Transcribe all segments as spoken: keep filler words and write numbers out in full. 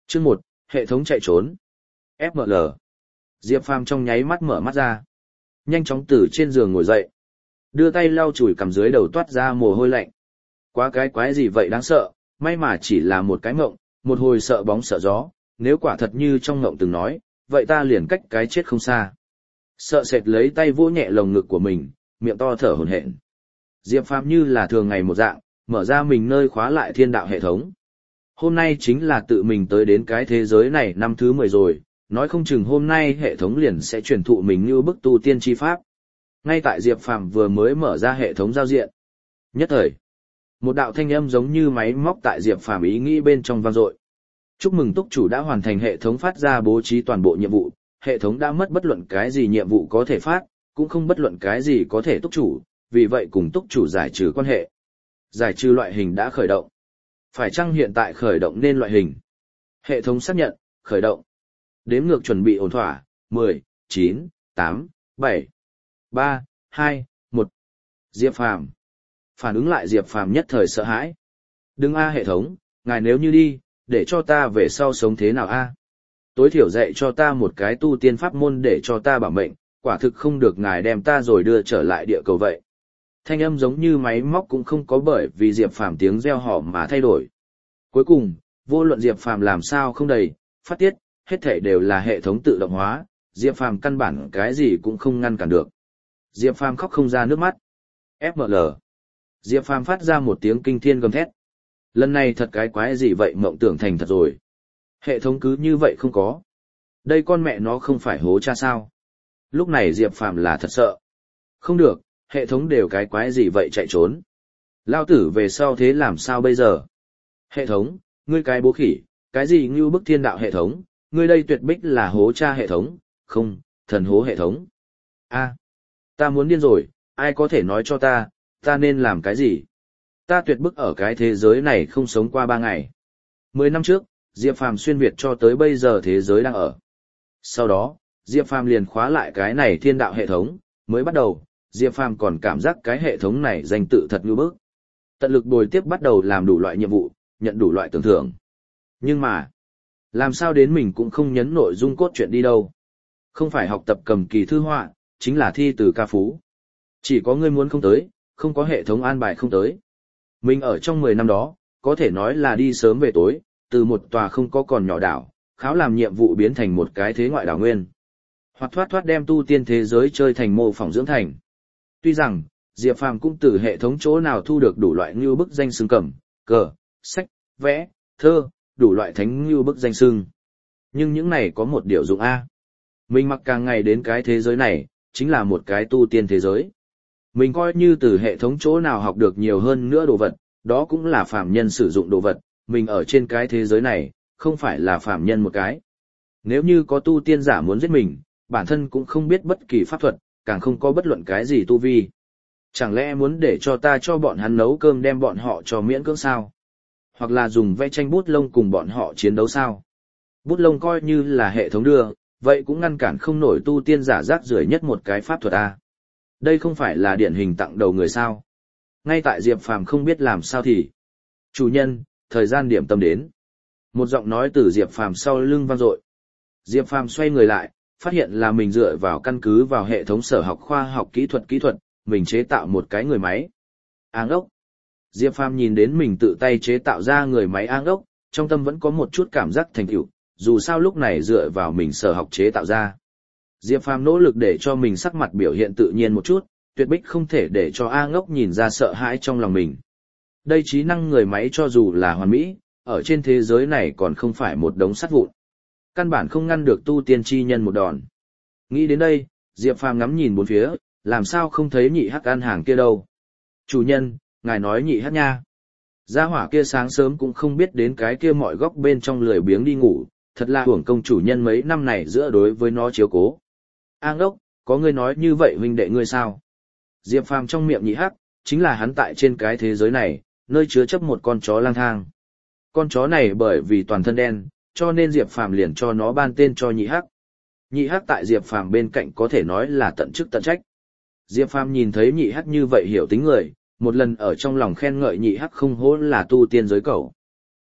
Chương một, hệ thống chạy trốn. ép em lờ. Diệp Phàm trong nháy mắt mở mắt ra. Nhanh chóng từ trên giường ngồi dậy. Đưa tay lau chùi cằm dưới đầu toát ra mồ hôi lạnh. Quá cái quái gì vậy đáng sợ, may mà chỉ là một cái mộng, một hồi sợ bóng sợ gió, nếu quả thật như trong mộng từng nói, vậy ta liền cách cái chết không xa. Sợ sệt lấy tay vỗ nhẹ lồng ngực của mình, miệng to thở hổn hển. Diệp Phàm như là thường ngày một dạng, mở ra mình nơi khóa lại thiên đạo hệ thống. Hôm nay chính là tự mình tới đến cái thế giới này năm thứ mười rồi, nói không chừng hôm nay hệ thống liền sẽ truyền thụ mình như bức tu tiên chi pháp. Ngay tại Diệp Phàm vừa mới mở ra hệ thống giao diện. Nhất thời, một đạo thanh âm giống như máy móc tại Diệp Phàm ý nghĩ bên trong vang dội. Chúc mừng túc chủ đã hoàn thành hệ thống phát ra bố trí toàn bộ nhiệm vụ, hệ thống đã mất bất luận cái gì nhiệm vụ có thể phát, cũng không bất luận cái gì có thể túc chủ, vì vậy cùng túc chủ giải trừ quan hệ. Giải trừ loại hình đã khởi động. Phải chăng hiện tại khởi động nên loại hình? Hệ thống xác nhận, khởi động. Đếm ngược chuẩn bị ổn thỏa, mười, chín, tám, bảy, ba, hai, một. Diệp Phàm. Phản ứng lại Diệp Phàm nhất thời sợ hãi. Đừng a hệ thống, ngài nếu như đi, để cho ta về sau sống thế nào a? Tối thiểu dạy cho ta một cái tu tiên pháp môn để cho ta bảo mệnh, quả thực không được ngài đem ta rồi đưa trở lại địa cầu vậy. Thanh âm giống như máy móc cũng không có bởi vì Diệp Phàm tiếng reo hò mà thay đổi. Cuối cùng, vô luận Diệp Phàm làm sao không đầy, phát tiết, hết thảy đều là hệ thống tự động hóa, Diệp Phàm căn bản cái gì cũng không ngăn cản được. Diệp Phàm khóc không ra nước mắt. ép em lờ. Diệp Phàm phát ra một tiếng kinh thiên gầm thét. Lần này thật cái quái gì vậy, mộng tưởng thành thật rồi. Hệ thống cứ như vậy không có. Đây con mẹ nó không phải hố cha sao? Lúc này Diệp Phàm là thật sợ. Không được, hệ thống đều cái quái gì vậy chạy trốn. Lao tử về sau thế làm sao bây giờ? Hệ thống, ngươi cái bố khỉ, cái gì như bức thiên đạo hệ thống, ngươi đây tuyệt bích là hố cha hệ thống, không, thần hố hệ thống. A, ta muốn điên rồi, ai có thể nói cho ta, ta nên làm cái gì? Ta tuyệt bức ở cái thế giới này không sống qua ba ngày. Mười năm trước, Diệp Phàm xuyên Việt cho tới bây giờ thế giới đang ở. Sau đó, Diệp Phàm liền khóa lại cái này thiên đạo hệ thống, mới bắt đầu, Diệp Phàm còn cảm giác cái hệ thống này danh tự thật như bức. Tận lực bồi tiếp bắt đầu làm đủ loại nhiệm vụ, nhận đủ loại tưởng thưởng. Nhưng mà, làm sao đến mình cũng không nhấn nội dung cốt truyện đi đâu. Không phải học tập cầm kỳ thư họa, chính là thi từ ca phú. Chỉ có ngươi muốn không tới, không có hệ thống an bài không tới. Mình ở trong mười năm đó, có thể nói là đi sớm về tối, từ một tòa không có còn nhỏ đảo, kháo làm nhiệm vụ biến thành một cái thế ngoại đảo nguyên. Hoặc thoát thoát đem tu tiên thế giới chơi thành mô phỏng dưỡng thành. Tuy rằng, Diệp Phàm cũng từ hệ thống chỗ nào thu được đủ loại như bức danh xưng cẩm, cờ, sách, vẽ, thơ, đủ loại thánh như bức danh xưng. Nhưng những này có một điều dụng A. Mình mặc càng ngày đến cái thế giới này, chính là một cái tu tiên thế giới. Mình coi như từ hệ thống chỗ nào học được nhiều hơn nữa đồ vật, đó cũng là phàm nhân sử dụng đồ vật, mình ở trên cái thế giới này, không phải là phàm nhân một cái. Nếu như có tu tiên giả muốn giết mình, bản thân cũng không biết bất kỳ pháp thuật, càng không có bất luận cái gì tu vi. Chẳng lẽ muốn để cho ta cho bọn hắn nấu cơm đem bọn họ cho miễn cưỡng sao? Hoặc là dùng vẽ tranh bút lông cùng bọn họ chiến đấu sao? Bút lông coi như là hệ thống đưa, vậy cũng ngăn cản không nổi tu tiên giả rác rưởi nhất một cái pháp thuật A. Đây không phải là điển hình tặng đầu người sao? Ngay tại Diệp Phàm không biết làm sao thì. Chủ nhân, thời gian điểm tâm đến. Một giọng nói từ Diệp Phàm sau lưng vang dội. Diệp Phàm xoay người lại, phát hiện là mình dựa vào căn cứ vào hệ thống sở học khoa học kỹ thuật kỹ thuật, mình chế tạo một cái người máy. Áng ốc. Diệp Phàm nhìn đến mình tự tay chế tạo ra người máy áng ốc, trong tâm vẫn có một chút cảm giác thành tựu, dù sao lúc này dựa vào mình sở học chế tạo ra. Diệp Phàm nỗ lực để cho mình sắc mặt biểu hiện tự nhiên một chút, tuyệt bích không thể để cho áng ốc nhìn ra sợ hãi trong lòng mình. Đây trí năng người máy cho dù là hoàn mỹ, ở trên thế giới này còn không phải một đống sắt vụn. Căn bản không ngăn được tu tiên chi nhân một đòn. Nghĩ đến đây, Diệp Phàm ngắm nhìn bốn phía, làm sao không thấy nhị hắc ăn hàng kia đâu. Chủ nhân, ngài nói nhị hắc nha. Gia hỏa kia sáng sớm cũng không biết đến cái kia mọi góc bên trong lười biếng đi ngủ, thật là hưởng công chủ nhân mấy năm này giữa đối với nó chiếu cố. An đốc, có ngươi nói như vậy huynh đệ ngươi sao? Diệp Phàm trong miệng nhị hắc, chính là hắn tại trên cái thế giới này, nơi chứa chấp một con chó lang thang. Con chó này bởi vì toàn thân đen, cho nên Diệp Phàm liền cho nó ban tên cho nhị hắc. Nhị hắc tại Diệp Phàm bên cạnh có thể nói là tận chức tận trách. Diệp Phàm nhìn thấy nhị hắc như vậy hiểu tính người, một lần ở trong lòng khen ngợi nhị hắc không hổ là tu tiên giới cẩu.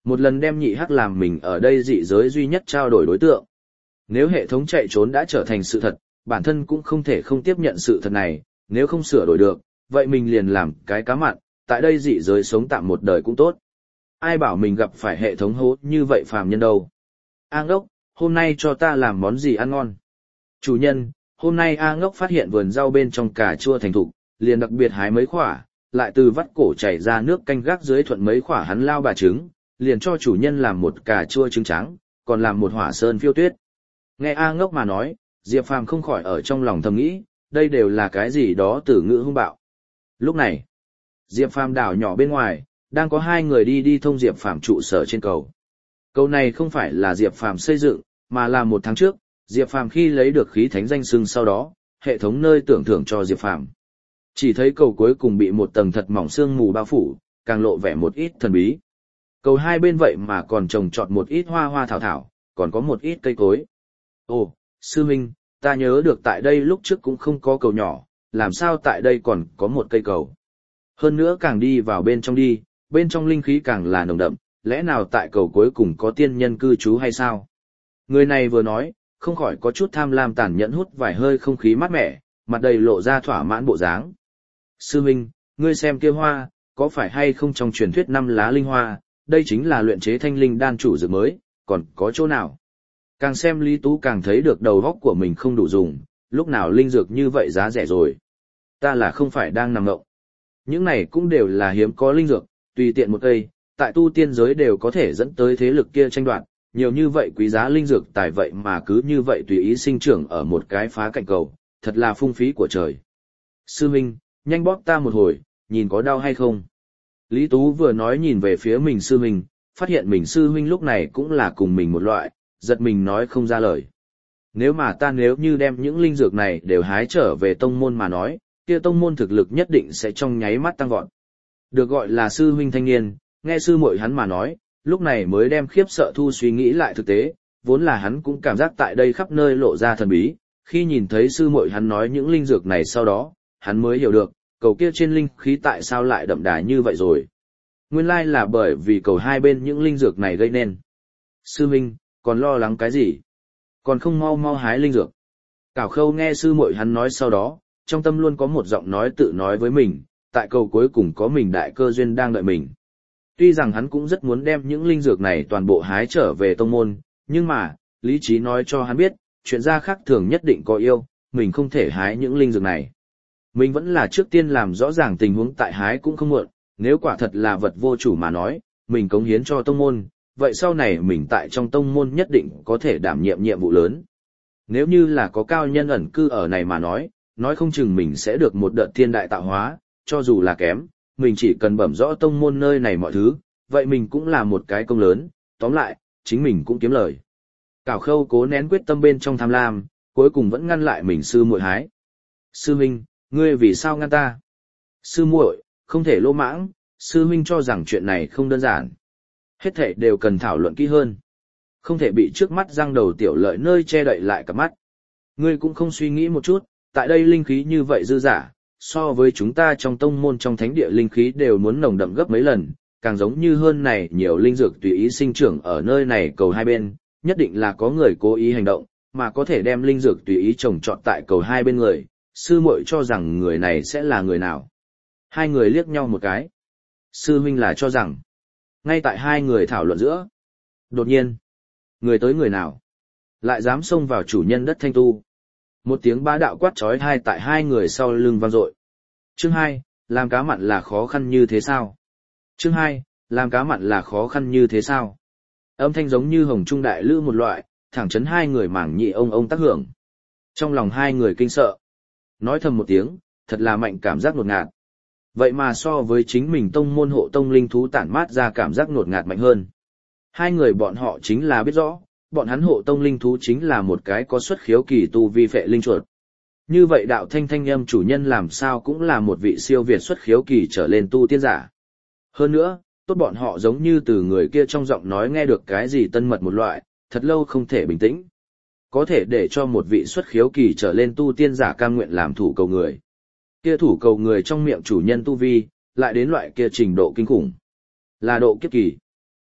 Một lần đem nhị hắc làm mình ở đây dị giới duy nhất trao đổi đối tượng. Nếu hệ thống chạy trốn đã trở thành sự thật, bản thân cũng không thể không tiếp nhận sự thật này, nếu không sửa đổi được, vậy mình liền làm cái cá mặn, tại đây dị giới sống tạm một đời cũng tốt. Ai bảo mình gặp phải hệ thống hố như vậy phàm nhân đâu. A Ngốc, hôm nay cho ta làm món gì ăn ngon? Chủ nhân, hôm nay A Ngốc phát hiện vườn rau bên trong cà chua thành thục, liền đặc biệt hái mấy quả, lại từ vắt cổ chảy ra nước canh gác dưới thuận mấy quả hắn lao bà trứng, liền cho chủ nhân làm một cà chua trứng trắng, còn làm một hỏa sơn phiêu tuyết. Nghe A Ngốc mà nói, Diệp Phàm không khỏi ở trong lòng thầm nghĩ, đây đều là cái gì đó từ ngữ hung bạo. Lúc này, Diệp Phàm đảo nhỏ bên ngoài, đang có hai người đi đi thông Diệp Phàm trụ sở trên cầu. Cầu này không phải là Diệp Phàm xây dựng, mà là một tháng trước, Diệp Phàm khi lấy được khí thánh danh xưng sau đó, hệ thống nơi tưởng thưởng cho Diệp Phàm. Chỉ thấy cầu cuối cùng bị một tầng thật mỏng sương mù bao phủ, càng lộ vẻ một ít thần bí. Cầu hai bên vậy mà còn trồng trọt một ít hoa hoa thảo thảo, còn có một ít cây cối. Ồ, sư huynh, ta nhớ được tại đây lúc trước cũng không có cầu nhỏ, làm sao tại đây còn có một cây cầu. Hơn nữa càng đi vào bên trong đi, bên trong linh khí càng là nồng đậm, lẽ nào tại cầu cuối cùng có tiên nhân cư trú hay sao? Người này vừa nói, không khỏi có chút tham lam tàn nhẫn hút vài hơi không khí mát mẻ, mặt đầy lộ ra thỏa mãn bộ dáng. Sư huynh, ngươi xem kia hoa, có phải hay không trong truyền thuyết năm lá linh hoa, đây chính là luyện chế thanh linh đan chủ dược mới, còn có chỗ nào? Càng xem Lý Tú càng thấy được đầu óc của mình không đủ dùng, lúc nào linh dược như vậy giá rẻ rồi. Ta là không phải đang nằm ngộng. Những này cũng đều là hiếm có linh dược, tùy tiện một cây, tại tu tiên giới đều có thể dẫn tới thế lực kia tranh đoạt, nhiều như vậy quý giá linh dược tài vậy mà cứ như vậy tùy ý sinh trưởng ở một cái phá cạnh cầu, thật là phung phí của trời. Sư Minh, nhanh bóp ta một hồi, nhìn có đau hay không. Lý Tú vừa nói nhìn về phía mình sư huynh, phát hiện mình sư huynh lúc này cũng là cùng mình một loại, giật mình nói không ra lời. Nếu mà ta nếu như đem những linh dược này đều hái trở về tông môn mà nói, kia tông môn thực lực nhất định sẽ trong nháy mắt tăng vọt. Được gọi là sư huynh thanh niên, nghe sư muội hắn mà nói, lúc này mới đem khiếp sợ thu suy nghĩ lại thực tế, vốn là hắn cũng cảm giác tại đây khắp nơi lộ ra thần bí, khi nhìn thấy sư muội hắn nói những linh dược này sau đó, hắn mới hiểu được, cầu kia trên linh khí tại sao lại đậm đà như vậy rồi. Nguyên lai là bởi vì cầu hai bên những linh dược này gây nên. Sư huynh, còn lo lắng cái gì? Còn không mau mau hái linh dược. Cảo Khâu nghe sư muội hắn nói sau đó, trong tâm luôn có một giọng nói tự nói với mình, tại cầu cuối cùng có mình đại cơ duyên đang đợi mình. Tuy rằng hắn cũng rất muốn đem những linh dược này toàn bộ hái trở về tông môn, nhưng mà, lý trí nói cho hắn biết, chuyện gia khác thường nhất định có yêu, mình không thể hái những linh dược này. Mình vẫn là trước tiên làm rõ ràng tình huống tại hái cũng không muộn, nếu quả thật là vật vô chủ mà nói, mình cống hiến cho tông môn, vậy sau này mình tại trong tông môn nhất định có thể đảm nhiệm nhiệm vụ lớn. Nếu như là có cao nhân ẩn cư ở này mà nói, nói không chừng mình sẽ được một đợt thiên đại tạo hóa, cho dù là kém, mình chỉ cần bẩm rõ tông môn nơi này mọi thứ, vậy mình cũng là một cái công lớn, tóm lại, chính mình cũng kiếm lời. Cảo Khâu cố nén quyết tâm bên trong tham lam, cuối cùng vẫn ngăn lại mình sư muội hái. Sư huynh, ngươi vì sao ngăn ta? Sư muội, không thể lỗ mãng, sư huynh cho rằng chuyện này không đơn giản. Hết thảy đều cần thảo luận kỹ hơn. Không thể bị trước mắt răng đầu tiểu lợi nơi che đậy lại cả mắt. Ngươi cũng không suy nghĩ một chút, tại đây linh khí như vậy dư giả, so với chúng ta trong tông môn trong thánh địa linh khí đều muốn nồng đậm gấp mấy lần, càng giống như hơn này nhiều linh dược tùy ý sinh trưởng ở nơi này cầu hai bên, nhất định là có người cố ý hành động, mà có thể đem linh dược tùy ý trồng trọt tại cầu hai bên người, sư muội cho rằng người này sẽ là người nào. Hai người liếc nhau một cái. Sư huynh là cho rằng, ngay tại hai người thảo luận giữa, đột nhiên, người tới người nào, lại dám xông vào chủ nhân đất Thanh Tu. Một tiếng bá đạo quát chói tai tại hai người sau lưng vang dội. Chương hai, làm cá mặn là khó khăn như thế sao? Chương hai, làm cá mặn là khó khăn như thế sao? Âm thanh giống như hồng trung đại lữ một loại, thẳng chấn hai người mảng nhị ông ông tác hưởng. Trong lòng hai người kinh sợ. Nói thầm một tiếng, thật là mạnh cảm giác ngột ngạt. Vậy mà so với chính mình tông môn hộ tông linh thú tản mát ra cảm giác ngột ngạt mạnh hơn. Hai người bọn họ chính là biết rõ, bọn hắn hộ tông linh thú chính là một cái có xuất khiếu kỳ tu vi phệ linh chuột. Như vậy đạo thanh thanh âm chủ nhân làm sao cũng là một vị siêu việt xuất khiếu kỳ trở lên tu tiên giả. Hơn nữa, tốt bọn họ giống như từ người kia trong giọng nói nghe được cái gì tân mật một loại, thật lâu không thể bình tĩnh. Có thể để cho một vị xuất khiếu kỳ trở lên tu tiên giả cam nguyện làm thủ cầu người. Kia thủ cầu người trong miệng chủ nhân tu vi, lại đến loại kia trình độ kinh khủng. Là độ kiếp kỳ.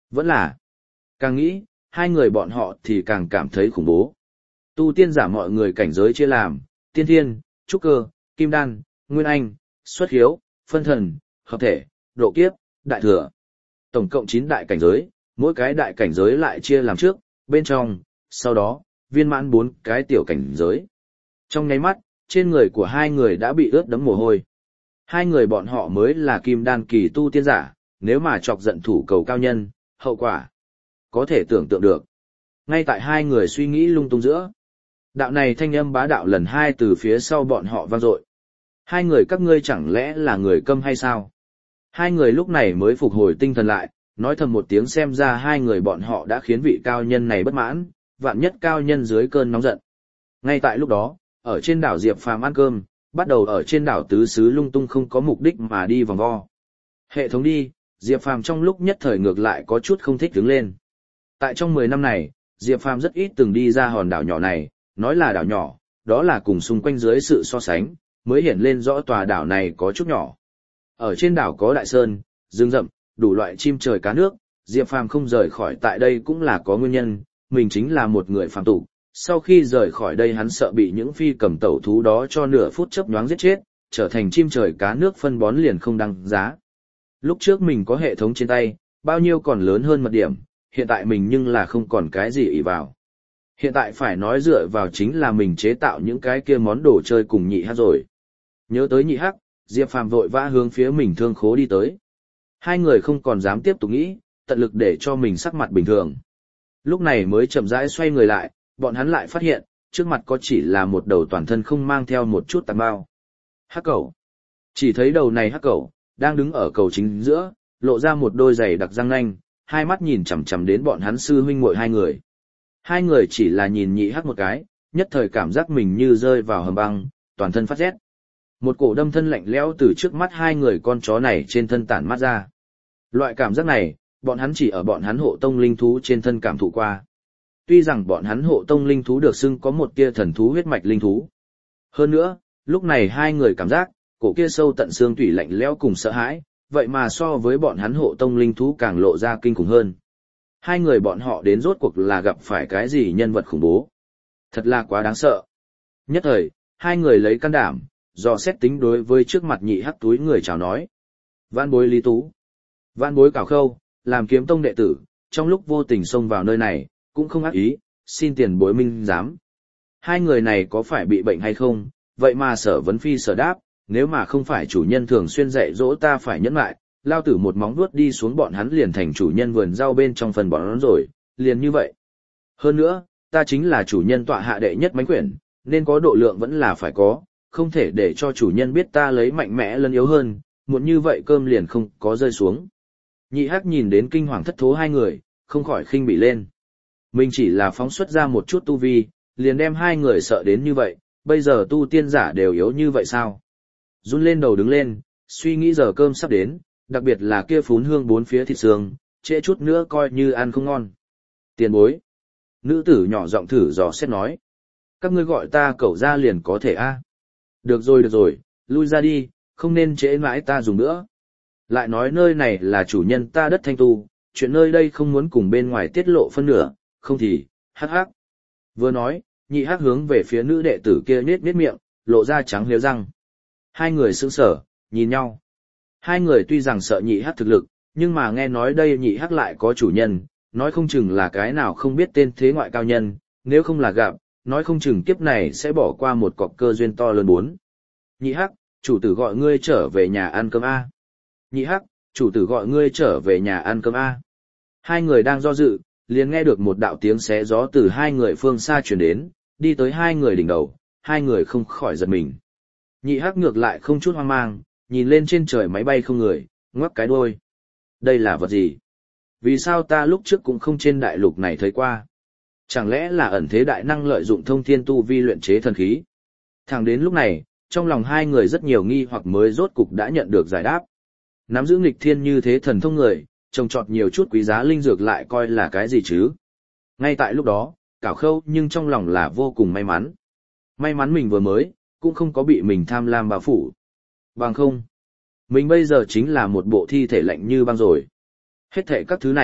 Vẫn là, càng nghĩ, hai người bọn họ thì càng cảm thấy khủng bố. Tu tiên giả mọi người cảnh giới chia làm, tiên thiên, trúc cơ, kim đan, nguyên anh, xuất hiếu, phân thần, hợp thể, độ kiếp, đại thừa. Tổng cộng chín đại cảnh giới, mỗi cái đại cảnh giới lại chia làm trước, bên trong, sau đó, viên mãn bốn cái tiểu cảnh giới. Trong nháy mắt, trên người của hai người đã bị ướt đẫm mồ hôi. Hai người bọn họ mới là kim đan kỳ tu tiên giả, nếu mà chọc giận thủ cầu cao nhân, hậu quả có thể tưởng tượng được. Ngay tại hai người suy nghĩ lung tung giữa, đạo này thanh âm bá đạo lần hai từ phía sau bọn họ vang dội. Hai người các ngươi chẳng lẽ là người câm hay sao? Hai người lúc này mới phục hồi tinh thần lại, nói thầm một tiếng xem ra hai người bọn họ đã khiến vị cao nhân này bất mãn, vạn nhất cao nhân dưới cơn nóng giận. Ngay tại lúc đó, ở trên đảo Diệp Phàm ăn cơm, bắt đầu ở trên đảo tứ xứ lung tung không có mục đích mà đi vòng vo. Hệ thống đi, Diệp Phàm trong lúc nhất thời ngược lại có chút không thích đứng lên. Tại trong mười năm này, Diệp Phàm rất ít từng đi ra hòn đảo nhỏ này, nói là đảo nhỏ, đó là cùng xung quanh dưới sự so sánh, mới hiện lên rõ tòa đảo này có chút nhỏ. Ở trên đảo có đại sơn, rừng rậm, đủ loại chim trời cá nước, Diệp Phàm không rời khỏi tại đây cũng là có nguyên nhân, mình chính là một người phàm tục. Sau khi rời khỏi đây hắn sợ bị những phi cầm tẩu thú đó cho nửa phút chớp nhoáng giết chết, trở thành chim trời cá nước phân bón liền không đăng giá. Lúc trước mình có hệ thống trên tay, bao nhiêu còn lớn hơn mật điểm, hiện tại mình nhưng là không còn cái gì ỷ vào. Hiện tại phải nói dựa vào chính là mình chế tạo những cái kia món đồ chơi cùng nhị hắc rồi. Nhớ tới nhị hắc, Diệp Phàm vội vã hướng phía mình thương khố đi tới. Hai người không còn dám tiếp tục nghĩ, tận lực để cho mình sắc mặt bình thường. Lúc này mới chậm rãi xoay người lại, bọn hắn lại phát hiện, trước mặt có chỉ là một đầu toàn thân không mang theo một chút tàn bao. Hắc cẩu. Chỉ thấy đầu này hắc cẩu, đang đứng ở cầu chính giữa, lộ ra một đôi giày đặc răng nanh, hai mắt nhìn chằm chằm đến bọn hắn sư huynh muội hai người. Hai người chỉ là nhìn nhị hắc một cái, nhất thời cảm giác mình như rơi vào hầm băng, toàn thân phát rét. Một cổ đâm thân lạnh lẽo từ trước mắt hai người con chó này trên thân tản mát ra. Loại cảm giác này, bọn hắn chỉ ở bọn hắn hộ tông linh thú trên thân cảm thụ qua. Tuy rằng bọn hắn hộ tông linh thú được xưng có một tia thần thú huyết mạch linh thú. Hơn nữa, lúc này hai người cảm giác, cổ kia sâu tận xương tủy lạnh lẽo cùng sợ hãi, vậy mà so với bọn hắn hộ tông linh thú càng lộ ra kinh khủng hơn. Hai người bọn họ đến rốt cuộc là gặp phải cái gì nhân vật khủng bố. Thật là quá đáng sợ. Nhất thời, hai người lấy can đảm, dò xét tính đối với trước mặt nhị hắc túi người chào nói. Vạn bối Lý Tú. Vạn bối Cảo Khâu, làm kiếm tông đệ tử, trong lúc vô tình xông vào nơi này, cũng không ác ý, xin tiền bối minh giám. Hai người này có phải bị bệnh hay không, vậy mà sở vấn phi sở đáp, nếu mà không phải chủ nhân thường xuyên dạy dỗ ta phải nhẫn lại, lao tử một móng vuốt đi xuống bọn hắn liền thành chủ nhân vườn rau bên trong phần bọn hắn rồi, liền như vậy. Hơn nữa, ta chính là chủ nhân tọa hạ đệ nhất mánh quyển, nên có độ lượng vẫn là phải có, không thể để cho chủ nhân biết ta lấy mạnh mẽ lẫn yếu hơn, muốn như vậy cơm liền không có rơi xuống. Nhị hắc nhìn đến kinh hoàng thất thố hai người, không khỏi khinh bỉ lên. Mình chỉ là phóng xuất ra một chút tu vi, liền đem hai người sợ đến như vậy, bây giờ tu tiên giả đều yếu như vậy sao? Run lên đầu đứng lên, suy nghĩ giờ cơm sắp đến, đặc biệt là kia phún hương bốn phía thịt xương, trễ chút nữa coi như ăn không ngon. Tiền bối. Nữ tử nhỏ giọng thử dò xét nói. Các ngươi gọi ta cẩu ra liền có thể a. Được rồi được rồi, lui ra đi, không nên trễ mãi ta dùng nữa. Lại nói nơi này là chủ nhân ta đất thanh tu, chuyện nơi đây không muốn cùng bên ngoài tiết lộ phân nửa, không thì, hắc hắc. Vừa nói, nhị hắc hướng về phía nữ đệ tử kia nhếch nhếch miệng, lộ ra trắng liếu răng. Hai người sững sờ, nhìn nhau. Hai người tuy rằng sợ nhị hắc thực lực, nhưng mà nghe nói đây nhị hắc lại có chủ nhân, nói không chừng là cái nào không biết tên thế ngoại cao nhân, nếu không là gặp, nói không chừng kiếp này sẽ bỏ qua một cọc cơ duyên to lớn bốn. Nhị hắc, chủ tử gọi ngươi trở về nhà ăn cơm A. Nhị hắc, chủ tử gọi ngươi trở về nhà ăn cơm A. Hai người đang do dự, liền nghe được một đạo tiếng xé gió từ hai người phương xa truyền đến, đi tới hai người đỉnh đầu, hai người không khỏi giật mình. Nhị hắc ngược lại không chút hoang mang, nhìn lên trên trời máy bay không người, ngoắc cái đuôi. Đây là vật gì? Vì sao ta lúc trước cũng không trên đại lục này thấy qua? Chẳng lẽ là ẩn thế đại năng lợi dụng thông thiên tu vi luyện chế thần khí? Thẳng đến lúc này, trong lòng hai người rất nhiều nghi hoặc mới rốt cục đã nhận được giải đáp. Nắm giữ nghịch thiên như thế thần thông người, trồng trọt nhiều chút quý giá linh dược lại coi là cái gì chứ? Ngay tại lúc đó, Cảo Khâu nhưng trong lòng là vô cùng may mắn. May mắn mình vừa mới, cũng không có bị mình tham lam bao phủ. Bằng không, mình bây giờ chính là một bộ thi thể lạnh như băng rồi. Hết thệ các thứ này,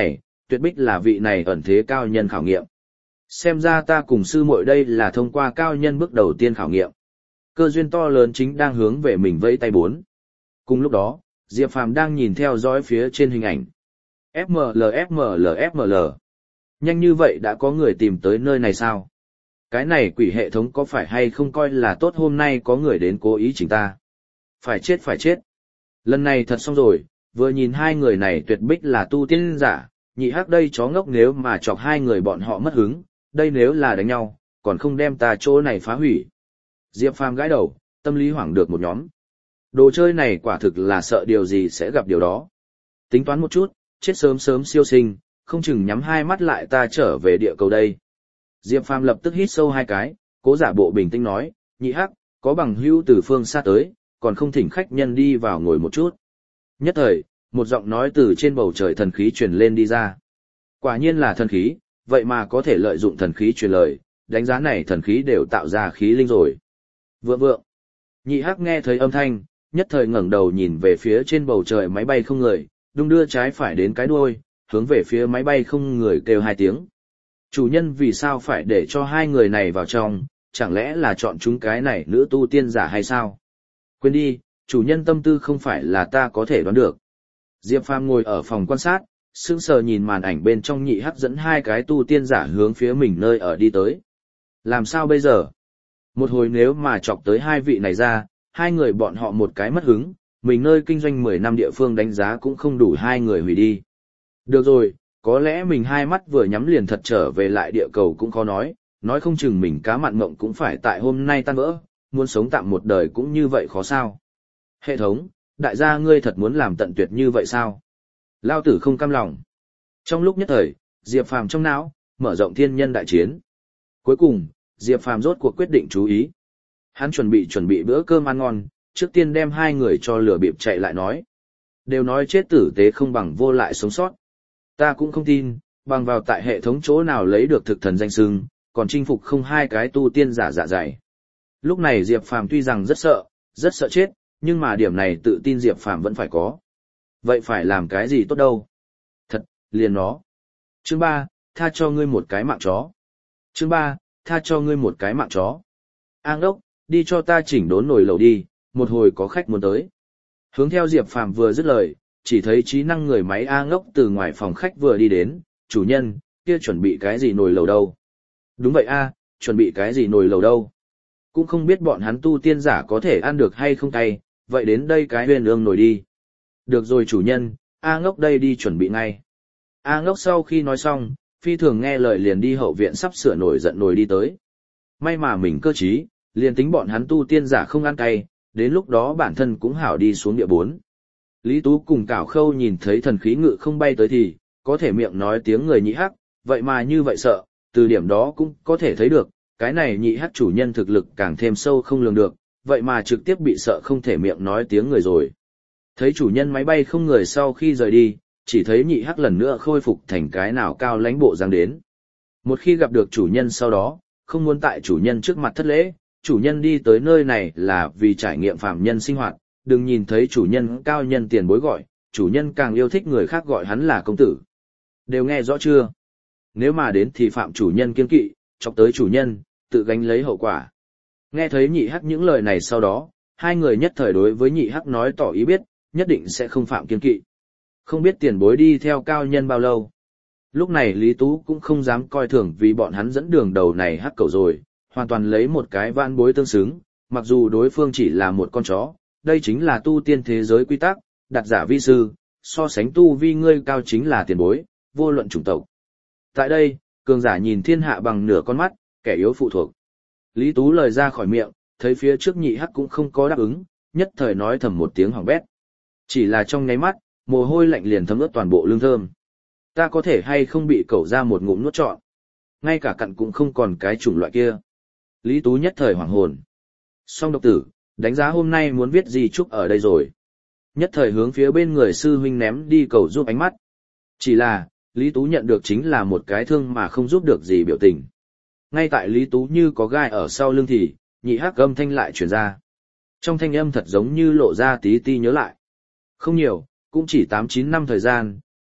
tuyệt bích là vị này ẩn thế cao nhân khảo nghiệm. Xem ra ta cùng sư muội đây là thông qua cao nhân bước đầu tiên khảo nghiệm. Cơ duyên to lớn chính đang hướng về mình vẫy tay bốn. Cùng lúc đó, Diệp Phàm đang nhìn theo dõi phía trên hình ảnh. ép em lờ ép em lờ ép em lờ. Nhanh như vậy đã có người tìm tới nơi này sao? Cái này quỷ hệ thống có phải hay không coi là tốt, hôm nay có người đến cố ý chỉnh ta. Phải chết phải chết. Lần này thật xong rồi, vừa nhìn hai người này tuyệt bích là tu tiên giả, nhị hắc đây chó ngốc nếu mà chọc hai người bọn họ mất hứng, đây nếu là đánh nhau, còn không đem ta chỗ này phá hủy. Diệp Phàm gãi đầu, tâm lý hoảng được một nhóm. Đồ chơi này quả thực là sợ điều gì sẽ gặp điều đó. Tính toán một chút, chết sớm sớm siêu sinh, không chừng nhắm hai mắt lại ta trở về địa cầu đây. Diệp Phàm lập tức hít sâu hai cái, cố giả bộ bình tĩnh nói, nhị hắc, có bằng hữu từ phương xa tới, còn không thỉnh khách nhân đi vào ngồi một chút. Nhất thời, một giọng nói từ trên bầu trời thần khí truyền lên đi ra. Quả nhiên là thần khí, vậy mà có thể lợi dụng thần khí truyền lời, đánh giá này thần khí đều tạo ra khí linh rồi. Vượng vượng. Nhị hắc nghe thấy âm thanh, nhất thời ngẩng đầu nhìn về phía trên bầu trời máy bay không người, đung đưa trái phải đến cái đuôi, hướng về phía máy bay không người kêu hai tiếng. Chủ nhân vì sao phải để cho hai người này vào trong, chẳng lẽ là chọn chúng cái này nữ tu tiên giả hay sao? Quên đi, chủ nhân tâm tư không phải là ta có thể đoán được. Diệp Phàm ngồi ở phòng quan sát, sững sờ nhìn màn ảnh bên trong, nhị hắc dẫn hai cái tu tiên giả hướng phía mình nơi ở đi tới. Làm sao bây giờ? Một hồi nếu mà chọc tới hai vị này ra, hai người bọn họ một cái mất hứng, mình nơi kinh doanh mười năm địa phương đánh giá cũng không đủ hai người hủy đi. Được rồi, có lẽ mình hai mắt vừa nhắm liền thật trở về lại địa cầu cũng khó nói, nói không chừng mình cá mặn mộng cũng phải tại hôm nay tan vỡ, muốn sống tạm một đời cũng như vậy khó sao. Hệ thống, đại gia ngươi thật muốn làm tận tuyệt như vậy sao? Lao tử không cam lòng. Trong lúc nhất thời, Diệp Phàm trong não, mở rộng thiên nhân đại chiến. Cuối cùng, Diệp Phàm rốt cuộc quyết định chú ý. Hắn chuẩn bị chuẩn bị bữa cơm ăn ngon, trước tiên đem hai người cho lửa bịp chạy lại nói. Đều nói chết tử tế không bằng vô lại sống sót. Ta cũng không tin, bằng vào tại hệ thống chỗ nào lấy được thực thần danh xưng, còn chinh phục không hai cái tu tiên giả dạ dày. Lúc này Diệp Phàm tuy rằng rất sợ, rất sợ chết, nhưng mà điểm này tự tin Diệp Phàm vẫn phải có. Vậy phải làm cái gì tốt đâu? Thật, liền nó. Chương ba, tha cho ngươi một cái mạng chó. Chương ba, tha cho ngươi một cái mạng chó. A ngốc, đi cho ta chỉnh đốn nồi lẩu đi, một hồi có khách muốn tới. Hướng theo Diệp Phàm vừa dứt lời, chỉ thấy trí năng người máy A ngốc từ ngoài phòng khách vừa đi đến, chủ nhân, kia chuẩn bị cái gì nồi lẩu đâu? Đúng vậy a, chuẩn bị cái gì nồi lẩu đâu? Cũng không biết bọn hắn tu tiên giả có thể ăn được hay không tay, vậy đến đây cái huyền ương nồi đi. Được rồi chủ nhân, A ngốc đây đi chuẩn bị ngay. A ngốc sau khi nói xong, phi thường nghe lời liền đi hậu viện sắp sửa nổi giận nồi đi tới. May mà mình cơ trí, liền tính bọn hắn tu tiên giả không ăn cay, đến lúc đó bản thân cũng hảo đi xuống địa bốn. Lý Tú cùng Cảo Khâu nhìn thấy thần khí ngự không bay tới thì, có thể miệng nói tiếng người nhị hắc, vậy mà như vậy sợ, từ điểm đó cũng có thể thấy được, cái này nhị hắc chủ nhân thực lực càng thêm sâu không lường được, vậy mà trực tiếp bị sợ không thể miệng nói tiếng người rồi. Thấy chủ nhân máy bay không người sau khi rời đi, chỉ thấy nhị hắc lần nữa khôi phục thành cái nào cao lãnh bộ dáng đến. Một khi gặp được chủ nhân sau đó, không muốn tại chủ nhân trước mặt thất lễ, chủ nhân đi tới nơi này là vì trải nghiệm phàm nhân sinh hoạt, đừng nhìn thấy chủ nhân cao nhân tiền bối gọi, chủ nhân càng yêu thích người khác gọi hắn là công tử. Đều nghe rõ chưa? Nếu mà đến thì phạm chủ nhân kiên kỵ, chọc tới chủ nhân, tự gánh lấy hậu quả. Nghe thấy nhị hắc những lời này sau đó, hai người nhất thời đối với nhị hắc nói tỏ ý biết, nhất định sẽ không phạm kiên kỵ. Không biết tiền bối đi theo cao nhân bao lâu. Lúc này Lý Tú cũng không dám coi thường vì bọn hắn dẫn đường đầu này hắc cầu rồi, hoàn toàn lấy một cái vãn bối tương xứng, mặc dù đối phương chỉ là một con chó, đây chính là tu tiên thế giới quy tắc, đặt giả vi sư, so sánh tu vi ngươi cao chính là tiền bối, vô luận chủng tộc. Tại đây, cường giả nhìn thiên hạ bằng nửa con mắt, kẻ yếu phụ thuộc. Lý Tú lời ra khỏi miệng, thấy phía trước nhị hắc cũng không có đáp ứng, nhất thời nói thầm một tiếng hỏng bét. Chỉ là trong nháy mắt, mồ hôi lạnh liền thấm ướt toàn bộ lưng thơm. Ta có thể hay không bị cẩu ra một ngụm nuốt trọn. Ngay cả cặn cũng không còn cái chủng loại kia. Lý Tú nhất thời hoảng hồn. Song độc tử, đánh giá hôm nay muốn viết gì chúc ở đây rồi. Nhất thời hướng phía bên người sư huynh ném đi cầu giúp ánh mắt. Chỉ là, Lý Tú nhận được chính là một cái thương mà không giúp được gì biểu tình. Ngay tại Lý Tú như có gai ở sau lưng thì, nhị hắc âm thanh lại truyền ra. Trong thanh âm thật giống như lộ ra tí ti nhớ lại. Không nhiều, cũng chỉ tám chín năm thời gian,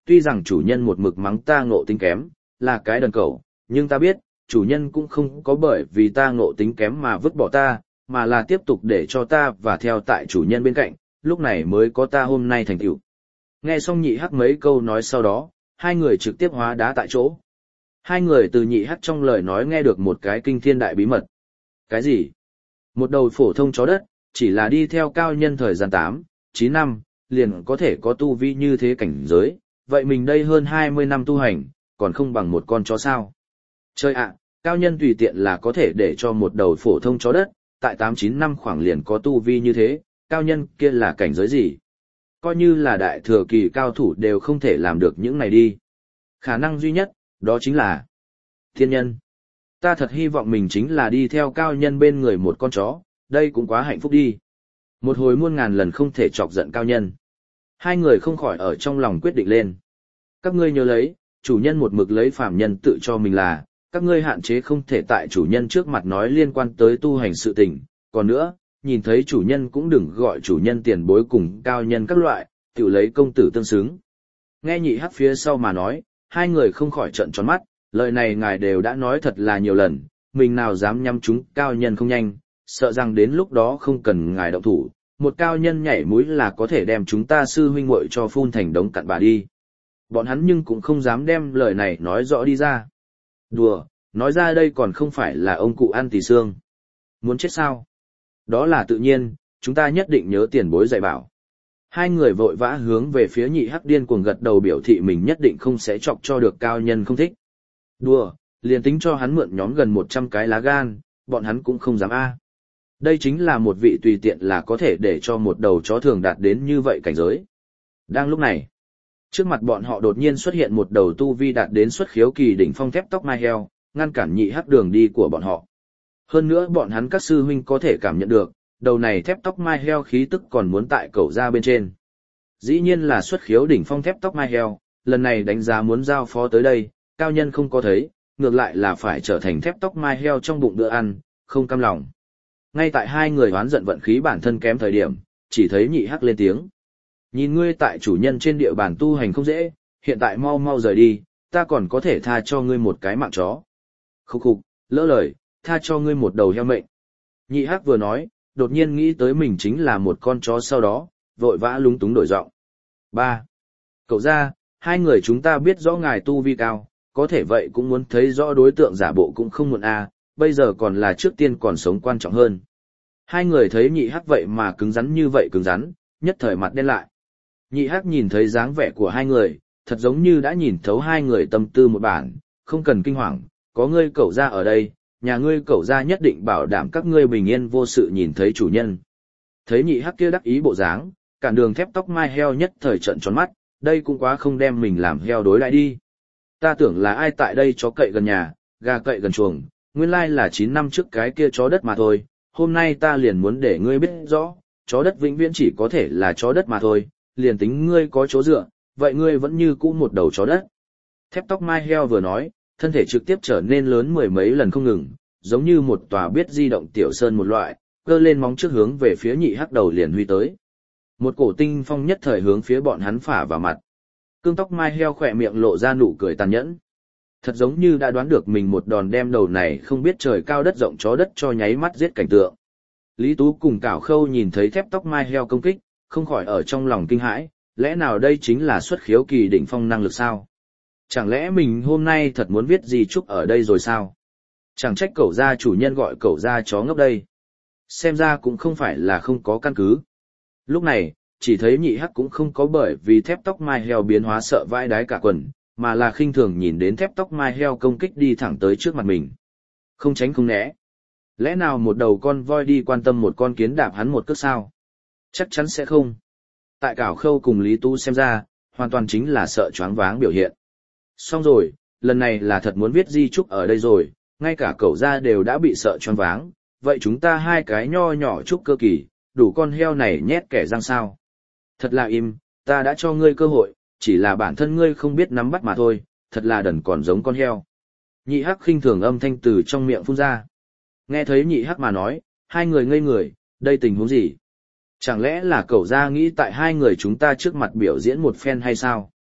tuy rằng chủ nhân một mực mắng ta ngộ tính kém, là cái đần cẩu, nhưng ta biết, chủ nhân cũng không có bởi vì ta ngộ tính kém mà vứt bỏ ta, mà là tiếp tục để cho ta và theo tại chủ nhân bên cạnh, lúc này mới có ta hôm nay thành tựu. Nghe xong nhị hắc mấy câu nói sau đó, hai người trực tiếp hóa đá tại chỗ. Hai người từ nhị hắc trong lời nói nghe được một cái kinh thiên đại bí mật. Cái gì? Một đầu phổ thông chó đất, chỉ là đi theo cao nhân thời gian tám, chín năm, liền có thể có tu vi như thế cảnh giới, vậy mình đây hơn hai mươi năm tu hành, còn không bằng một con chó sao. Chơi ạ, cao nhân tùy tiện là có thể để cho một đầu phổ thông chó đất, tại tám chín năm khoảng liền có tu vi như thế, cao nhân kia là cảnh giới gì? Coi như là đại thừa kỳ cao thủ đều không thể làm được những này đi. Khả năng duy nhất, đó chính là thiên nhân. Ta thật hy vọng mình chính là đi theo cao nhân bên người một con chó, đây cũng quá hạnh phúc đi. Một hồi muôn ngàn lần không thể chọc giận cao nhân. Hai người không khỏi ở trong lòng quyết định lên. Các ngươi nhớ lấy, chủ nhân một mực lấy phàm nhân tự cho mình là, các ngươi hạn chế không thể tại chủ nhân trước mặt nói liên quan tới tu hành sự tình. Còn nữa, nhìn thấy chủ nhân cũng đừng gọi chủ nhân tiền bối cùng cao nhân các loại, tự lấy công tử tương xứng. Nghe nhị hắc phía sau mà nói, hai người không khỏi trợn tròn mắt, lời này ngài đều đã nói thật là nhiều lần, mình nào dám nhắm chúng cao nhân không nhanh, sợ rằng đến lúc đó không cần ngài động thủ, một cao nhân nhảy mũi là có thể đem chúng ta sư huynh muội cho phun thành đống cặn bà đi. Bọn hắn nhưng cũng không dám đem lời này nói rõ đi ra. Đùa, nói ra đây còn không phải là ông cụ ăn tỳ xương. Muốn chết sao? Đó là tự nhiên, chúng ta nhất định nhớ tiền bối dạy bảo. Hai người vội vã hướng về phía nhị hắc điên cuồng gật đầu biểu thị mình nhất định không sẽ chọc cho được cao nhân không thích. Đùa, liền tính cho hắn mượn nhóm gần một trăm cái lá gan, bọn hắn cũng không dám a. Đây chính là một vị tùy tiện là có thể để cho một đầu chó thường đạt đến như vậy cảnh giới. Đang lúc này, trước mặt bọn họ đột nhiên xuất hiện một đầu tu vi đạt đến xuất khiếu kỳ đỉnh phong thép tóc mai heo, ngăn cản nhị hắc đường đi của bọn họ. Hơn nữa bọn hắn các sư huynh có thể cảm nhận được, đầu này thép tóc mai heo khí tức còn muốn tại cẩu ra bên trên. Dĩ nhiên là xuất khiếu đỉnh phong thép tóc mai heo, lần này đánh giá muốn giao phó tới đây, cao nhân không có thấy, ngược lại là phải trở thành thép tóc mai heo trong bụng bữa ăn, không cam lòng. Ngay tại hai người hoán giận vận khí bản thân kém thời điểm, chỉ thấy nhị hắc lên tiếng. Nhìn ngươi tại chủ nhân trên địa bàn tu hành không dễ, hiện tại mau mau rời đi, ta còn có thể tha cho ngươi một cái mạng chó. Khúc khục, lỡ lời, tha cho ngươi một đầu heo mệnh. Nhị hắc vừa nói, đột nhiên nghĩ tới mình chính là một con chó sau đó, vội vã lúng túng đổi giọng. Ba. Cậu ra, hai người chúng ta biết rõ ngài tu vi cao, có thể vậy cũng muốn thấy rõ đối tượng giả bộ cũng không muộn à, bây giờ còn là trước tiên còn sống quan trọng hơn. Hai người thấy nhị hắc vậy mà cứng rắn như vậy cứng rắn, nhất thời mặt đen lại. Nhị hắc nhìn thấy dáng vẻ của hai người, thật giống như đã nhìn thấu hai người tâm tư một bản, không cần kinh hoàng, có ngươi cậu ra ở đây, nhà ngươi cậu ra nhất định bảo đảm các ngươi bình yên vô sự nhìn thấy chủ nhân. Thấy nhị hắc kia đắc ý bộ dáng, cản đường thép tóc mai heo nhất thời trợn tròn mắt, đây cũng quá không đem mình làm heo đối lại đi. Ta tưởng là ai tại đây chó cậy gần nhà, gà cậy gần chuồng, nguyên lai là chín năm trước cái kia chó đất mà thôi, hôm nay ta liền muốn để ngươi biết rõ, chó đất vĩnh viễn chỉ có thể là chó đất mà thôi, liền tính ngươi có chỗ dựa, vậy ngươi vẫn như cũ một đầu chó đất. Thép tóc mai heo vừa nói, thân thể trực tiếp trở nên lớn mười mấy lần không ngừng, giống như một tòa biết di động tiểu sơn một loại, cơ lên móng trước hướng về phía nhị hắc đầu liền huy tới. Một cổ tinh phong nhất thời hướng phía bọn hắn phả vào mặt. Cương tóc mai heo khỏe miệng lộ ra nụ cười tàn nhẫn. Thật giống như đã đoán được mình một đòn đem đầu này không biết trời cao đất rộng chó đất cho nháy mắt giết cảnh tượng. Lý Tú cùng Cảo Khâu nhìn thấy thép tóc mai heo công kích, không khỏi ở trong lòng kinh hãi, lẽ nào đây chính là xuất khiếu kỳ đỉnh phong năng lực sao? Chẳng lẽ mình hôm nay thật muốn viết gì chúc ở đây rồi sao? Chẳng trách cẩu gia chủ nhân gọi cẩu gia chó ngốc đây. Xem ra cũng không phải là không có căn cứ. Lúc này, chỉ thấy nhị hắc cũng không có bởi vì thép tóc mai heo biến hóa sợ vãi đái cả quần, mà là khinh thường nhìn đến thép tóc mai heo công kích đi thẳng tới trước mặt mình. Không tránh không né. Lẽ nào một đầu con voi đi quan tâm một con kiến đạp hắn một cước sao? Chắc chắn sẽ không. Tại Cảo Khâu cùng Lý Tu xem ra, hoàn toàn chính là sợ choáng váng biểu hiện. Xong rồi, lần này là thật muốn viết di chúc ở đây rồi, ngay cả cẩu gia đều đã bị sợ choáng váng, vậy chúng ta hai cái nho nhỏ chúc cơ kỳ, đủ con heo này nhét kẻ răng sao? Thật là im, ta đã cho ngươi cơ hội, chỉ là bản thân ngươi không biết nắm bắt mà thôi, thật là đần còn giống con heo. Nhị hắc khinh thường âm thanh từ trong miệng phun ra. Nghe thấy nhị hắc mà nói, hai người ngây người, đây tình huống gì? Chẳng lẽ là cẩu gia nghĩ tại hai người chúng ta trước mặt biểu diễn một phen hay sao?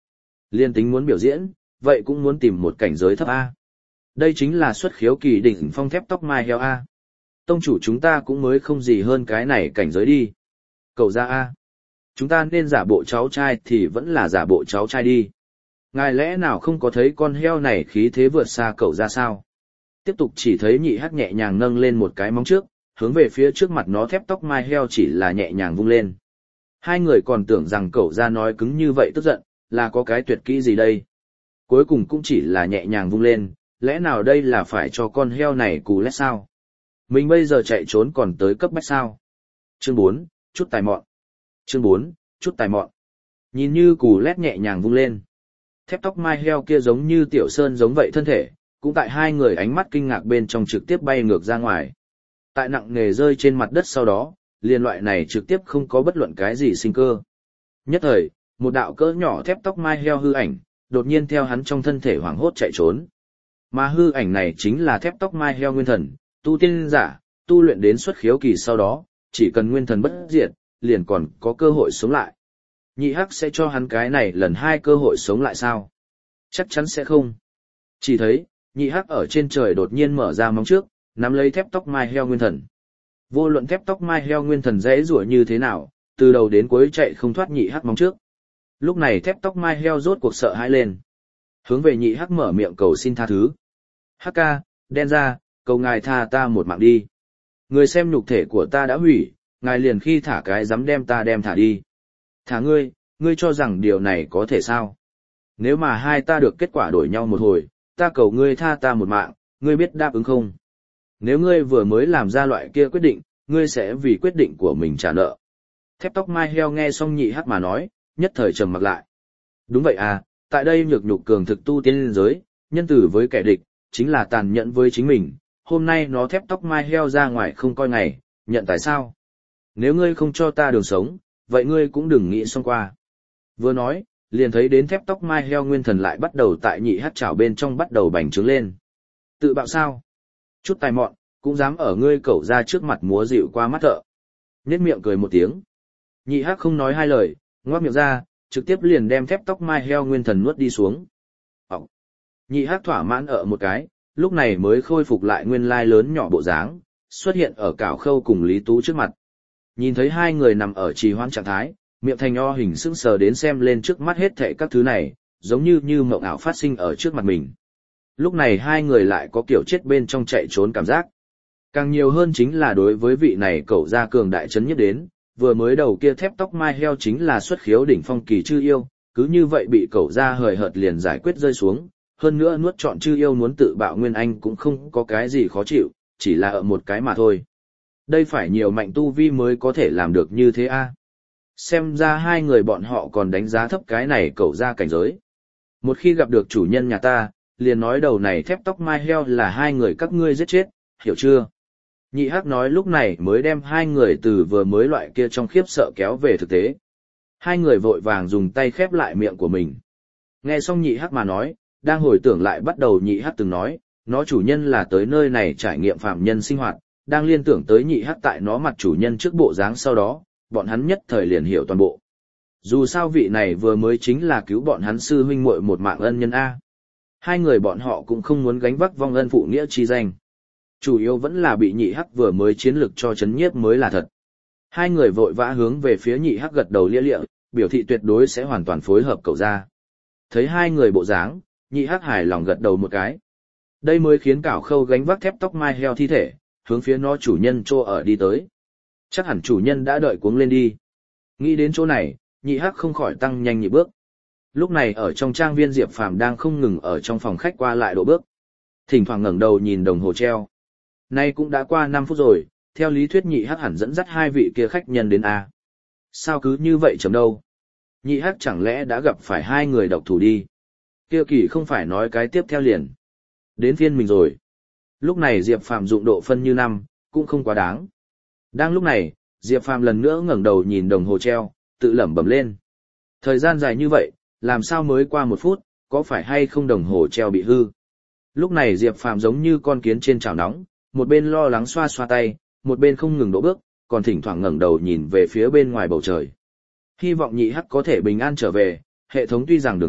Liên tính muốn biểu diễn, vậy cũng muốn tìm một cảnh giới thấp A. Đây chính là xuất khiếu kỳ đỉnh phong thép tóc mai heo A. Tông chủ chúng ta cũng mới không gì hơn cái này cảnh giới đi. Cậu ra A. Chúng ta nên giả bộ cháu trai thì vẫn là giả bộ cháu trai đi. Ngài lẽ nào không có thấy con heo này khí thế vượt xa cậu ra sao? Tiếp tục chỉ thấy nhị hắc nhẹ nhàng nâng lên một cái móng trước, hướng về phía trước mặt nó thép tóc mai heo chỉ là nhẹ nhàng vung lên. Hai người còn tưởng rằng cậu ra nói cứng như vậy tức giận, là có cái tuyệt kỹ gì đây? Cuối cùng cũng chỉ là nhẹ nhàng vung lên, lẽ nào đây là phải cho con heo này cù lét sao? Mình bây giờ chạy trốn còn tới cấp bách sao? Chương bốn, chút tài mọn. Chương bốn, chút tài mọn. Nhìn như cù lét nhẹ nhàng vung lên. Thép tóc mai heo kia giống như tiểu sơn giống vậy thân thể, cũng tại hai người ánh mắt kinh ngạc bên trong trực tiếp bay ngược ra ngoài. Tại nặng nề rơi trên mặt đất sau đó, liên loại này trực tiếp không có bất luận cái gì sinh cơ. Nhất thời, một đạo cỡ nhỏ thép tóc mai heo hư ảnh, đột nhiên theo hắn trong thân thể hoảng hốt chạy trốn. Mà hư ảnh này chính là thép tóc mai heo nguyên thần, tu tiên giả, tu luyện đến xuất khiếu kỳ sau đó, chỉ cần nguyên thần bất diệt, liền còn có cơ hội sống lại. Nhị hắc sẽ cho hắn cái này lần hai cơ hội sống lại sao? Chắc chắn sẽ không. Chỉ thấy, nhị hắc ở trên trời đột nhiên mở ra móng trước, nắm lấy thép tóc mai heo nguyên thần. Vô luận thép tóc mai heo nguyên thần dễ rủa như thế nào, từ đầu đến cuối chạy không thoát nhị hắc móng trước. Lúc này thép tóc mai heo rốt cuộc sợ hãi lên. Hướng về nhị hắc mở miệng cầu xin tha thứ. Hắc ca, đen ra, cầu ngài tha ta một mạng đi. Người xem nhục thể của ta đã hủy, ngài liền khi thả cái dám đem ta đem thả đi. Thả ngươi, ngươi cho rằng điều này có thể sao? Nếu mà hai ta được kết quả đổi nhau một hồi, ta cầu ngươi tha ta một mạng, ngươi biết đáp ứng không? Nếu ngươi vừa mới làm ra loại kia quyết định, ngươi sẽ vì quyết định của mình trả nợ. Thép tóc mai heo nghe xong nhị hắc mà nói, nhất thời trầm mặc lại. Đúng vậy à, tại đây nhược nhục cường thực tu tiên liên giới, nhân tử với kẻ địch, chính là tàn nhẫn với chính mình. Hôm nay nó thép tóc mai heo ra ngoài không coi ngày, nhận tại sao? Nếu ngươi không cho ta đường sống, vậy ngươi cũng đừng nghĩ xong qua. Vừa nói, liền thấy đến thép tóc mai heo nguyên thần lại bắt đầu tại nhị hắc chảo bên trong bắt đầu bành trướng lên. Tự bạo sao? Chút tài mọn, cũng dám ở ngươi cẩu ra trước mặt múa dịu qua mắt thợ. Nhếch miệng cười một tiếng. Nhị hắc không nói hai lời, ngoác miệng ra, trực tiếp liền đem thép tóc mai heo nguyên thần nuốt đi xuống. Ốc! Nhị hắc thỏa mãn ở một cái, lúc này mới khôi phục lại nguyên lai lớn nhỏ bộ dáng, xuất hiện ở Cảo Khâu cùng Lý Tú trước mặt. Nhìn thấy hai người nằm ở trì hoãn trạng thái, miệng thành o hình sững sờ đến xem lên trước mắt hết thảy các thứ này, giống như như mộng ảo phát sinh ở trước mặt mình. Lúc này hai người lại có kiểu chết bên trong chạy trốn cảm giác. Càng nhiều hơn chính là đối với vị này cẩu gia cường đại chấn nhất đến, vừa mới đầu kia thép tóc mai heo chính là xuất khiếu đỉnh phong kỳ chư yêu, cứ như vậy bị cẩu gia hời hợt liền giải quyết rơi xuống, hơn nữa nuốt trọn chư yêu muốn tự bạo nguyên anh cũng không có cái gì khó chịu, chỉ là ở một cái mà thôi. Đây phải nhiều mạnh tu vi mới có thể làm được như thế a. Xem ra hai người bọn họ còn đánh giá thấp cái này cẩu gia cảnh giới. Một khi gặp được chủ nhân nhà ta, liền nói đầu này thép tóc mai heo là hai người các ngươi giết chết, hiểu chưa? Nhị hắc nói lúc này mới đem hai người từ vừa mới loại kia trong khiếp sợ kéo về thực tế. Hai người vội vàng dùng tay khép lại miệng của mình. Nghe xong nhị hắc mà nói, đang hồi tưởng lại bắt đầu nhị hắc từng nói, nó chủ nhân là tới nơi này trải nghiệm phạm nhân sinh hoạt, đang liên tưởng tới nhị hắc tại nó mặt chủ nhân trước bộ dáng sau đó, bọn hắn nhất thời liền hiểu toàn bộ. Dù sao vị này vừa mới chính là cứu bọn hắn sư huynh muội một mạng ân nhân A. Hai người bọn họ cũng không muốn gánh vác vong ân phụ nghĩa chi danh. Chủ yếu vẫn là bị nhị hắc vừa mới chiến lực cho chấn nhiếp mới là thật. Hai người vội vã hướng về phía nhị hắc gật đầu lia lịa, biểu thị tuyệt đối sẽ hoàn toàn phối hợp cậu ra. Thấy hai người bộ dáng, nhị hắc hài lòng gật đầu một cái. Đây mới khiến Cảo Khâu gánh vác thép tóc mai heo thi thể, hướng phía nó chủ nhân chỗ ở đi tới. Chắc hẳn chủ nhân đã đợi cuống lên đi. Nghĩ đến chỗ này, nhị hắc không khỏi tăng nhanh nhịp bước. Lúc này ở trong trang viên Diệp Phàm đang không ngừng ở trong phòng khách qua lại độ bước. Thỉnh thoảng ngẩng đầu nhìn đồng hồ treo. Nay cũng đã qua năm phút rồi, theo lý thuyết nhị hắc hẳn dẫn dắt hai vị kia khách nhân đến A. Sao cứ như vậy chấm đâu? Nhị hắc chẳng lẽ đã gặp phải hai người độc thủ đi? Kia kỳ không phải nói cái tiếp theo liền. Đến phiên mình rồi. Lúc này Diệp Phàm dụng độ phân như năm, cũng không quá đáng. Đang lúc này, Diệp Phàm lần nữa ngẩng đầu nhìn đồng hồ treo, tự lẩm bẩm lên. Thời gian dài như vậy, làm sao mới qua một phút, có phải hay không đồng hồ treo bị hư? Lúc này Diệp Phàm giống như con kiến trên chảo nóng, một bên lo lắng xoa xoa tay, một bên không ngừng đỗ bước, còn thỉnh thoảng ngẩng đầu nhìn về phía bên ngoài bầu trời. Hy vọng nhị hắc có thể bình an trở về, hệ thống tuy rằng đường chạy,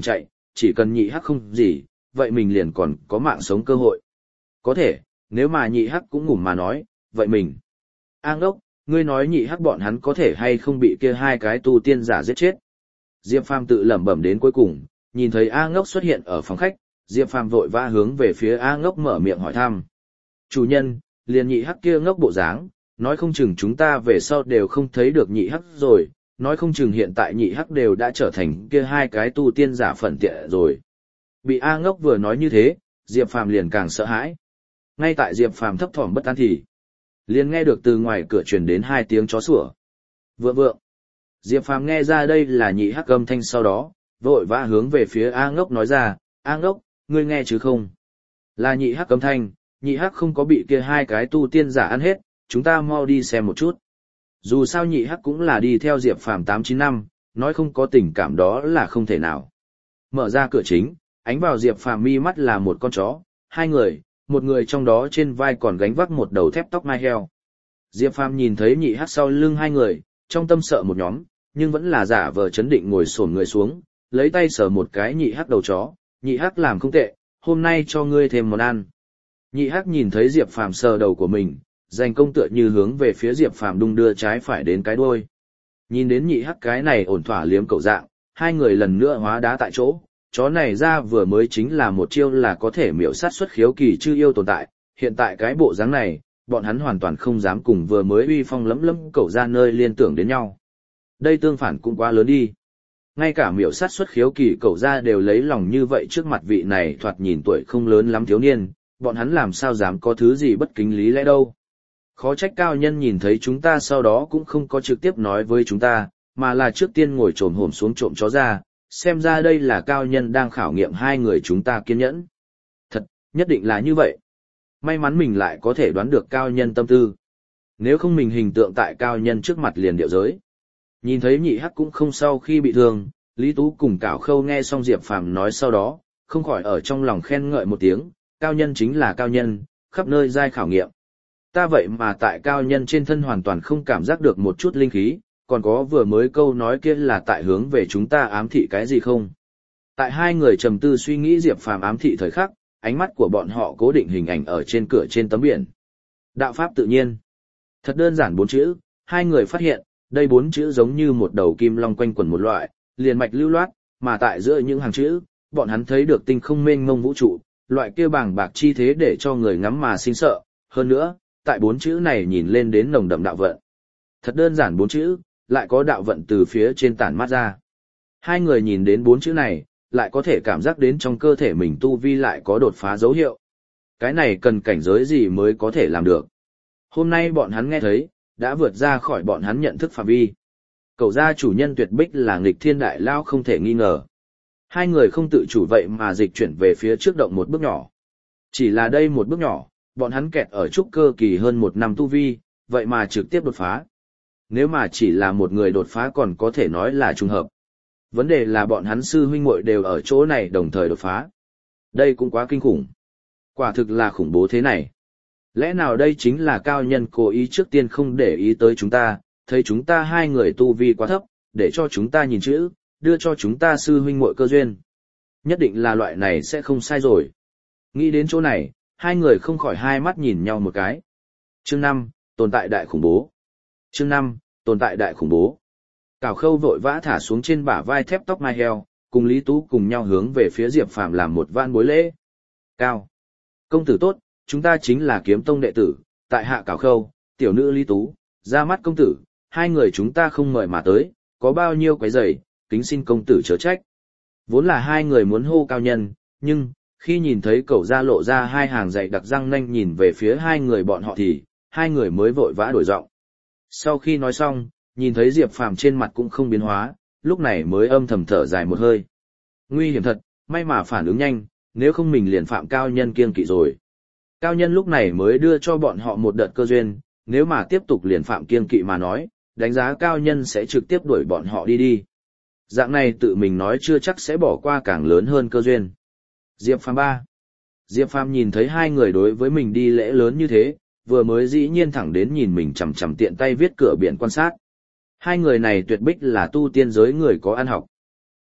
chỉ cần nhị hắc không gì, vậy mình liền còn có mạng sống cơ hội. Có thể, nếu mà nhị hắc cũng ngủm mà nói, vậy mình. A ngốc, ngươi nói nhị hắc bọn hắn có thể hay không bị kia hai cái tu tiên giả giết chết. Diệp Phàm tự lẩm bẩm đến cuối cùng, nhìn thấy A ngốc xuất hiện ở phòng khách, Diệp Phàm vội vã hướng về phía A ngốc mở miệng hỏi thăm. Chủ nhân, liền nhị hắc kia ngốc bộ dáng, nói không chừng chúng ta về sau đều không thấy được nhị hắc rồi, nói không chừng hiện tại nhị hắc đều đã trở thành kia hai cái tu tiên giả phận tiện rồi. Bị A ngốc vừa nói như thế, Diệp Phàm liền càng sợ hãi. Ngay tại Diệp Phàm thấp thỏm bất an thì, liền nghe được từ ngoài cửa truyền đến hai tiếng chó sủa. Vượng vượng. Diệp Phàm nghe ra đây là nhị hắc âm thanh, sau đó, vội vã hướng về phía A ngốc nói ra, A ngốc, ngươi nghe chứ không? Là nhị hắc âm thanh, nhị hắc không có bị kia hai cái tu tiên giả ăn hết, chúng ta mau đi xem một chút. Dù sao nhị hắc cũng là đi theo Diệp Phàm tám chín năm, nói không có tình cảm đó là không thể nào. Mở ra cửa chính, ánh vào Diệp Phàm mi mắt là một con chó, hai người, một người trong đó trên vai còn gánh vác một đầu thép tóc mai heo. Diệp Phàm nhìn thấy nhị hắc sau lưng hai người, trong tâm sợ một nhóm, nhưng vẫn là giả vờ chấn định ngồi xổm người xuống, lấy tay sờ một cái nhị hắc đầu chó, nhị hắc làm không tệ, hôm nay cho ngươi thêm món ăn. Nhị hắc nhìn thấy Diệp Phàm sờ đầu của mình, dành công tựa như hướng về phía Diệp Phàm đung đưa trái phải đến cái đuôi. Nhìn đến nhị hắc cái này ổn thỏa liếm cậu dạng, hai người lần nữa hóa đá tại chỗ, chó này ra vừa mới chính là một chiêu là có thể miểu sát xuất khiếu kỳ chư yêu tồn tại, hiện tại cái bộ dáng này, bọn hắn hoàn toàn không dám cùng vừa mới uy phong lẫm lẫm cậu ra nơi liên tưởng đến nhau. Đây tương phản cũng quá lớn đi. Ngay cả miểu sát xuất khiếu kỳ cậu ra đều lấy lòng như vậy trước mặt vị này thoạt nhìn tuổi không lớn lắm thiếu niên, bọn hắn làm sao dám có thứ gì bất kính lý lẽ đâu. Khó trách cao nhân nhìn thấy chúng ta sau đó cũng không có trực tiếp nói với chúng ta, mà là trước tiên ngồi trồm hổm xuống trộm chó ra, xem ra đây là cao nhân đang khảo nghiệm hai người chúng ta kiên nhẫn. Thật, nhất định là như vậy. May mắn mình lại có thể đoán được cao nhân tâm tư. Nếu không mình hình tượng tại cao nhân trước mặt liền điệu giới. Nhìn thấy nhị hắc cũng không sau khi bị thương, Lý Tú cùng Cảo Khâu nghe xong Diệp Phàm nói sau đó, không khỏi ở trong lòng khen ngợi một tiếng, cao nhân chính là cao nhân, khắp nơi giai khảo nghiệm. Ta vậy mà tại cao nhân trên thân hoàn toàn không cảm giác được một chút linh khí, còn có vừa mới câu nói kia là tại hướng về chúng ta ám thị cái gì không? Tại hai người trầm tư suy nghĩ Diệp Phàm ám thị thời khắc, ánh mắt của bọn họ cố định hình ảnh ở trên cửa trên tấm biển. Đạo pháp tự nhiên. Thật đơn giản bốn chữ, hai người phát hiện, đây bốn chữ giống như một đầu kim long quanh quẩn một loại, liền mạch lưu loát, mà tại giữa những hàng chữ, bọn hắn thấy được tinh không mênh mông vũ trụ, loại kia bàng bạc chi thế để cho người ngắm mà sinh sợ, hơn nữa, tại bốn chữ này nhìn lên đến nồng đậm đạo vận. Thật đơn giản bốn chữ, lại có đạo vận từ phía trên tản mát ra. Hai người nhìn đến bốn chữ này, lại có thể cảm giác đến trong cơ thể mình tu vi lại có đột phá dấu hiệu. Cái này cần cảnh giới gì mới có thể làm được. Hôm nay bọn hắn nghe thấy, đã vượt ra khỏi bọn hắn nhận thức phạm vi. Cậu gia chủ nhân tuyệt bích là nghịch thiên đại lao không thể nghi ngờ. Hai người không tự chủ vậy mà dịch chuyển về phía trước động một bước nhỏ. Chỉ là đây một bước nhỏ, bọn hắn kẹt ở trúc cơ kỳ hơn một năm tu vi, vậy mà trực tiếp đột phá. Nếu mà chỉ là một người đột phá còn có thể nói là trùng hợp. Vấn đề là bọn hắn sư huynh muội đều ở chỗ này đồng thời đột phá. Đây cũng quá kinh khủng. Quả thực là khủng bố thế này. Lẽ nào đây chính là cao nhân cố ý trước tiên không để ý tới chúng ta, thấy chúng ta hai người tu vi quá thấp, để cho chúng ta nhìn chữ, đưa cho chúng ta sư huynh muội cơ duyên. Nhất định là loại này sẽ không sai rồi. Nghĩ đến chỗ này, hai người không khỏi hai mắt nhìn nhau một cái. Chương năm, tồn tại đại khủng bố. Chương năm, tồn tại đại khủng bố. Cảo Khâu vội vã thả xuống trên bả vai thép tóc mai heo, cùng Lý Tú cùng nhau hướng về phía Diệp Phàm làm một van bối lễ. Cao. Công tử tốt, chúng ta chính là kiếm tông đệ tử, tại hạ Cảo Khâu, tiểu nữ Lý Tú, ra mắt công tử, hai người chúng ta không mời mà tới, có bao nhiêu cái giày, kính xin công tử chớ trách. Vốn là hai người muốn hô cao nhân, nhưng, khi nhìn thấy cậu ra lộ ra hai hàng giày đặc răng nanh nhìn về phía hai người bọn họ thì, hai người mới vội vã đổi giọng. Sau khi nói xong, nhìn thấy Diệp Phàm trên mặt cũng không biến hóa, lúc này mới âm thầm thở dài một hơi. Nguy hiểm thật, may mà phản ứng nhanh, nếu không mình liền phạm cao nhân kiêng kỵ rồi. Cao nhân lúc này mới đưa cho bọn họ một đợt cơ duyên, nếu mà tiếp tục liền phạm kiêng kỵ mà nói, đánh giá cao nhân sẽ trực tiếp đuổi bọn họ đi đi. Dạng này tự mình nói chưa chắc sẽ bỏ qua càng lớn hơn cơ duyên. Diệp Phàm ba. Diệp Phàm nhìn thấy hai người đối với mình đi lễ lớn như thế, vừa mới dĩ nhiên thẳng đến nhìn mình chằm chằm tiện tay viết cửa biển quan sát. Hai người này tuyệt bích là tu tiên giới người có ăn học.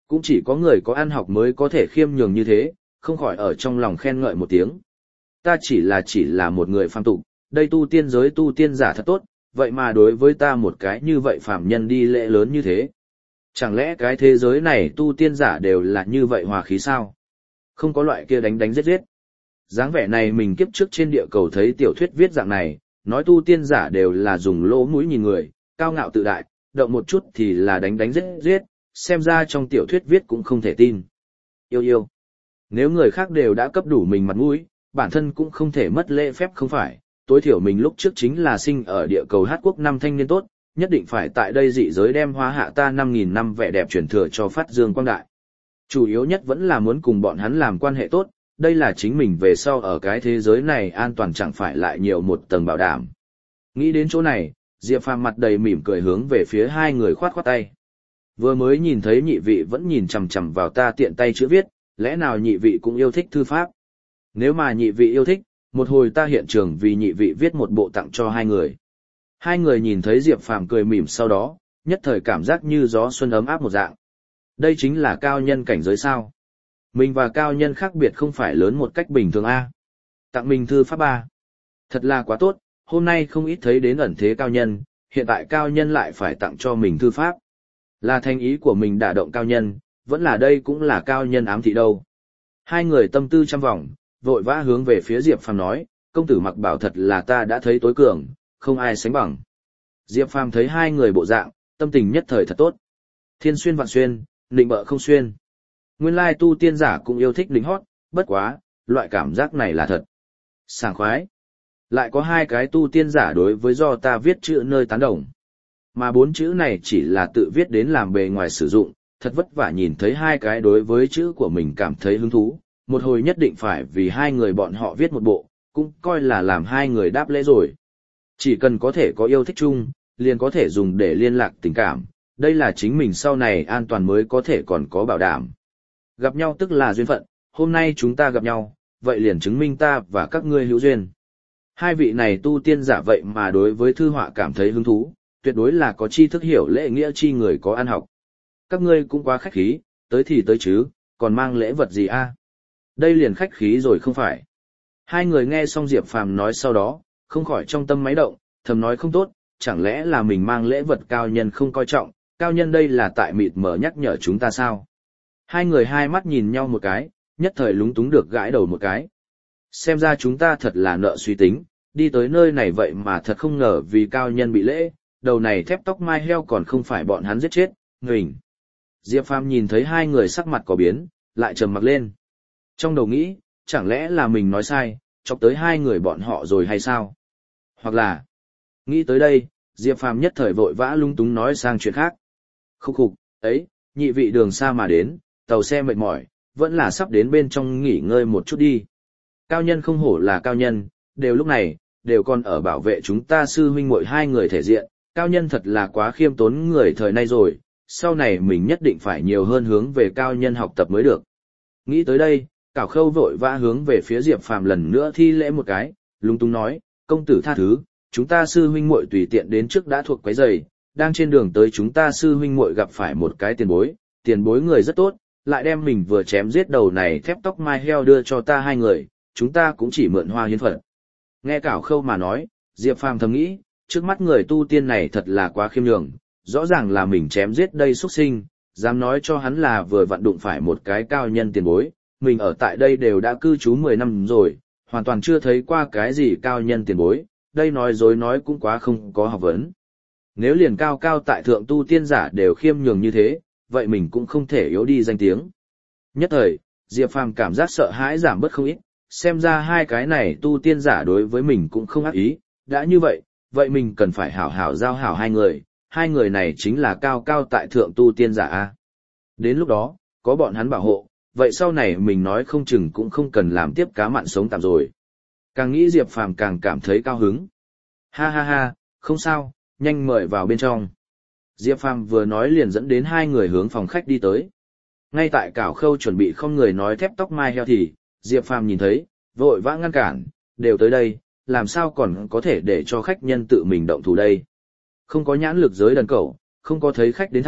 Cũng chỉ có người có ăn học mới có thể khiêm nhường như thế, không khỏi ở trong lòng khen ngợi một tiếng. Ta chỉ là chỉ là một người phàm tục, đây tu tiên giới tu tiên giả thật tốt, vậy mà đối với ta một cái như vậy phàm nhân đi lễ lớn như thế. Chẳng lẽ cái thế giới này tu tiên giả đều là như vậy hòa khí sao? Không có loại kia đánh đánh giết giết. Dáng vẻ này mình kiếp trước trên địa cầu thấy tiểu thuyết viết dạng này, nói tu tiên giả đều là dùng lỗ mũi nhìn người, cao ngạo tự đại, động một chút thì là đánh đánh giết giết, xem ra trong tiểu thuyết viết cũng không thể tin. Yêu yêu. Nếu người khác đều đã cấp đủ mình mặt mũi, bản thân cũng không thể mất lễ phép không phải, tối thiểu mình lúc trước chính là sinh ở địa cầu hát quốc năm thanh niên tốt, nhất định phải tại đây dị giới đem hóa hạ ta năm nghìn năm vẻ đẹp truyền thừa cho phát dương quang đại. Chủ yếu nhất vẫn là muốn cùng bọn hắn làm quan hệ tốt, đây là chính mình về sau ở cái thế giới này an toàn chẳng phải lại nhiều một tầng bảo đảm. Nghĩ đến chỗ này, Diệp Phàm mặt đầy mỉm cười hướng về phía hai người khoát khoát tay. Vừa mới nhìn thấy nhị vị vẫn nhìn chằm chằm vào ta tiện tay chữ viết, lẽ nào nhị vị cũng yêu thích thư pháp? Nếu mà nhị vị yêu thích, một hồi ta hiện trường vì nhị vị viết một bộ tặng cho hai người. Hai người nhìn thấy Diệp Phàm cười mỉm sau đó, nhất thời cảm giác như gió xuân ấm áp một dạng. Đây chính là cao nhân cảnh giới sao? Mình và cao nhân khác biệt không phải lớn một cách bình thường a. Tặng mình thư pháp ba. Thật là quá tốt, hôm nay không ít thấy đến ẩn thế cao nhân, hiện tại cao nhân lại phải tặng cho mình thư pháp. Là thành ý của mình đả động cao nhân, vẫn là đây cũng là cao nhân ám thị đâu. Hai người tâm tư trăm vòng, vội vã hướng về phía Diệp Phàm nói, công tử Mặc Bảo thật là ta đã thấy tối cường, không ai sánh bằng. Diệp Phàm thấy hai người bộ dạng, tâm tình nhất thời thật tốt. Thiên xuyên vạn xuyên, nịnh bợ không xuyên. Nguyên lai tu tiên giả cũng yêu thích lính hót, bất quá, loại cảm giác này là thật. Sảng khoái. Lại có hai cái tu tiên giả đối với do ta viết chữ nơi tán đồng. Mà bốn chữ này chỉ là tự viết đến làm bề ngoài sử dụng, thật vất vả nhìn thấy hai cái đối với chữ của mình cảm thấy hứng thú, một hồi nhất định phải vì hai người bọn họ viết một bộ, cũng coi là làm hai người đáp lễ rồi. Chỉ cần có thể có yêu thích chung, liền có thể dùng để liên lạc tình cảm, đây là chính mình sau này an toàn mới có thể còn có bảo đảm. Gặp nhau tức là duyên phận, hôm nay chúng ta gặp nhau, vậy liền chứng minh ta và các ngươi hữu duyên. Hai vị này tu tiên giả vậy mà đối với thư họa cảm thấy hứng thú, tuyệt đối là có tri thức hiểu lễ nghĩa chi người có ăn học. Các ngươi cũng quá khách khí, tới thì tới chứ, còn mang lễ vật gì a? Đây liền khách khí rồi không phải. Hai người nghe xong Diệp Phàm nói sau đó, không khỏi trong tâm máy động, thầm nói không tốt, chẳng lẽ là mình mang lễ vật cao nhân không coi trọng, cao nhân đây là tại mịt mờ nhắc nhở chúng ta sao? Hai người hai mắt nhìn nhau một cái, nhất thời lúng túng được gãi đầu một cái. Xem ra chúng ta thật là nợ suy tính, đi tới nơi này vậy mà thật không ngờ vì cao nhân bị lễ, đầu này thép tóc mai heo còn không phải bọn hắn giết chết, nghình. Diệp Phàm nhìn thấy hai người sắc mặt có biến, lại trầm mặc lên. Trong đầu nghĩ, chẳng lẽ là mình nói sai, chọc tới hai người bọn họ rồi hay sao? Hoặc là, nghĩ tới đây, Diệp Phàm nhất thời vội vã lung túng nói sang chuyện khác. Khúc khục, ấy, nhị vị đường xa mà đến, tàu xe mệt mỏi, vẫn là sắp đến bên trong nghỉ ngơi một chút đi. Cao nhân không hổ là cao nhân, đều lúc này, đều còn ở bảo vệ chúng ta sư huynh muội hai người thể diện, cao nhân thật là quá khiêm tốn người thời nay rồi, sau này mình nhất định phải nhiều hơn hướng về cao nhân học tập mới được. Nghĩ tới đây, Cảo Khâu vội vã hướng về phía Diệp Phàm lần nữa thi lễ một cái, lúng túng nói, công tử tha thứ, chúng ta sư huynh muội tùy tiện đến trước đã thuộc quấy rầy, đang trên đường tới chúng ta sư huynh muội gặp phải một cái tiền bối, tiền bối người rất tốt, lại đem mình vừa chém giết đầu này thép tóc mai heo đưa cho ta hai người, chúng ta cũng chỉ mượn hoa hiến phật. Nghe Cảo Khâu mà nói, Diệp Phàm thầm nghĩ, trước mắt người tu tiên này thật là quá khiêm nhường, rõ ràng là mình chém giết đây xuất sinh, dám nói cho hắn là vừa vặn đụng phải một cái cao nhân tiền bối, mình ở tại đây đều đã cư trú mười năm rồi, hoàn toàn chưa thấy qua cái gì cao nhân tiền bối, đây nói dối nói cũng quá không có học vấn. Nếu liền cao cao tại thượng tu tiên giả đều khiêm nhường như thế, vậy mình cũng không thể yếu đi danh tiếng. Nhất thời, Diệp Phàm cảm giác sợ hãi giảm bớt không ít, xem ra hai cái này tu tiên giả đối với mình cũng không ác ý, đã như vậy, vậy mình cần phải hảo hảo giao hảo hai người, hai người này chính là cao cao tại thượng tu tiên giả a. Đến lúc đó, có bọn hắn bảo hộ, vậy sau này mình nói không chừng cũng không cần làm tiếp cá mặn sống tạm rồi. Càng nghĩ Diệp Phàm càng cảm thấy cao hứng. Ha ha ha, không sao, nhanh mời vào bên trong. Diệp Phàm vừa nói liền dẫn đến hai người hướng phòng khách đi tới. Ngay tại Cảo Khâu chuẩn bị không người nói thép tóc mai heo thì, Diệp Phàm nhìn thấy, vội vã ngăn cản, đều tới đây, làm sao còn có thể để cho khách nhân tự mình động thủ đây. Không có nhãn lực giới đần cẩu, không có thấy khách đến thăm,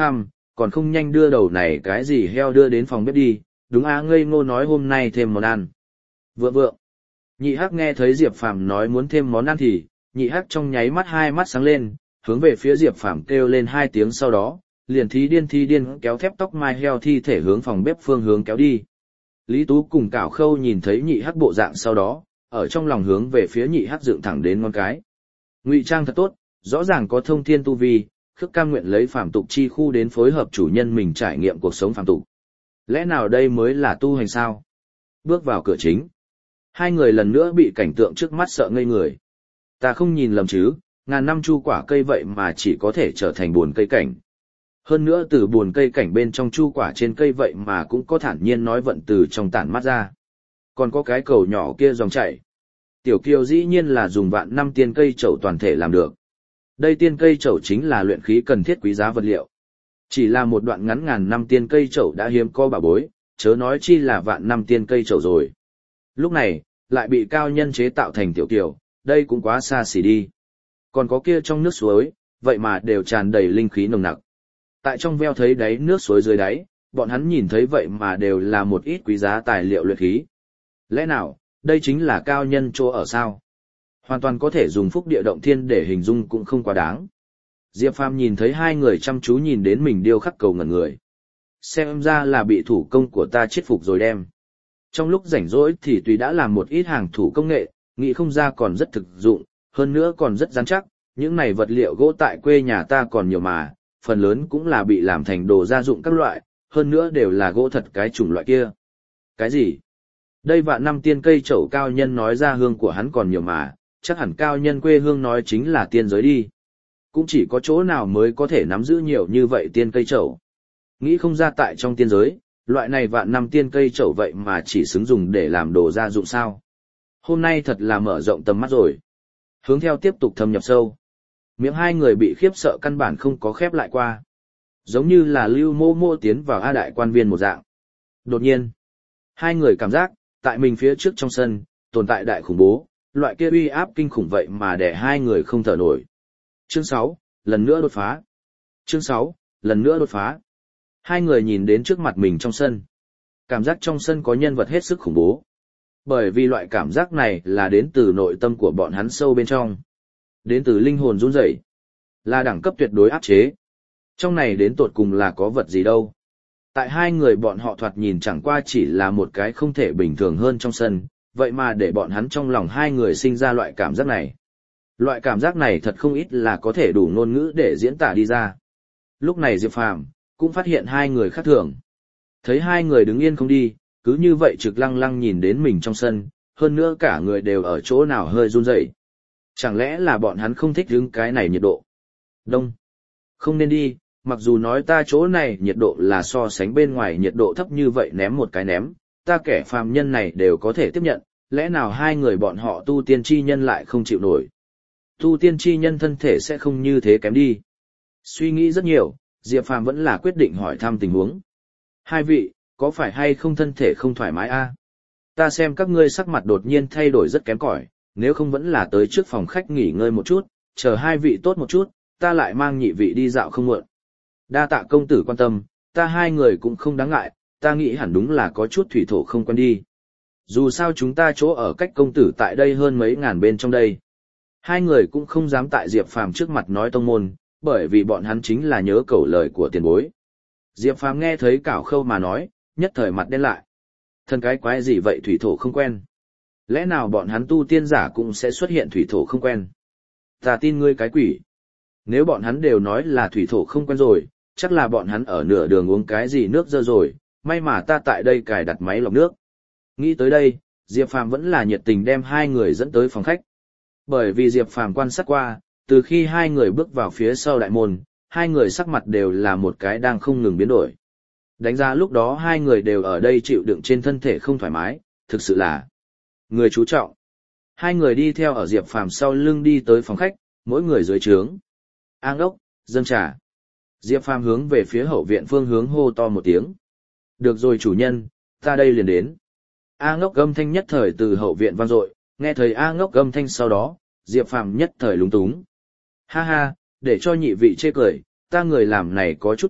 còn không nhanh đưa đầu này cái gì heo đưa đến phòng bếp đi, đúng á ngây ngô nói hôm nay thêm món ăn. Vượng vượng. Nhị hắc nghe thấy Diệp Phàm nói muốn thêm món ăn thì, nhị hắc trong nháy mắt hai mắt sáng lên, hướng về phía Diệp Phàm kêu lên hai tiếng sau đó, liền thí điên thí điên kéo thép tóc mai heo thi thể hướng phòng bếp phương hướng kéo đi. Lý Tú cùng Cảo Khâu nhìn thấy nhị hắc bộ dạng sau đó, ở trong lòng hướng về phía nhị hắc dựng thẳng đến ngón cái. Ngụy trang thật tốt, rõ ràng có thông thiên tu vi, khước cam nguyện lấy phàm tục chi khu đến phối hợp chủ nhân mình trải nghiệm cuộc sống phàm tục. Lẽ nào đây mới là tu hành sao? Bước vào cửa chính, hai người lần nữa bị cảnh tượng trước mắt sợ ngây người. Ta không nhìn lầm chứ, ngàn năm chu quả cây vậy mà chỉ có thể trở thành buồn cây cảnh. Hơn nữa từ buồn cây cảnh bên trong chu quả trên cây vậy mà cũng có thản nhiên nói vận từ trong tản mắt ra. Còn có cái cầu nhỏ kia dòng chảy. Tiểu Kiều dĩ nhiên là dùng vạn năm tiên cây trầu toàn thể làm được. Đây tiên cây trầu chính là luyện khí cần thiết quý giá vật liệu. Chỉ là một đoạn ngắn ngàn năm tiên cây trầu đã hiếm có bảo bối, chớ nói chi là vạn năm tiên cây trầu rồi. Lúc này, lại bị cao nhân chế tạo thành Tiểu Kiều, đây cũng quá xa xỉ đi. Còn có kia trong nước suối, vậy mà đều tràn đầy linh khí nồng nặc. Tại trong veo thấy đáy nước suối dưới đáy, bọn hắn nhìn thấy vậy mà đều là một ít quý giá tài liệu luyện khí. Lẽ nào, đây chính là cao nhân chỗ ở sao? Hoàn toàn có thể dùng phúc địa động thiên để hình dung cũng không quá đáng. Diệp Phàm nhìn thấy hai người chăm chú nhìn đến mình điêu khắc cầu ngẩn người. Xem ra là bị thủ công của ta chết phục rồi đem. Trong lúc rảnh rỗi thì tùy đã làm một ít hàng thủ công nghệ, nghĩ không ra còn rất thực dụng, hơn nữa còn rất rắn chắc. Những này vật liệu gỗ tại quê nhà ta còn nhiều mà, phần lớn cũng là bị làm thành đồ gia dụng các loại, hơn nữa đều là gỗ thật cái chủng loại kia. Cái gì? Đây vạn năm tiên cây trầu cao nhân nói ra hương của hắn còn nhiều mà, chắc hẳn cao nhân quê hương nói chính là tiên giới đi. Cũng chỉ có chỗ nào mới có thể nắm giữ nhiều như vậy tiên cây trầu. Nghĩ không ra tại trong tiên giới, loại này vạn năm tiên cây trầu vậy mà chỉ xứng dùng để làm đồ gia dụng sao. Hôm nay thật là mở rộng tầm mắt rồi. Hướng theo tiếp tục thâm nhập sâu. Miệng hai người bị khiếp sợ căn bản không có khép lại qua. Giống như là lưu mô mô tiến vào A đại quan viên một dạng. Đột nhiên, hai người cảm giác, tại mình phía trước trong sân, tồn tại đại khủng bố, loại kia uy áp kinh khủng vậy mà để hai người không thở nổi. Chương sáu, lần nữa đột phá. Chương sáu, lần nữa đột phá. Hai người nhìn đến trước mặt mình trong sân. Cảm giác trong sân có nhân vật hết sức khủng bố. Bởi vì loại cảm giác này là đến từ nội tâm của bọn hắn sâu bên trong. Đến từ linh hồn run rẩy, là đẳng cấp tuyệt đối áp chế. Trong này đến tột cùng là có vật gì đâu. Tại hai người bọn họ thoạt nhìn chẳng qua chỉ là một cái không thể bình thường hơn trong sân, vậy mà để bọn hắn trong lòng hai người sinh ra loại cảm giác này. Loại cảm giác này thật không ít là có thể đủ ngôn ngữ để diễn tả đi ra. Lúc này Diệp Phàm cũng phát hiện hai người khác thường. Thấy hai người đứng yên không đi, cứ như vậy trực lăng lăng nhìn đến mình trong sân, hơn nữa cả người đều ở chỗ nào hơi run rẩy. Chẳng lẽ là bọn hắn không thích đứng cái này nhiệt độ? Đông. Không nên đi, mặc dù nói ta chỗ này nhiệt độ là so sánh bên ngoài nhiệt độ thấp như vậy ném một cái ném, ta kẻ phàm nhân này đều có thể tiếp nhận, lẽ nào hai người bọn họ tu tiên chi nhân lại không chịu nổi? Tu tiên chi nhân thân thể sẽ không như thế kém đi. Suy nghĩ rất nhiều, Diệp Phàm vẫn là quyết định hỏi thăm tình huống. Hai vị, có phải hay không thân thể không thoải mái a? Ta xem các ngươi sắc mặt đột nhiên thay đổi rất kém cỏi, nếu không vẫn là tới trước phòng khách nghỉ ngơi một chút, chờ hai vị tốt một chút, ta lại mang nhị vị đi dạo không muộn. Đa tạ công tử quan tâm, ta hai người cũng không đáng ngại, ta nghĩ hẳn đúng là có chút thủy thổ không quen đi. Dù sao chúng ta chỗ ở cách công tử tại đây hơn mấy ngàn bên trong đây. Hai người cũng không dám tại Diệp Phàm trước mặt nói tông môn, bởi vì bọn hắn chính là nhớ cầu lời của tiền bối. Diệp Phàm nghe thấy Cảo Khâu mà nói, nhất thời mặt đen lại. Thân cái quái gì vậy thủy thổ không quen? Lẽ nào bọn hắn tu tiên giả cũng sẽ xuất hiện thủy thổ không quen? Ta tin ngươi cái quỷ. Nếu bọn hắn đều nói là thủy thổ không quen rồi, chắc là bọn hắn ở nửa đường uống cái gì nước dơ rồi, may mà ta tại đây cài đặt máy lọc nước. Nghĩ tới đây, Diệp Phàm vẫn là nhiệt tình đem hai người dẫn tới phòng khách. Bởi vì Diệp Phàm quan sát qua, từ khi hai người bước vào phía sau đại môn, hai người sắc mặt đều là một cái đang không ngừng biến đổi. Đánh ra lúc đó hai người đều ở đây chịu đựng trên thân thể không thoải mái, thực sự là người chú trọng. Hai người đi theo ở Diệp Phàm sau lưng đi tới phòng khách, mỗi người dưới trướng. An ốc, dâng trà. Diệp Phàm hướng về phía hậu viện phương hướng hô to một tiếng. Được rồi chủ nhân, ta đây liền đến. A ngốc âm thanh nhất thời từ hậu viện vang dội, nghe thấy A ngốc âm thanh sau đó, Diệp Phàm nhất thời lúng túng. Ha ha, để cho nhị vị chê cười, ta người làm này có chút chậm,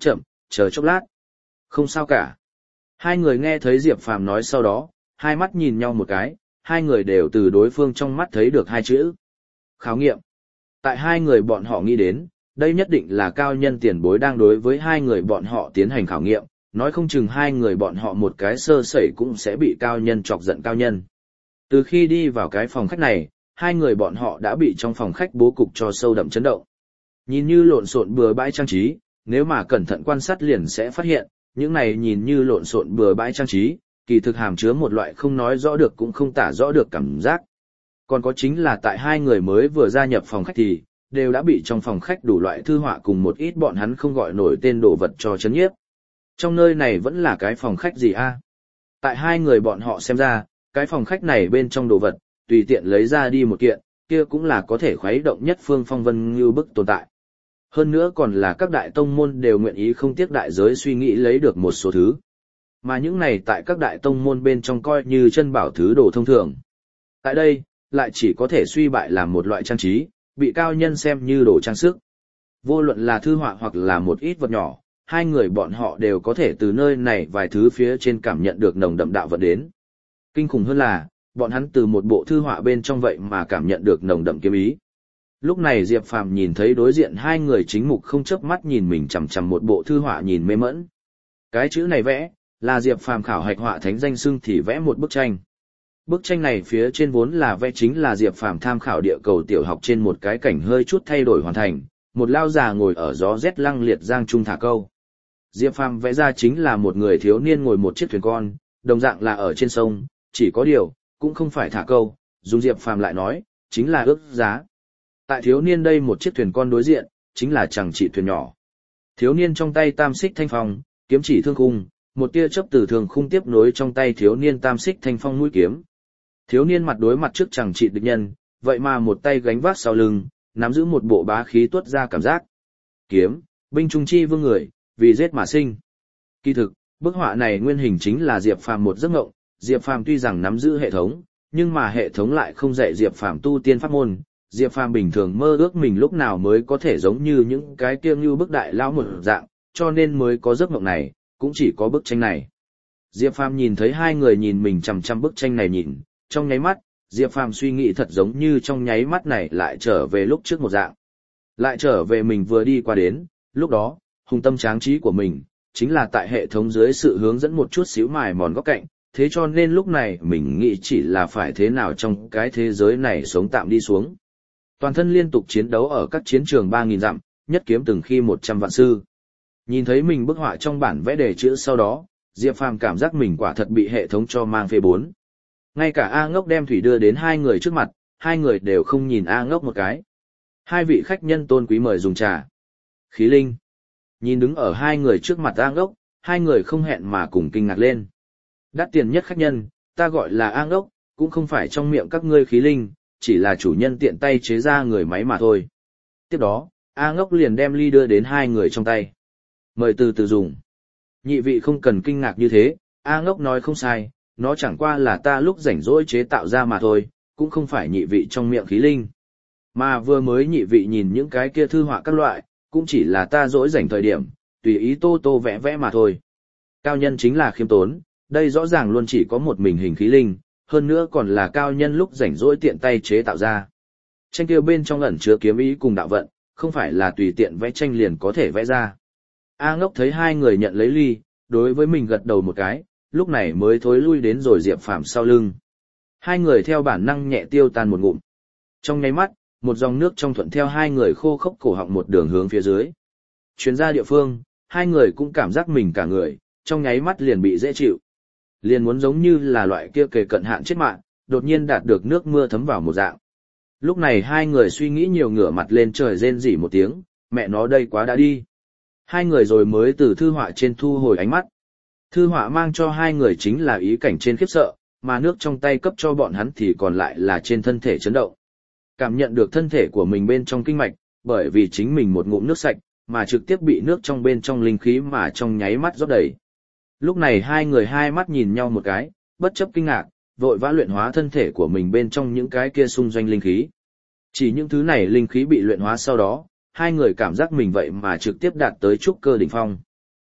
chờ chốc lát. Không sao cả. Hai người nghe thấy Diệp Phàm nói sau đó, hai mắt nhìn nhau một cái, hai người đều từ đối phương trong mắt thấy được hai chữ. Khảo nghiệm. Tại hai người bọn họ nghĩ đến, đây nhất định là cao nhân tiền bối đang đối với hai người bọn họ tiến hành khảo nghiệm, nói không chừng hai người bọn họ một cái sơ sẩy cũng sẽ bị cao nhân chọc giận cao nhân. Từ khi đi vào cái phòng khách này, hai người bọn họ đã bị trong phòng khách bố cục cho sâu đậm chấn động. Nhìn như lộn xộn bừa bãi trang trí, nếu mà cẩn thận quan sát liền sẽ phát hiện, những này nhìn như lộn xộn bừa bãi trang trí, kỳ thực hàm chứa một loại không nói rõ được cũng không tả rõ được cảm giác. Còn có chính là tại hai người mới vừa gia nhập phòng khách thì, đều đã bị trong phòng khách đủ loại thư họa cùng một ít bọn hắn không gọi nổi tên đồ vật cho chấn nhiếp. Trong nơi này vẫn là cái phòng khách gì a? Tại hai người bọn họ xem ra, cái phòng khách này bên trong đồ vật, tùy tiện lấy ra đi một kiện, kia cũng là có thể khuấy động nhất phương phong vân như bức tồn tại. Hơn nữa còn là các đại tông môn đều nguyện ý không tiếc đại giới suy nghĩ lấy được một số thứ. Mà những này tại các đại tông môn bên trong coi như chân bảo thứ đồ thông thường. Tại đây, lại chỉ có thể suy bại làm một loại trang trí, bị cao nhân xem như đồ trang sức. Vô luận là thư họa hoặc là một ít vật nhỏ, hai người bọn họ đều có thể từ nơi này vài thứ phía trên cảm nhận được nồng đậm đạo vận đến. Kinh khủng hơn là, bọn hắn từ một bộ thư họa bên trong vậy mà cảm nhận được nồng đậm kiếm ý. Lúc này Diệp Phàm nhìn thấy đối diện hai người chính mục không chớp mắt nhìn mình chằm chằm một bộ thư họa nhìn mê mẫn. Cái chữ này vẽ, là Diệp Phàm khảo hạch họa thánh danh xưng thì vẽ một bức tranh. Bức tranh này phía trên vốn là vẽ chính là Diệp Phàm tham khảo địa cầu tiểu học trên một cái cảnh hơi chút thay đổi hoàn thành, một lao già ngồi ở gió rét lăng liệt giang trung thả câu. Diệp Phàm vẽ ra chính là một người thiếu niên ngồi một chiếc thuyền con, đồng dạng là ở trên sông, chỉ có điều, cũng không phải thả câu, dùng Diệp Phàm lại nói, chính là ước giá. Tại thiếu niên đây một chiếc thuyền con đối diện, chính là chẳng chỉ thuyền nhỏ. Thiếu niên trong tay tam xích thanh phong, kiếm chỉ thương khung, một tia chớp từ thường khung tiếp nối trong tay thiếu niên tam xích thanh phong mũi kiếm. Thiếu niên mặt đối mặt trước chẳng chỉ địch nhân, vậy mà một tay gánh vác sau lưng, nắm giữ một bộ bá khí tuốt ra cảm giác. Kiếm, binh trung chi vương người, vì giết mà sinh. Kỳ thực, bức họa này nguyên hình chính là Diệp Phàm một giấc mộng, Diệp Phàm tuy rằng nắm giữ hệ thống, nhưng mà hệ thống lại không dạy Diệp Phàm tu tiên pháp môn. Diệp Phàm bình thường mơ ước mình lúc nào mới có thể giống như những cái kia như bức đại lão một dạng, cho nên mới có giấc mộng này, cũng chỉ có bức tranh này. Diệp Phàm nhìn thấy hai người nhìn mình chằm chằm bức tranh này nhìn, trong nháy mắt, Diệp Phàm suy nghĩ thật giống như trong nháy mắt này lại trở về lúc trước một dạng. Lại trở về mình vừa đi qua đến, lúc đó, hùng tâm tráng trí của mình, chính là tại hệ thống dưới sự hướng dẫn một chút xíu mài mòn góc cạnh, thế cho nên lúc này mình nghĩ chỉ là phải thế nào trong cái thế giới này sống tạm đi xuống. Toàn thân liên tục chiến đấu ở các chiến trường ba nghìn dặm, nhất kiếm từng khi một trăm vạn sư. Nhìn thấy mình bức họa trong bản vẽ đề chữ sau đó, Diệp Phàm cảm giác mình quả thật bị hệ thống cho mang phê bốn. Ngay cả A Ngốc đem thủy đưa đến hai người trước mặt, hai người đều không nhìn A Ngốc một cái. Hai vị khách nhân tôn quý mời dùng trà. Khí linh. Nhìn đứng ở hai người trước mặt A Ngốc, hai người không hẹn mà cùng kinh ngạc lên. Đắt tiền nhất khách nhân, ta gọi là A Ngốc, cũng không phải trong miệng các ngươi khí linh, chỉ là chủ nhân tiện tay chế ra người máy mà thôi. Tiếp đó, A Ngốc liền đem ly đưa đến hai người trong tay. Mời từ từ dùng. Nhị vị không cần kinh ngạc như thế, A Ngốc nói không sai, nó chẳng qua là ta lúc rảnh rỗi chế tạo ra mà thôi, cũng không phải nhị vị trong miệng khí linh. Mà vừa mới nhị vị nhìn những cái kia thư họa các loại, cũng chỉ là ta rỗi rảnh thời điểm, tùy ý tô tô vẽ vẽ mà thôi. Cao nhân chính là khiêm tốn, đây rõ ràng luôn chỉ có một mình hình khí linh, hơn nữa còn là cao nhân lúc rảnh rỗi tiện tay chế tạo ra. Tranh kia bên trong ẩn chứa kiếm ý cùng đạo vận, không phải là tùy tiện vẽ tranh liền có thể vẽ ra. A Ngốc thấy hai người nhận lấy ly, đối với mình gật đầu một cái, lúc này mới thối lui đến rồi Diệp Phàm sau lưng. Hai người theo bản năng nhẹ tiêu tan một ngụm. Trong nháy mắt, một dòng nước trong thuận theo hai người khô khốc cổ họng một đường hướng phía dưới. Chuyến ra địa phương, hai người cũng cảm giác mình cả người, trong nháy mắt liền bị dễ chịu. Liền muốn giống như là loại kia kề cận hạn chết mạng, đột nhiên đạt được nước mưa thấm vào một dạng. Lúc này hai người suy nghĩ nhiều ngửa mặt lên trời rên rỉ một tiếng, mẹ nó đây quá đã đi. Hai người rồi mới từ thư họa trên thu hồi ánh mắt. Thư họa mang cho hai người chính là ý cảnh trên khiếp sợ, mà nước trong tay cấp cho bọn hắn thì còn lại là trên thân thể chấn động. Cảm nhận được thân thể của mình bên trong kinh mạch, bởi vì chính mình một ngụm nước sạch, mà trực tiếp bị nước trong bên trong linh khí mà trong nháy mắt rót đầy. Lúc này hai người hai mắt nhìn nhau một cái, bất chấp kinh ngạc, vội vã luyện hóa thân thể của mình bên trong những cái kia xung doanh linh khí. Chỉ những thứ này linh khí bị luyện hóa sau đó, hai người cảm giác mình vậy mà trực tiếp đạt tới trúc cơ đỉnh phong.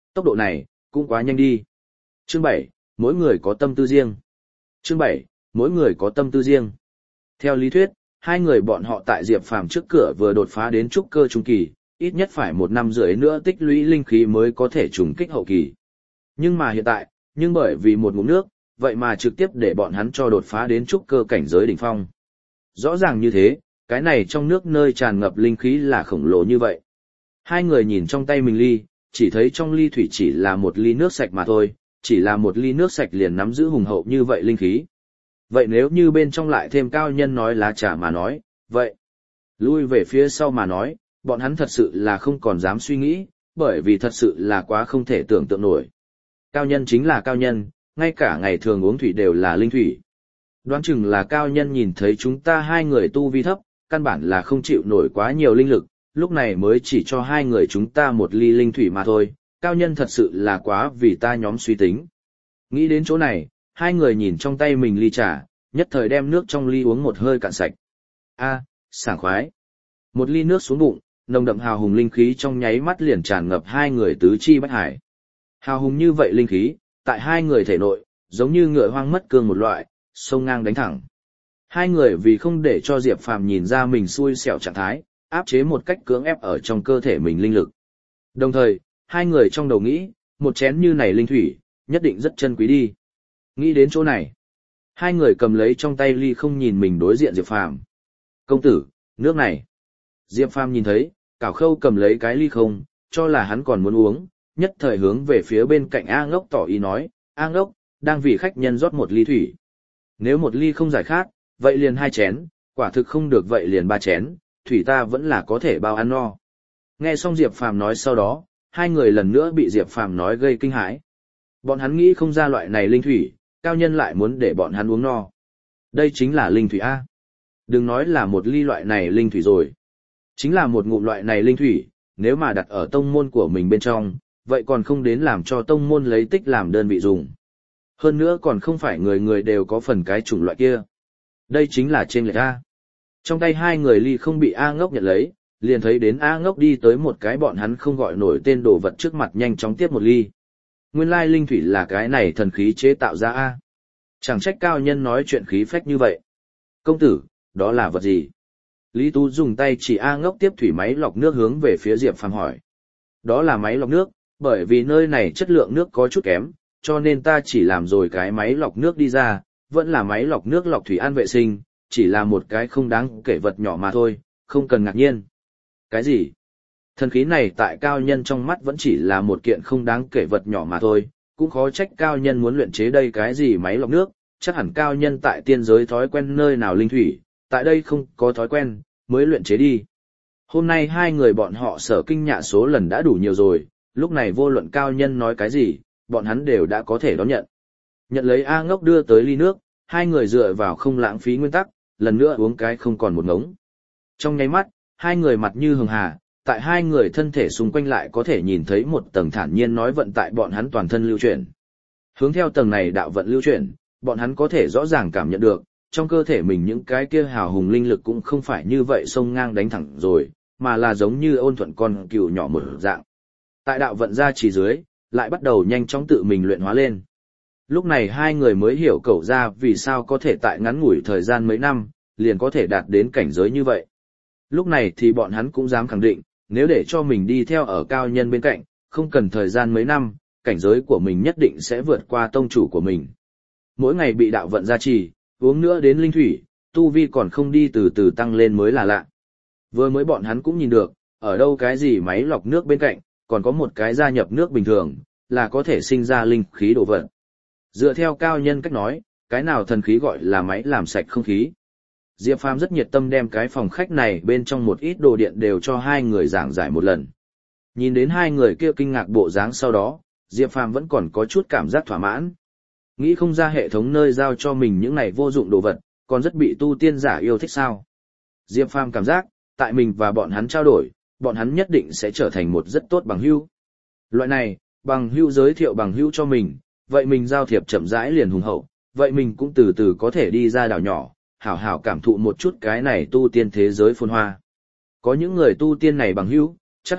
Tốc độ này, cũng quá nhanh đi. Chương bảy, mỗi người có tâm tư riêng. Chương bảy, mỗi người có tâm tư riêng. Theo lý thuyết, hai người bọn họ tại Diệp Phàm trước cửa vừa đột phá đến trúc cơ trung kỳ, ít nhất phải một năm rưỡi nữa tích lũy linh khí mới có thể trùng kích hậu kỳ. Nhưng mà hiện tại, nhưng bởi vì một ngụm nước, vậy mà trực tiếp để bọn hắn cho đột phá đến trúc cơ cảnh giới đỉnh phong. Rõ ràng như thế, cái này trong nước nơi tràn ngập linh khí là khổng lồ như vậy. Hai người nhìn trong tay mình ly, chỉ thấy trong ly thủy chỉ là một ly nước sạch mà thôi, chỉ là một ly nước sạch liền nắm giữ hùng hậu như vậy linh khí. Vậy nếu như bên trong lại thêm cao nhân nói lá trà mà nói, vậy, lui về phía sau mà nói, bọn hắn thật sự là không còn dám suy nghĩ, bởi vì thật sự là quá không thể tưởng tượng nổi. Cao nhân chính là cao nhân, ngay cả ngày thường uống thủy đều là linh thủy. Đoán chừng là cao nhân nhìn thấy chúng ta hai người tu vi thấp, căn bản là không chịu nổi quá nhiều linh lực, lúc này mới chỉ cho hai người chúng ta một ly linh thủy mà thôi, cao nhân thật sự là quá vì ta nhóm suy tính. Nghĩ đến chỗ này, hai người nhìn trong tay mình ly trà, nhất thời đem nước trong ly uống một hơi cạn sạch. A, sảng khoái. Một ly nước xuống bụng, nồng đậm hào hùng linh khí trong nháy mắt liền tràn ngập hai người tứ chi bách hải. Hào hùng như vậy linh khí, tại hai người thể nội, giống như ngựa hoang mất cương một loại, sông ngang đánh thẳng. Hai người vì không để cho Diệp Phàm nhìn ra mình xui xẻo trạng thái, áp chế một cách cưỡng ép ở trong cơ thể mình linh lực. Đồng thời, hai người trong đầu nghĩ, một chén như này linh thủy, nhất định rất chân quý đi. Nghĩ đến chỗ này, hai người cầm lấy trong tay ly không nhìn mình đối diện Diệp Phàm. Công tử, nước này. Diệp Phàm nhìn thấy, Cảo Khâu cầm lấy cái ly không, cho là hắn còn muốn uống, nhất thời hướng về phía bên cạnh A Ngốc tỏ ý nói, A Ngốc, đang vì khách nhân rót một ly thủy. Nếu một ly không giải khát, vậy liền hai chén, quả thực không được vậy liền ba chén, thủy ta vẫn là có thể bao ăn no. Nghe xong Diệp Phàm nói sau đó, hai người lần nữa bị Diệp Phàm nói gây kinh hãi. Bọn hắn nghĩ không ra loại này linh thủy, cao nhân lại muốn để bọn hắn uống no. Đây chính là linh thủy A. Đừng nói là một ly loại này linh thủy rồi. Chính là một ngụm loại này linh thủy, nếu mà đặt ở tông môn của mình bên trong, vậy còn không đến làm cho tông môn lấy tích làm đơn vị dùng. Hơn nữa còn không phải người người đều có phần cái chủng loại kia. Đây chính là trên lệch A. Trong tay hai người ly không bị A Ngốc nhận lấy, liền thấy đến A Ngốc đi tới một cái bọn hắn không gọi nổi tên đồ vật trước mặt nhanh chóng tiếp một ly. Nguyên lai linh thủy là cái này thần khí chế tạo ra A. Chẳng trách cao nhân nói chuyện khí phách như vậy. Công tử, đó là vật gì? Lý Tú dùng tay chỉ A Ngốc tiếp thủy máy lọc nước hướng về phía Diệp Phàm hỏi. Đó là máy lọc nước, bởi vì nơi này chất lượng nước có chút kém, cho nên ta chỉ làm rồi cái máy lọc nước đi ra, vẫn là máy lọc nước lọc thủy an vệ sinh, chỉ là một cái không đáng kể vật nhỏ mà thôi, không cần ngạc nhiên. Cái gì? Thần khí này tại cao nhân trong mắt vẫn chỉ là một kiện không đáng kể vật nhỏ mà thôi, cũng khó trách cao nhân muốn luyện chế đây cái gì máy lọc nước, chắc hẳn cao nhân tại tiên giới thói quen nơi nào linh thủy, tại đây không có thói quen, mới luyện chế đi. Hôm nay hai người bọn họ sở kinh nhạ số lần đã đủ nhiều rồi, lúc này vô luận cao nhân nói cái gì, bọn hắn đều đã có thể đón nhận. Nhận lấy A Ngốc đưa tới ly nước, hai người dựa vào không lãng phí nguyên tắc, lần nữa uống cái không còn một ngống. Trong nháy mắt, hai người mặt như hường hà, tại hai người thân thể xung quanh lại có thể nhìn thấy một tầng thản nhiên nói vận tại bọn hắn toàn thân lưu chuyển. Hướng theo tầng này đạo vận lưu chuyển, bọn hắn có thể rõ ràng cảm nhận được, trong cơ thể mình những cái kia hào hùng linh lực cũng không phải như vậy sông ngang đánh thẳng rồi, mà là giống như ôn thuận con cừu nhỏ một dạng. Tại đạo vận ra chỉ dưới, lại bắt đầu nhanh chóng tự mình luyện hóa lên. Lúc này hai người mới hiểu cậu ra vì sao có thể tại ngắn ngủi thời gian mấy năm, liền có thể đạt đến cảnh giới như vậy. Lúc này thì bọn hắn cũng dám khẳng định, nếu để cho mình đi theo ở cao nhân bên cạnh, không cần thời gian mấy năm, cảnh giới của mình nhất định sẽ vượt qua tông chủ của mình. Mỗi ngày bị đạo vận gia trì, uống nữa đến linh thủy, tu vi còn không đi từ từ tăng lên mới là lạ. Vừa mới bọn hắn cũng nhìn được, ở đâu cái gì máy lọc nước bên cạnh, còn có một cái gia nhập nước bình thường, là có thể sinh ra linh khí đồ vật. Dựa theo cao nhân cách nói, cái nào thần khí gọi là máy làm sạch không khí. Diệp Phàm rất nhiệt tâm đem cái phòng khách này bên trong một ít đồ điện đều cho hai người giảng giải một lần. Nhìn đến hai người kia kinh ngạc bộ dáng sau đó, Diệp Phàm vẫn còn có chút cảm giác thỏa mãn. Nghĩ không ra hệ thống nơi giao cho mình những này vô dụng đồ vật, còn rất bị tu tiên giả yêu thích sao. Diệp Phàm cảm giác, tại mình và bọn hắn trao đổi, bọn hắn nhất định sẽ trở thành một rất tốt bằng hữu. Loại này, bằng hữu giới thiệu bằng hữu cho mình, vậy mình giao thiệp chậm rãi liền hùng hậu, vậy mình cũng từ từ có thể đi ra đảo nhỏ, hảo hảo cảm thụ một chút cái này tu tiên thế giới phồn hoa. Có những người tu tiên này bằng hữu, chắc hẳn,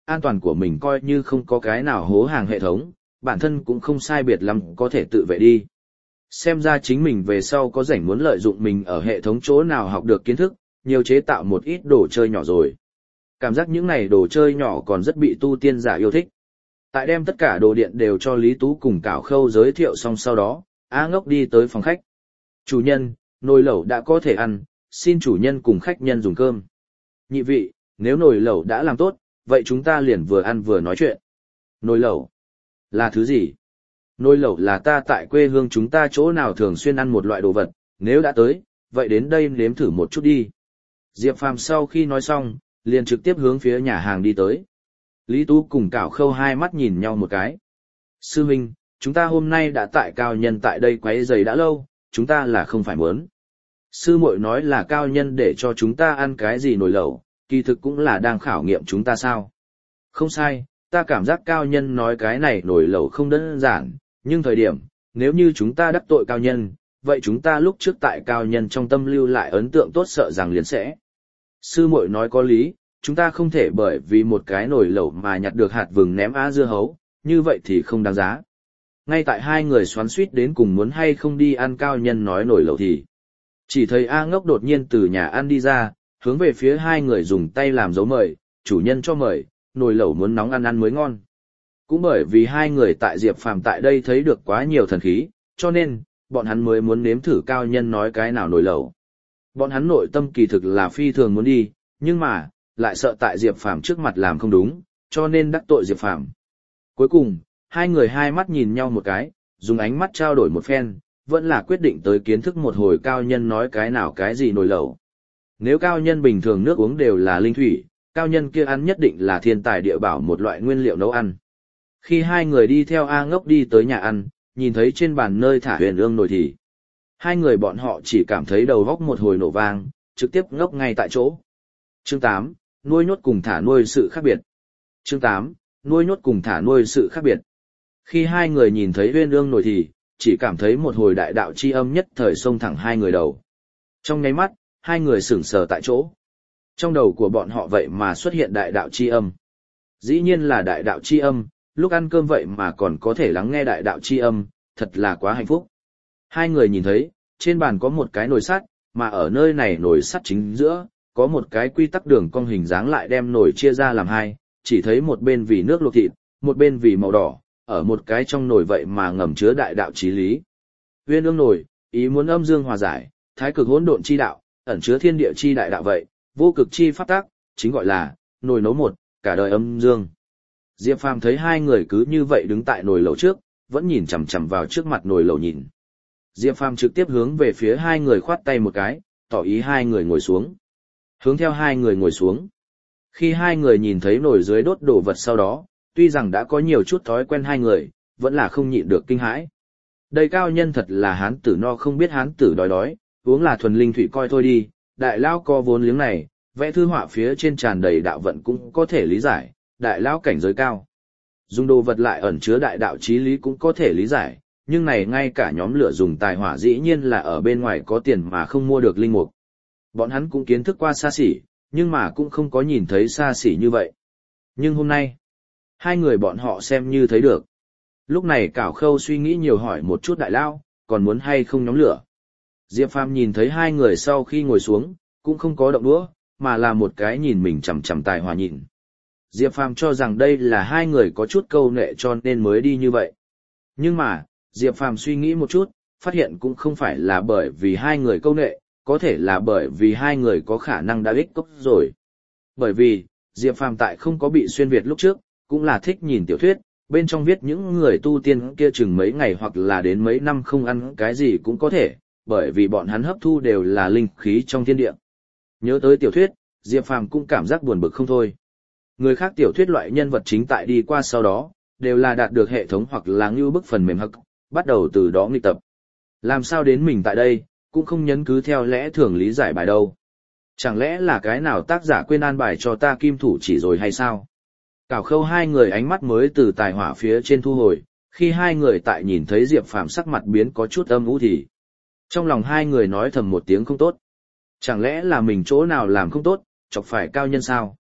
an toàn của mình coi như không có cái nào hố hàng hệ thống, bản thân cũng không sai biệt lắm có thể tự vệ đi. Xem ra chính mình về sau có rảnh muốn lợi dụng mình ở hệ thống chỗ nào học được kiến thức, nhiều chế tạo một ít đồ chơi nhỏ rồi. Cảm giác những này đồ chơi nhỏ còn rất bị tu tiên giả yêu thích. Tại đem tất cả đồ điện đều cho Lý Tú cùng Cảo Khâu giới thiệu xong sau đó, A Ngốc đi tới phòng khách. Chủ nhân, nồi lẩu đã có thể ăn, xin chủ nhân cùng khách nhân dùng cơm. Nhị vị, nếu nồi lẩu đã làm tốt, vậy chúng ta liền vừa ăn vừa nói chuyện. Nồi lẩu là thứ gì? Nồi lẩu là ta tại quê hương chúng ta chỗ nào thường xuyên ăn một loại đồ vật, nếu đã tới, vậy đến đây nếm thử một chút đi. Diệp Phàm sau khi nói xong, liền trực tiếp hướng phía nhà hàng đi tới. Lý Tú cùng Cảo Khâu hai mắt nhìn nhau một cái. Sư huynh, chúng ta hôm nay đã tại cao nhân tại đây quấy rầy đã lâu, chúng ta là không phải muốn. Sư muội nói là cao nhân để cho chúng ta ăn cái gì nồi lẩu, kỳ thực cũng là đang khảo nghiệm chúng ta sao. Không sai, ta cảm giác cao nhân nói cái này nồi lẩu không đơn giản, nhưng thời điểm, nếu như chúng ta đắc tội cao nhân, vậy chúng ta lúc trước tại cao nhân trong tâm lưu lại ấn tượng tốt sợ rằng liền sẽ. Sư muội nói có lý, chúng ta không thể bởi vì một cái nồi lẩu mà nhặt được hạt vừng ném á dưa hấu, như vậy thì không đáng giá. Ngay tại hai người xoắn suýt đến cùng muốn hay không đi ăn cao nhân nói nồi lẩu thì chỉ thấy A Ngốc đột nhiên từ nhà ăn đi ra, hướng về phía hai người dùng tay làm dấu mời, chủ nhân cho mời, nồi lẩu muốn nóng ăn ăn mới ngon. Cũng bởi vì hai người tại Diệp Phàm tại đây thấy được quá nhiều thần khí, cho nên, bọn hắn mới muốn nếm thử cao nhân nói cái nào nồi lẩu. Bọn hắn nội tâm kỳ thực là phi thường muốn đi, nhưng mà, lại sợ tại Diệp Phàm trước mặt làm không đúng, cho nên đắc tội Diệp Phàm. Cuối cùng, hai người hai mắt nhìn nhau một cái, dùng ánh mắt trao đổi một phen, vẫn là quyết định tới kiến thức một hồi cao nhân nói cái nào cái gì nồi lẩu. Nếu cao nhân bình thường nước uống đều là linh thủy, cao nhân kia ăn nhất định là thiên tài địa bảo một loại nguyên liệu nấu ăn. Khi hai người đi theo A Ngốc đi tới nhà ăn, nhìn thấy trên bàn nơi thả huyền ương nồi thì hai người bọn họ chỉ cảm thấy đầu góc một hồi nổ vang, trực tiếp ngốc ngay tại chỗ. Chương tám, nuôi nhốt cùng thả nuôi sự khác biệt. Chương tám, nuôi nhốt cùng thả nuôi sự khác biệt. Khi hai người nhìn thấy huyền ương nồi thì chỉ cảm thấy một hồi đại đạo chi âm nhất thời xông thẳng hai người đầu. Trong nháy mắt, hai người sững sờ tại chỗ. Trong đầu của bọn họ vậy mà xuất hiện đại đạo chi âm. Dĩ nhiên là đại đạo chi âm, lúc ăn cơm vậy mà còn có thể lắng nghe đại đạo chi âm, thật là quá hạnh phúc. Hai người nhìn thấy, trên bàn có một cái nồi sắt, mà ở nơi này nồi sắt chính giữa, có một cái quy tắc đường cong hình dáng lại đem nồi chia ra làm hai, chỉ thấy một bên vì nước luộc thịt, một bên vì màu đỏ, ở một cái trong nồi vậy mà ngầm chứa đại đạo chí lý. Uyên ương nồi, ý muốn âm dương hòa giải, thái cực hỗn độn chi đạo, ẩn chứa thiên địa chi đại đạo vậy, vô cực chi pháp tác, chính gọi là nồi nấu một, cả đời âm dương. Diệp Phàm thấy hai người cứ như vậy đứng tại nồi lẩu trước, vẫn nhìn chằm chằm vào trước mặt nồi lẩu nhìn. Diệp Phàm trực tiếp hướng về phía hai người khoát tay một cái, tỏ ý hai người ngồi xuống. Hướng theo hai người ngồi xuống. Khi hai người nhìn thấy nồi dưới đốt đồ vật sau đó, tuy rằng đã có nhiều chút thói quen hai người, vẫn là không nhịn được kinh hãi. Đây cao nhân thật là hán tử no không biết hán tử đói đói, uống là thuần linh thủy coi thôi đi, đại lao có vốn liếng này, vẽ thư họa phía trên tràn đầy đạo vận cũng có thể lý giải, đại lao cảnh giới cao. Dùng đồ vật lại ẩn chứa đại đạo chí lý cũng có thể lý giải, nhưng này ngay cả nhóm lửa dùng tài hỏa dĩ nhiên là ở bên ngoài có tiền mà không mua được linh mục. Bọn hắn cũng kiến thức qua xa xỉ, nhưng mà cũng không có nhìn thấy xa xỉ như vậy. Nhưng hôm nay, hai người bọn họ xem như thấy được. Lúc này Cảo Khâu suy nghĩ nhiều hỏi một chút đại lao, còn muốn hay không nhóm lửa. Diệp Phàm nhìn thấy hai người sau khi ngồi xuống, cũng không có động đũa, mà là một cái nhìn mình chằm chằm tài hòa nhìn. Diệp Phàm cho rằng đây là hai người có chút câu nệ cho nên mới đi như vậy. Nhưng mà, Diệp Phàm suy nghĩ một chút, phát hiện cũng không phải là bởi vì hai người câu nệ, có thể là bởi vì hai người có khả năng đã ích cốc rồi. Bởi vì, Diệp Phàm tại không có bị xuyên Việt lúc trước, cũng là thích nhìn tiểu thuyết, bên trong viết những người tu tiên kia chừng mấy ngày hoặc là đến mấy năm không ăn cái gì cũng có thể, bởi vì bọn hắn hấp thu đều là linh khí trong thiên địa. Nhớ tới tiểu thuyết, Diệp Phàm cũng cảm giác buồn bực không thôi. Người khác tiểu thuyết loại nhân vật chính tại đi qua sau đó, đều là đạt được hệ thống hoặc là ngưu bức phần mềm hắc, bắt đầu từ đó nghịch tập. Làm sao đến mình tại đây, cũng không nhấn cứ theo lẽ thường lý giải bài đâu. Chẳng lẽ là cái nào tác giả quên an bài cho ta kim thủ chỉ rồi hay sao? Cảo Khâu hai người ánh mắt mới từ tài hỏa phía trên thu hồi, khi hai người tại nhìn thấy Diệp Phàm sắc mặt biến có chút âm u thì trong lòng hai người nói thầm một tiếng không tốt. Chẳng lẽ là mình chỗ nào làm không tốt, chọc phải cao nhân sao?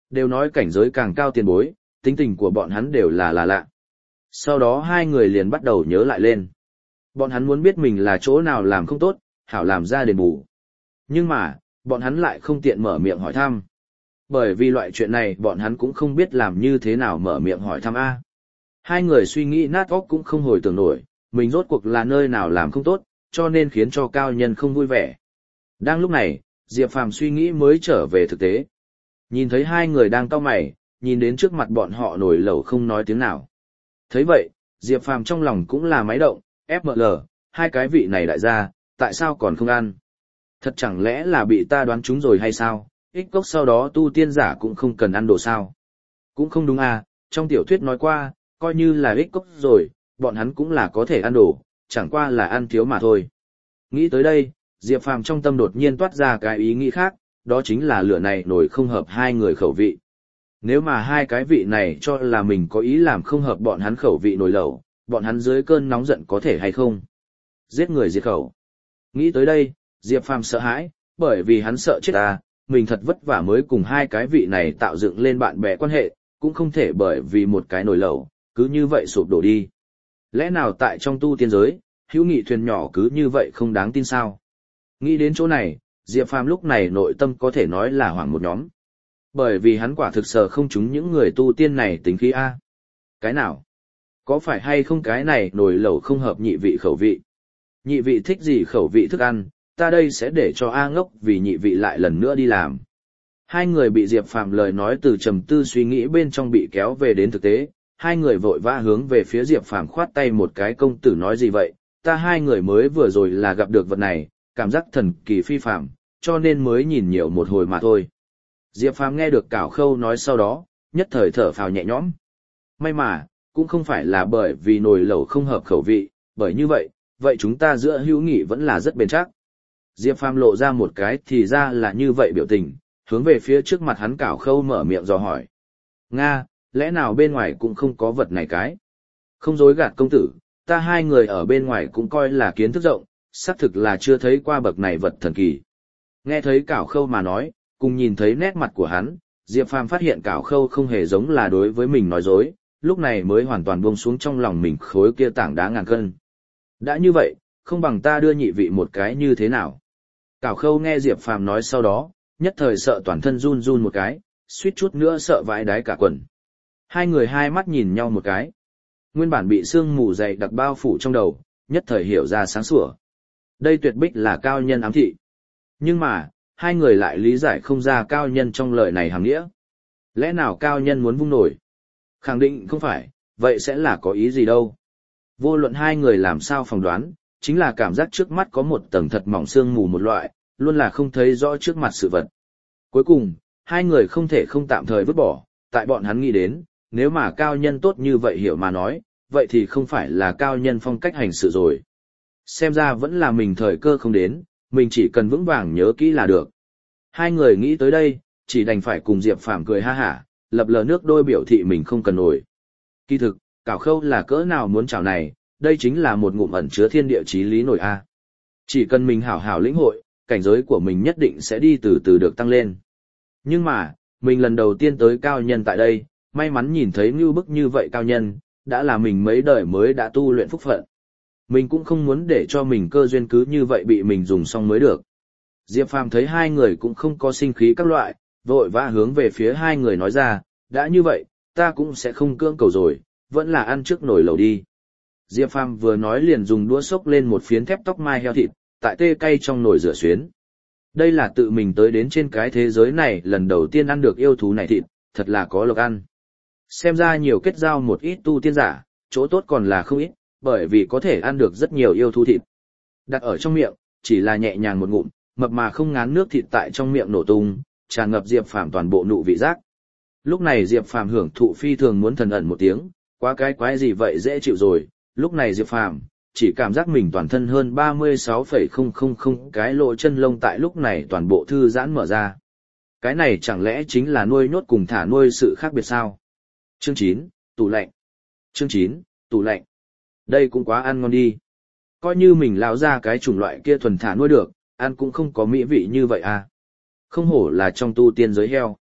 Đều nói cảnh giới càng cao tiền bối, tính tình của bọn hắn đều là là lạ. Sau đó hai người liền bắt đầu nhớ lại lên. Bọn hắn muốn biết mình là chỗ nào làm không tốt, hảo làm ra đền bù. Nhưng mà, bọn hắn lại không tiện mở miệng hỏi thăm. Bởi vì loại chuyện này bọn hắn cũng không biết làm như thế nào mở miệng hỏi thăm A. Hai người suy nghĩ nát óc cũng không hồi tưởng nổi, mình rốt cuộc là nơi nào làm không tốt, cho nên khiến cho cao nhân không vui vẻ. Đang lúc này, Diệp Phàm suy nghĩ mới trở về thực tế. Nhìn thấy hai người đang cau mày, nhìn đến trước mặt bọn họ nổi lẩu không nói tiếng nào. Thấy vậy, Diệp Phàm trong lòng cũng là máy động, ép em lờ, hai cái vị này đại gia, tại sao còn không ăn? Thật chẳng lẽ là bị ta đoán trúng rồi hay sao? Ích cốc sau đó tu tiên giả cũng không cần ăn đồ sao? Cũng không đúng à, trong tiểu thuyết nói qua, coi như là ích cốc rồi, bọn hắn cũng là có thể ăn đồ, chẳng qua là ăn thiếu mà thôi. Nghĩ tới đây, Diệp Phàm trong tâm đột nhiên toát ra cái ý nghĩ khác, đó chính là lửa này nổi không hợp hai người khẩu vị. Nếu mà hai cái vị này cho là mình có ý làm không hợp bọn hắn khẩu vị nổi lẩu, bọn hắn dưới cơn nóng giận có thể hay không? Giết người diệt khẩu. Nghĩ tới đây, Diệp Phàm sợ hãi, bởi vì hắn sợ chết à, mình thật vất vả mới cùng hai cái vị này tạo dựng lên bạn bè quan hệ, cũng không thể bởi vì một cái nồi lẩu, cứ như vậy sụp đổ đi. Lẽ nào tại trong tu tiên giới, hữu nghị thuyền nhỏ cứ như vậy không đáng tin sao? Nghĩ đến chỗ này, Diệp Phàm lúc này nội tâm có thể nói là hoảng một nhóm. Bởi vì hắn quả thực sợ không chúng những người tu tiên này tính khí A. Cái nào? Có phải hay không cái này nồi lẩu không hợp nhị vị khẩu vị? Nhị vị thích gì khẩu vị thức ăn, ta đây sẽ để cho A ngốc vì nhị vị lại lần nữa đi làm. Hai người bị Diệp Phàm lời nói từ trầm tư suy nghĩ bên trong bị kéo về đến thực tế, hai người vội vã hướng về phía Diệp Phàm khoát tay một cái công tử nói gì vậy, ta hai người mới vừa rồi là gặp được vật này, cảm giác thần kỳ phi phàm, cho nên mới nhìn nhiều một hồi mà thôi. Diệp Phàm nghe được Cảo Khâu nói sau đó, nhất thời thở phào nhẹ nhõm. May mà, cũng không phải là bởi vì nồi lẩu không hợp khẩu vị, bởi như vậy, vậy chúng ta giữa hữu nghị vẫn là rất bền chắc. Diệp Phàm lộ ra một cái thì ra là như vậy biểu tình, hướng về phía trước mặt hắn Cảo Khâu mở miệng dò hỏi. Nga, lẽ nào bên ngoài cũng không có vật này cái? Không dối gạt công tử, ta hai người ở bên ngoài cũng coi là kiến thức rộng, xác thực là chưa thấy qua bậc này vật thần kỳ. Nghe thấy Cảo Khâu mà nói, cùng nhìn thấy nét mặt của hắn, Diệp Phàm phát hiện Cảo Khâu không hề giống là đối với mình nói dối, lúc này mới hoàn toàn buông xuống trong lòng mình khối kia tảng đá ngàn cân. Đã như vậy, không bằng ta đưa nhị vị một cái như thế nào? Cảo Khâu nghe Diệp Phàm nói sau đó, nhất thời sợ toàn thân run run một cái, suýt chút nữa sợ vãi đái cả quần. Hai người hai mắt nhìn nhau một cái. Nguyên bản bị sương mù dày đặc bao phủ trong đầu, nhất thời hiểu ra sáng sủa. Đây tuyệt bích là cao nhân ám thị. Nhưng mà, hai người lại lý giải không ra cao nhân trong lời này hàm nghĩa. Lẽ nào cao nhân muốn vung nổi? Khẳng định không phải, vậy sẽ là có ý gì đâu. Vô luận hai người làm sao phỏng đoán, chính là cảm giác trước mắt có một tầng thật mỏng sương mù một loại, luôn là không thấy rõ trước mặt sự vật. Cuối cùng, hai người không thể không tạm thời vứt bỏ, tại bọn hắn nghĩ đến, nếu mà cao nhân tốt như vậy hiểu mà nói, vậy thì không phải là cao nhân phong cách hành sự rồi. Xem ra vẫn là mình thời cơ không đến, mình chỉ cần vững vàng nhớ kỹ là được. Hai người nghĩ tới đây, chỉ đành phải cùng Diệp Phàm cười ha hả, lập lờ nước đôi biểu thị mình không cần nổi. Kỳ thực, Cảo Khâu là cỡ nào muốn chảo này, đây chính là một ngụm ẩn chứa thiên địa chí lý nổi a. Chỉ cần mình hảo hảo lĩnh hội, cảnh giới của mình nhất định sẽ đi từ từ được tăng lên. Nhưng mà, mình lần đầu tiên tới cao nhân tại đây, may mắn nhìn thấy như bức như vậy cao nhân, đã là mình mấy đời mới đã tu luyện phúc phận. Mình cũng không muốn để cho mình cơ duyên cứ như vậy bị mình dùng xong mới được. Diệp Phàm thấy hai người cũng không có sinh khí các loại, vội vã hướng về phía hai người nói ra, đã như vậy, ta cũng sẽ không cưỡng cầu rồi, vẫn là ăn trước nồi lẩu đi. Diệp Phàm vừa nói liền dùng đũa xốc lên một phiến thép tóc mai heo thịt, tại tê cay trong nồi rửa xuyến. Đây là tự mình tới đến trên cái thế giới này lần đầu tiên ăn được yêu thú này thịt, thật là có lộc ăn. Xem ra nhiều kết giao một ít tu tiên giả, chỗ tốt còn là không ít, bởi vì có thể ăn được rất nhiều yêu thú thịt. Đặt ở trong miệng, chỉ là nhẹ nhàng một ngụm, mập mà không ngán nước thịt tại trong miệng nổ tung, tràn ngập Diệp Phàm toàn bộ nụ vị giác. Lúc này Diệp Phàm hưởng thụ phi thường muốn thần ẩn một tiếng, quá cái quái gì vậy dễ chịu rồi, lúc này Diệp Phàm chỉ cảm giác mình toàn thân hơn ba mươi sáu phẩy không không không cái lỗ chân lông tại lúc này toàn bộ thư giãn mở ra. Cái này chẳng lẽ chính là nuôi nhốt cùng thả nuôi sự khác biệt sao? Chương chín, tủ lạnh. Chương chín, tủ lạnh. Đây cũng quá ăn ngon đi. Coi như mình lão ra cái chủng loại kia thuần thả nuôi được, ăn cũng không có mỹ vị như vậy à. Không hổ là trong tu tiên giới heo.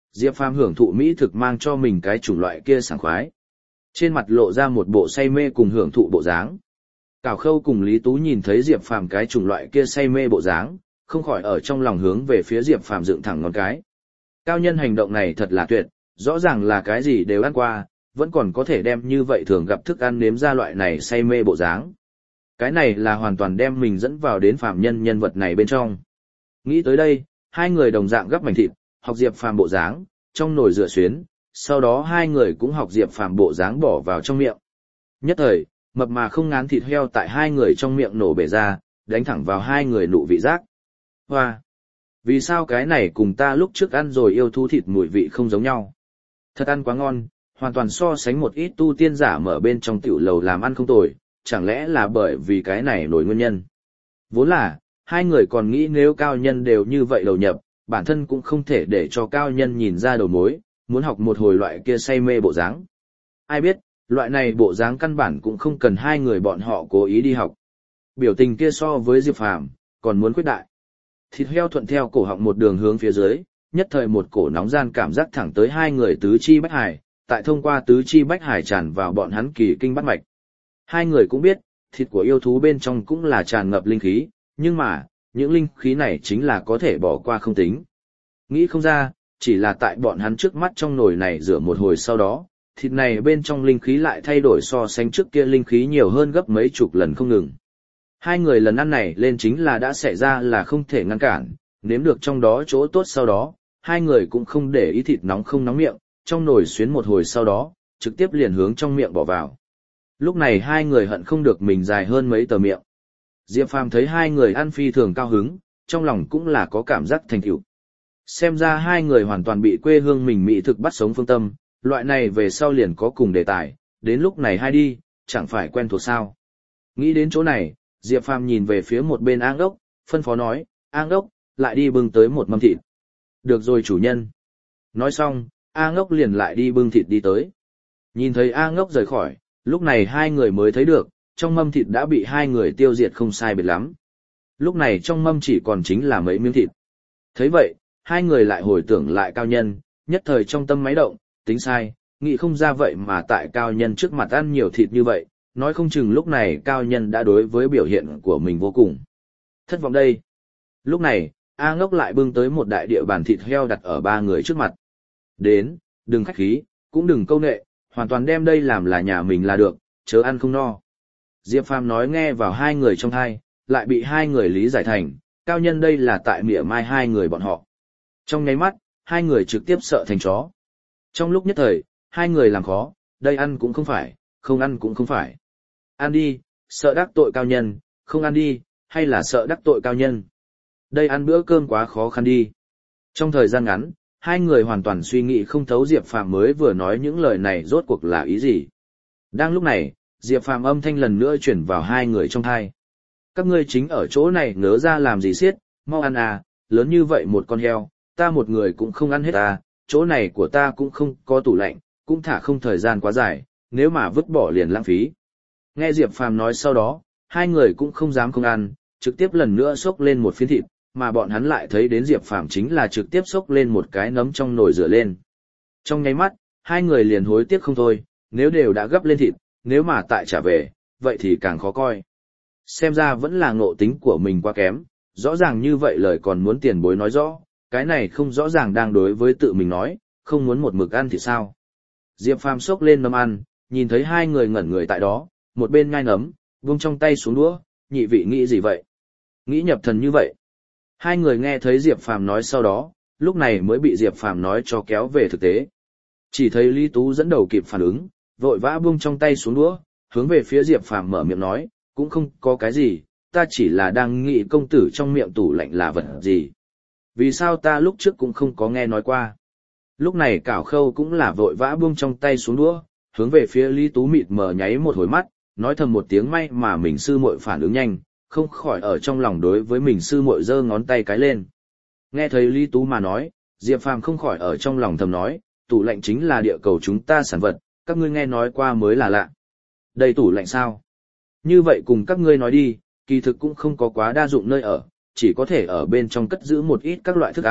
Diệp Phàm hưởng thụ mỹ thực mang cho mình cái chủng loại kia sảng khoái. Trên mặt lộ ra một bộ say mê cùng hưởng thụ bộ dáng. Cảo Khâu cùng Lý Tú nhìn thấy Diệp Phàm cái chủng loại kia say mê bộ dáng, không khỏi ở trong lòng hướng về phía Diệp Phàm dựng thẳng ngón cái. Cao nhân hành động này thật là tuyệt, rõ ràng là cái gì đều ăn qua, vẫn còn có thể đem như vậy thường gặp thức ăn nếm ra loại này say mê bộ dáng. Cái này là hoàn toàn đem mình dẫn vào đến phàm nhân nhân vật này bên trong. Nghĩ tới đây, hai người đồng dạng gấp mảnh thịt, học Diệp Phàm bộ dáng, trong nồi rửa xuyến, sau đó hai người cũng học Diệp Phàm bộ dáng bỏ vào trong miệng. Nhất thời, mập mà không ngán thịt heo tại hai người trong miệng nổ bể ra, đánh thẳng vào hai người nụ vị giác. Hoa! Vì sao cái này cùng ta lúc trước ăn rồi yêu thú thịt mùi vị không giống nhau? Thật ăn quá ngon, hoàn toàn so sánh một ít tu tiên giả mở bên trong tiểu lầu làm ăn không tồi, chẳng lẽ là bởi vì cái này nổi nguyên nhân. Vốn là, hai người còn nghĩ nếu cao nhân đều như vậy đầu nhập, bản thân cũng không thể để cho cao nhân nhìn ra đầu mối, muốn học một hồi loại kia say mê bộ dáng. Ai biết, loại này bộ dáng căn bản cũng không cần hai người bọn họ cố ý đi học. Biểu tình kia so với Diệp Phàm còn muốn khuyết đại. Thịt heo thuận theo cổ họng một đường hướng phía dưới, nhất thời một cổ nóng gian cảm giác thẳng tới hai người tứ chi bách hải, tại thông qua tứ chi bách hải tràn vào bọn hắn kỳ kinh bát mạch. Hai người cũng biết, thịt của yêu thú bên trong cũng là tràn ngập linh khí, nhưng mà, những linh khí này chính là có thể bỏ qua không tính. Nghĩ không ra, chỉ là tại bọn hắn trước mắt trong nồi này rửa một hồi sau đó, thịt này bên trong linh khí lại thay đổi so sánh trước kia linh khí nhiều hơn gấp mấy chục lần không ngừng. Hai người lần ăn này lên chính là đã xảy ra là không thể ngăn cản, nếm được trong đó chỗ tốt sau đó, hai người cũng không để ý thịt nóng không nóng miệng, trong nồi xuyến một hồi sau đó, trực tiếp liền hướng trong miệng bỏ vào. Lúc này hai người hận không được mình dài hơn mấy tờ miệng. Diệp Phàm thấy hai người ăn phi thường cao hứng, trong lòng cũng là có cảm giác thành tựu. Xem ra hai người hoàn toàn bị quê hương mình mỹ thực bắt sống phương tâm, loại này về sau liền có cùng đề tài, đến lúc này hai đi, chẳng phải quen thuộc sao. Nghĩ đến chỗ này, Diệp Phàm nhìn về phía một bên A Ngốc, phân phó nói, A Ngốc, lại đi bưng tới một mâm thịt. Được rồi chủ nhân. Nói xong, A Ngốc liền lại đi bưng thịt đi tới. Nhìn thấy A Ngốc rời khỏi, lúc này hai người mới thấy được, trong mâm thịt đã bị hai người tiêu diệt không sai biệt lắm. Lúc này trong mâm chỉ còn chính là mấy miếng thịt. Thấy vậy, hai người lại hồi tưởng lại cao nhân, nhất thời trong tâm máy động, tính sai, nghĩ không ra vậy mà tại cao nhân trước mặt ăn nhiều thịt như vậy, nói không chừng lúc này cao nhân đã đối với biểu hiện của mình vô cùng thất vọng đây. Lúc này, A Ngốc lại bưng tới một đại địa bàn thịt heo đặt ở ba người trước mặt. Đến, đừng khách khí, cũng đừng câu nệ, hoàn toàn đem đây làm là nhà mình là được, chớ ăn không no. Diệp Phàm nói nghe vào hai người trong hai, lại bị hai người lý giải thành, cao nhân đây là tại mỉa mai hai người bọn họ. Trong nháy mắt, hai người trực tiếp sợ thành chó. Trong lúc nhất thời, hai người làm khó, đây ăn cũng không phải, không ăn cũng không phải. Ăn đi, sợ đắc tội cao nhân, không ăn đi, hay là sợ đắc tội cao nhân. Đây ăn bữa cơm quá khó khăn đi. Trong thời gian ngắn, hai người hoàn toàn suy nghĩ không thấu Diệp Phàm mới vừa nói những lời này rốt cuộc là ý gì. Đang lúc này, Diệp Phàm âm thanh lần nữa chuyển vào hai người trong tai. Các ngươi chính ở chỗ này ngớ ra làm gì xiết, mau ăn à, lớn như vậy một con heo, ta một người cũng không ăn hết à, chỗ này của ta cũng không có tủ lạnh, cũng thả không thời gian quá dài, nếu mà vứt bỏ liền lãng phí. Nghe Diệp Phàm nói sau đó, hai người cũng không dám không ăn, trực tiếp lần nữa xốc lên một phiến thịt, mà bọn hắn lại thấy đến Diệp Phàm chính là trực tiếp xốc lên một cái nấm trong nồi rửa lên. Trong nháy mắt, hai người liền hối tiếc không thôi, nếu đều đã gấp lên thịt, nếu mà tại trả về, vậy thì càng khó coi. Xem ra vẫn là ngộ tính của mình quá kém, rõ ràng như vậy lời còn muốn tiền bối nói rõ, cái này không rõ ràng đang đối với tự mình nói, không muốn một mực ăn thì sao. Diệp Phàm xốc lên nấm ăn, nhìn thấy hai người ngẩn người tại đó, một bên ngai nấm, vung trong tay xuống đũa, nhị vị nghĩ gì vậy? Nghĩ nhập thần như vậy. Hai người nghe thấy Diệp Phàm nói sau đó, lúc này mới bị Diệp Phàm nói cho kéo về thực tế. Chỉ thấy Lý Tú dẫn đầu kịp phản ứng, vội vã buông trong tay xuống đũa, hướng về phía Diệp Phàm mở miệng nói, cũng không có cái gì, ta chỉ là đang nghĩ công tử trong miệng tủ lạnh là vật gì. Vì sao ta lúc trước cũng không có nghe nói qua. Lúc này Cảo Khâu cũng là vội vã buông trong tay xuống đũa, hướng về phía Lý Tú mịt mờ nháy một hồi mắt, nói thầm một tiếng may mà mình sư muội phản ứng nhanh, không khỏi ở trong lòng đối với mình sư muội giơ ngón tay cái lên. Nghe thấy Lý Tú mà nói, Diệp Phàm không khỏi ở trong lòng thầm nói, tủ lạnh chính là địa cầu chúng ta sản vật, các ngươi nghe nói qua mới là lạ. Đây tủ lạnh sao? Như vậy cùng các ngươi nói đi, kỳ thực cũng không có quá đa dụng nơi ở, chỉ có thể ở bên trong cất giữ một ít các loại thức ăn,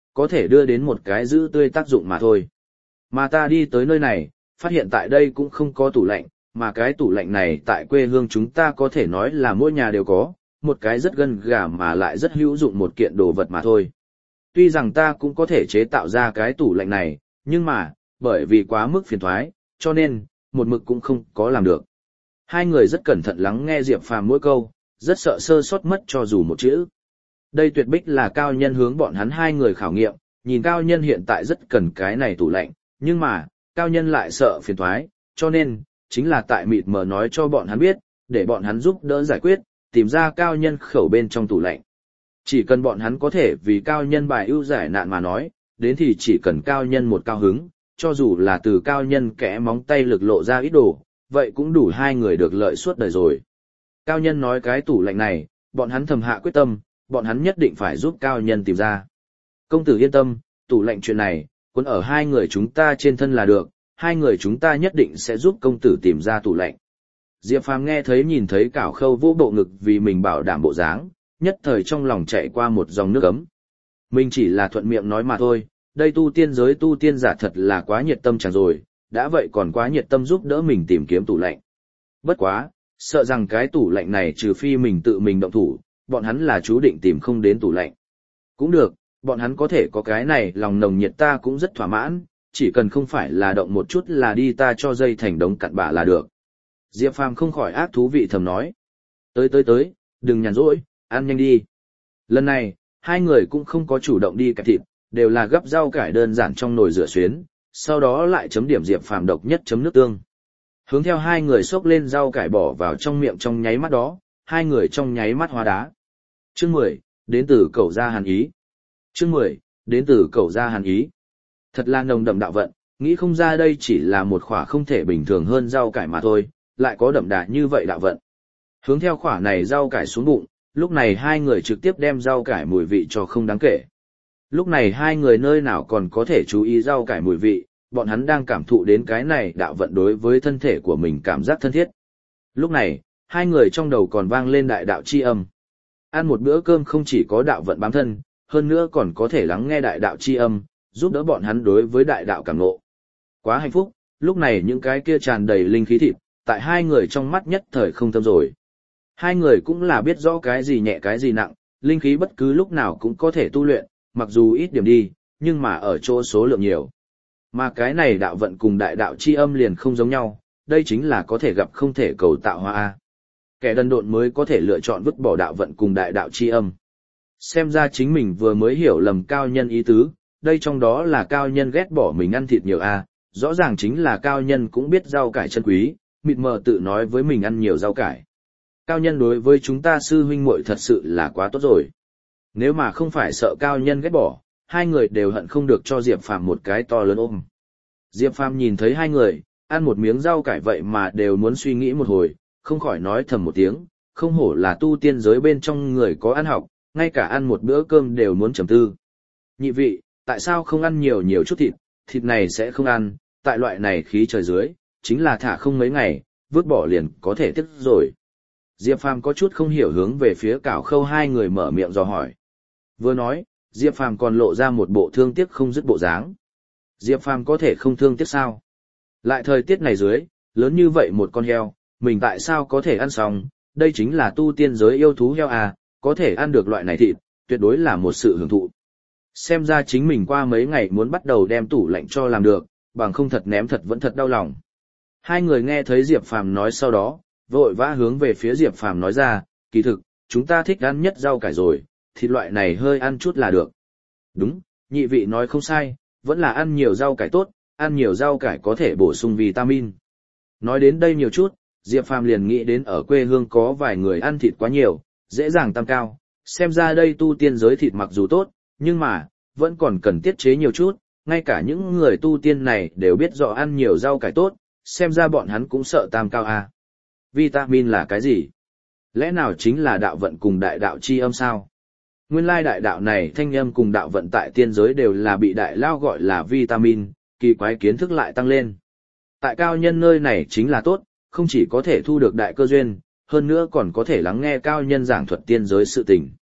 có thể đưa đến một cái giữ tươi tác dụng mà thôi. Mà ta đi tới nơi này, phát hiện tại đây cũng không có tủ lạnh, mà cái tủ lạnh này tại quê hương chúng ta có thể nói là mỗi nhà đều có, một cái rất gân gà mà lại rất hữu dụng một kiện đồ vật mà thôi. Tuy rằng ta cũng có thể chế tạo ra cái tủ lạnh này, nhưng mà, bởi vì quá mức phiền toái, cho nên, một mực cũng không có làm được. Hai người rất cẩn thận lắng nghe Diệp Phàm mỗi câu, rất sợ sơ sót mất cho dù một chữ. Đây tuyệt bích là cao nhân hướng bọn hắn hai người khảo nghiệm, nhìn cao nhân hiện tại rất cần cái này tủ lạnh, nhưng mà, cao nhân lại sợ phiền toái, cho nên, chính là tại mịt mờ nói cho bọn hắn biết, để bọn hắn giúp đỡ giải quyết, tìm ra cao nhân khẩu bên trong tủ lạnh. Chỉ cần bọn hắn có thể vì cao nhân bài ưu giải nạn mà nói, đến thì chỉ cần cao nhân một cao hứng, cho dù là từ cao nhân kẽ móng tay lực lộ ra ít đồ, vậy cũng đủ hai người được lợi suốt đời rồi. Cao nhân nói cái tủ lạnh này, bọn hắn thầm hạ quyết tâm, bọn hắn nhất định phải giúp cao nhân tìm ra. Công tử yên tâm, tủ lạnh chuyện này, cuốn ở hai người chúng ta trên thân là được, hai người chúng ta nhất định sẽ giúp công tử tìm ra tủ lạnh. Diệp Phàm nghe thấy nhìn thấy Cảo Khâu vỗ bộ ngực vì mình bảo đảm bộ dáng, nhất thời trong lòng chạy qua một dòng nước ấm. Mình chỉ là thuận miệng nói mà thôi, đây tu tiên giới tu tiên giả thật là quá nhiệt tâm chẳng rồi, đã vậy còn quá nhiệt tâm giúp đỡ mình tìm kiếm tủ lạnh. Bất quá, sợ rằng cái tủ lạnh này trừ phi mình tự mình động thủ, bọn hắn là chú định tìm không đến tủ lạnh. Cũng được, bọn hắn có thể có cái này lòng nồng nhiệt ta cũng rất thỏa mãn, chỉ cần không phải là động một chút là đi ta cho dây thành đống cặn bã là được. Diệp Phàm không khỏi ác thú vị thầm nói. Tới tới tới, đừng nhàn rỗi, ăn nhanh đi. Lần này, hai người cũng không có chủ động đi kẹp thịt, đều là gấp rau cải đơn giản trong nồi rửa xuyến, sau đó lại chấm điểm Diệp Phàm độc nhất chấm nước tương. Hướng theo hai người xốc lên rau cải bỏ vào trong miệng trong nháy mắt đó, hai người trong nháy mắt hóa đá. Chương mười, đến từ Cẩu Gia Hàn Ý. Chương mười, đến từ Cẩu Gia Hàn Ý. Thật là nồng đậm đạo vận, nghĩ không ra đây chỉ là một khỏa không thể bình thường hơn rau cải mà thôi, lại có đậm đà như vậy đạo vận. Hướng theo khỏa này rau cải xuống bụng, lúc này hai người trực tiếp đem rau cải mùi vị cho không đáng kể. Lúc này hai người nơi nào còn có thể chú ý rau cải mùi vị, bọn hắn đang cảm thụ đến cái này đạo vận đối với thân thể của mình cảm giác thân thiết. Lúc này, hai người trong đầu còn vang lên đại đạo chi âm. Ăn một bữa cơm không chỉ có đạo vận bám thân, hơn nữa còn có thể lắng nghe đại đạo chi âm, giúp đỡ bọn hắn đối với đại đạo cảm ngộ. Quá hạnh phúc, lúc này những cái kia tràn đầy linh khí thịt, tại hai người trong mắt nhất thời không tâm rồi. Hai người cũng là biết rõ cái gì nhẹ cái gì nặng, linh khí bất cứ lúc nào cũng có thể tu luyện, mặc dù ít điểm đi, nhưng mà ở chỗ số lượng nhiều. Mà cái này đạo vận cùng đại đạo chi âm liền không giống nhau, đây chính là có thể gặp không thể cầu tạo hóa. Kẻ đần độn mới có thể lựa chọn vứt bỏ đạo vận cùng đại đạo chi âm. Xem ra chính mình vừa mới hiểu lầm cao nhân ý tứ, đây trong đó là cao nhân ghét bỏ mình ăn thịt nhiều a, rõ ràng chính là cao nhân cũng biết rau cải chân quý, mịt mờ tự nói với mình ăn nhiều rau cải. Cao nhân đối với chúng ta sư huynh muội thật sự là quá tốt rồi. Nếu mà không phải sợ cao nhân ghét bỏ, hai người đều hận không được cho Diệp Phàm một cái to lớn ôm. Diệp Phàm nhìn thấy hai người, ăn một miếng rau cải vậy mà đều muốn suy nghĩ một hồi, không khỏi nói thầm một tiếng, không hổ là tu tiên giới bên trong người có ăn học, ngay cả ăn một bữa cơm đều muốn trầm tư. Nhị vị, tại sao không ăn nhiều nhiều chút thịt, thịt này sẽ không ăn, tại loại này khí trời dưới, chính là thả không mấy ngày, vứt bỏ liền có thể tiếc rồi. Diệp Phàm có chút không hiểu hướng về phía Cảo Khâu hai người mở miệng dò hỏi. Vừa nói, Diệp Phàm còn lộ ra một bộ thương tiếc không dứt bộ dáng. Diệp Phàm có thể không thương tiếc sao? Lại thời tiết này dưới, lớn như vậy một con heo, mình tại sao có thể ăn xong, đây chính là tu tiên giới yêu thú heo à, có thể ăn được loại này thịt, tuyệt đối là một sự hưởng thụ. Xem ra chính mình qua mấy ngày muốn bắt đầu đem tủ lạnh cho làm được, bằng không thật ném thật vẫn thật đau lòng. Hai người nghe thấy Diệp Phàm nói sau đó, vội vã hướng về phía Diệp Phàm nói ra, kỳ thực, chúng ta thích ăn nhất rau cải rồi, thịt loại này hơi ăn chút là được. Đúng, nhị vị nói không sai, vẫn là ăn nhiều rau cải tốt, ăn nhiều rau cải có thể bổ sung vitamin. Nói đến đây nhiều chút, Diệp Phàm liền nghĩ đến ở quê hương có vài người ăn thịt quá nhiều, dễ dàng tăng cao, xem ra đây tu tiên giới thịt mặc dù tốt, nhưng mà, vẫn còn cần tiết chế nhiều chút, ngay cả những người tu tiên này đều biết rõ ăn nhiều rau cải tốt, xem ra bọn hắn cũng sợ tam cao à. Vitamin là cái gì? Lẽ nào chính là đạo vận cùng đại đạo chi âm sao? Nguyên lai đại đạo này thanh âm cùng đạo vận tại tiên giới đều là bị đại lao gọi là vitamin, kỳ quái kiến thức lại tăng lên. Tại cao nhân nơi này chính là tốt, không chỉ có thể thu được đại cơ duyên, hơn nữa còn có thể lắng nghe cao nhân giảng thuật tiên giới sự tình.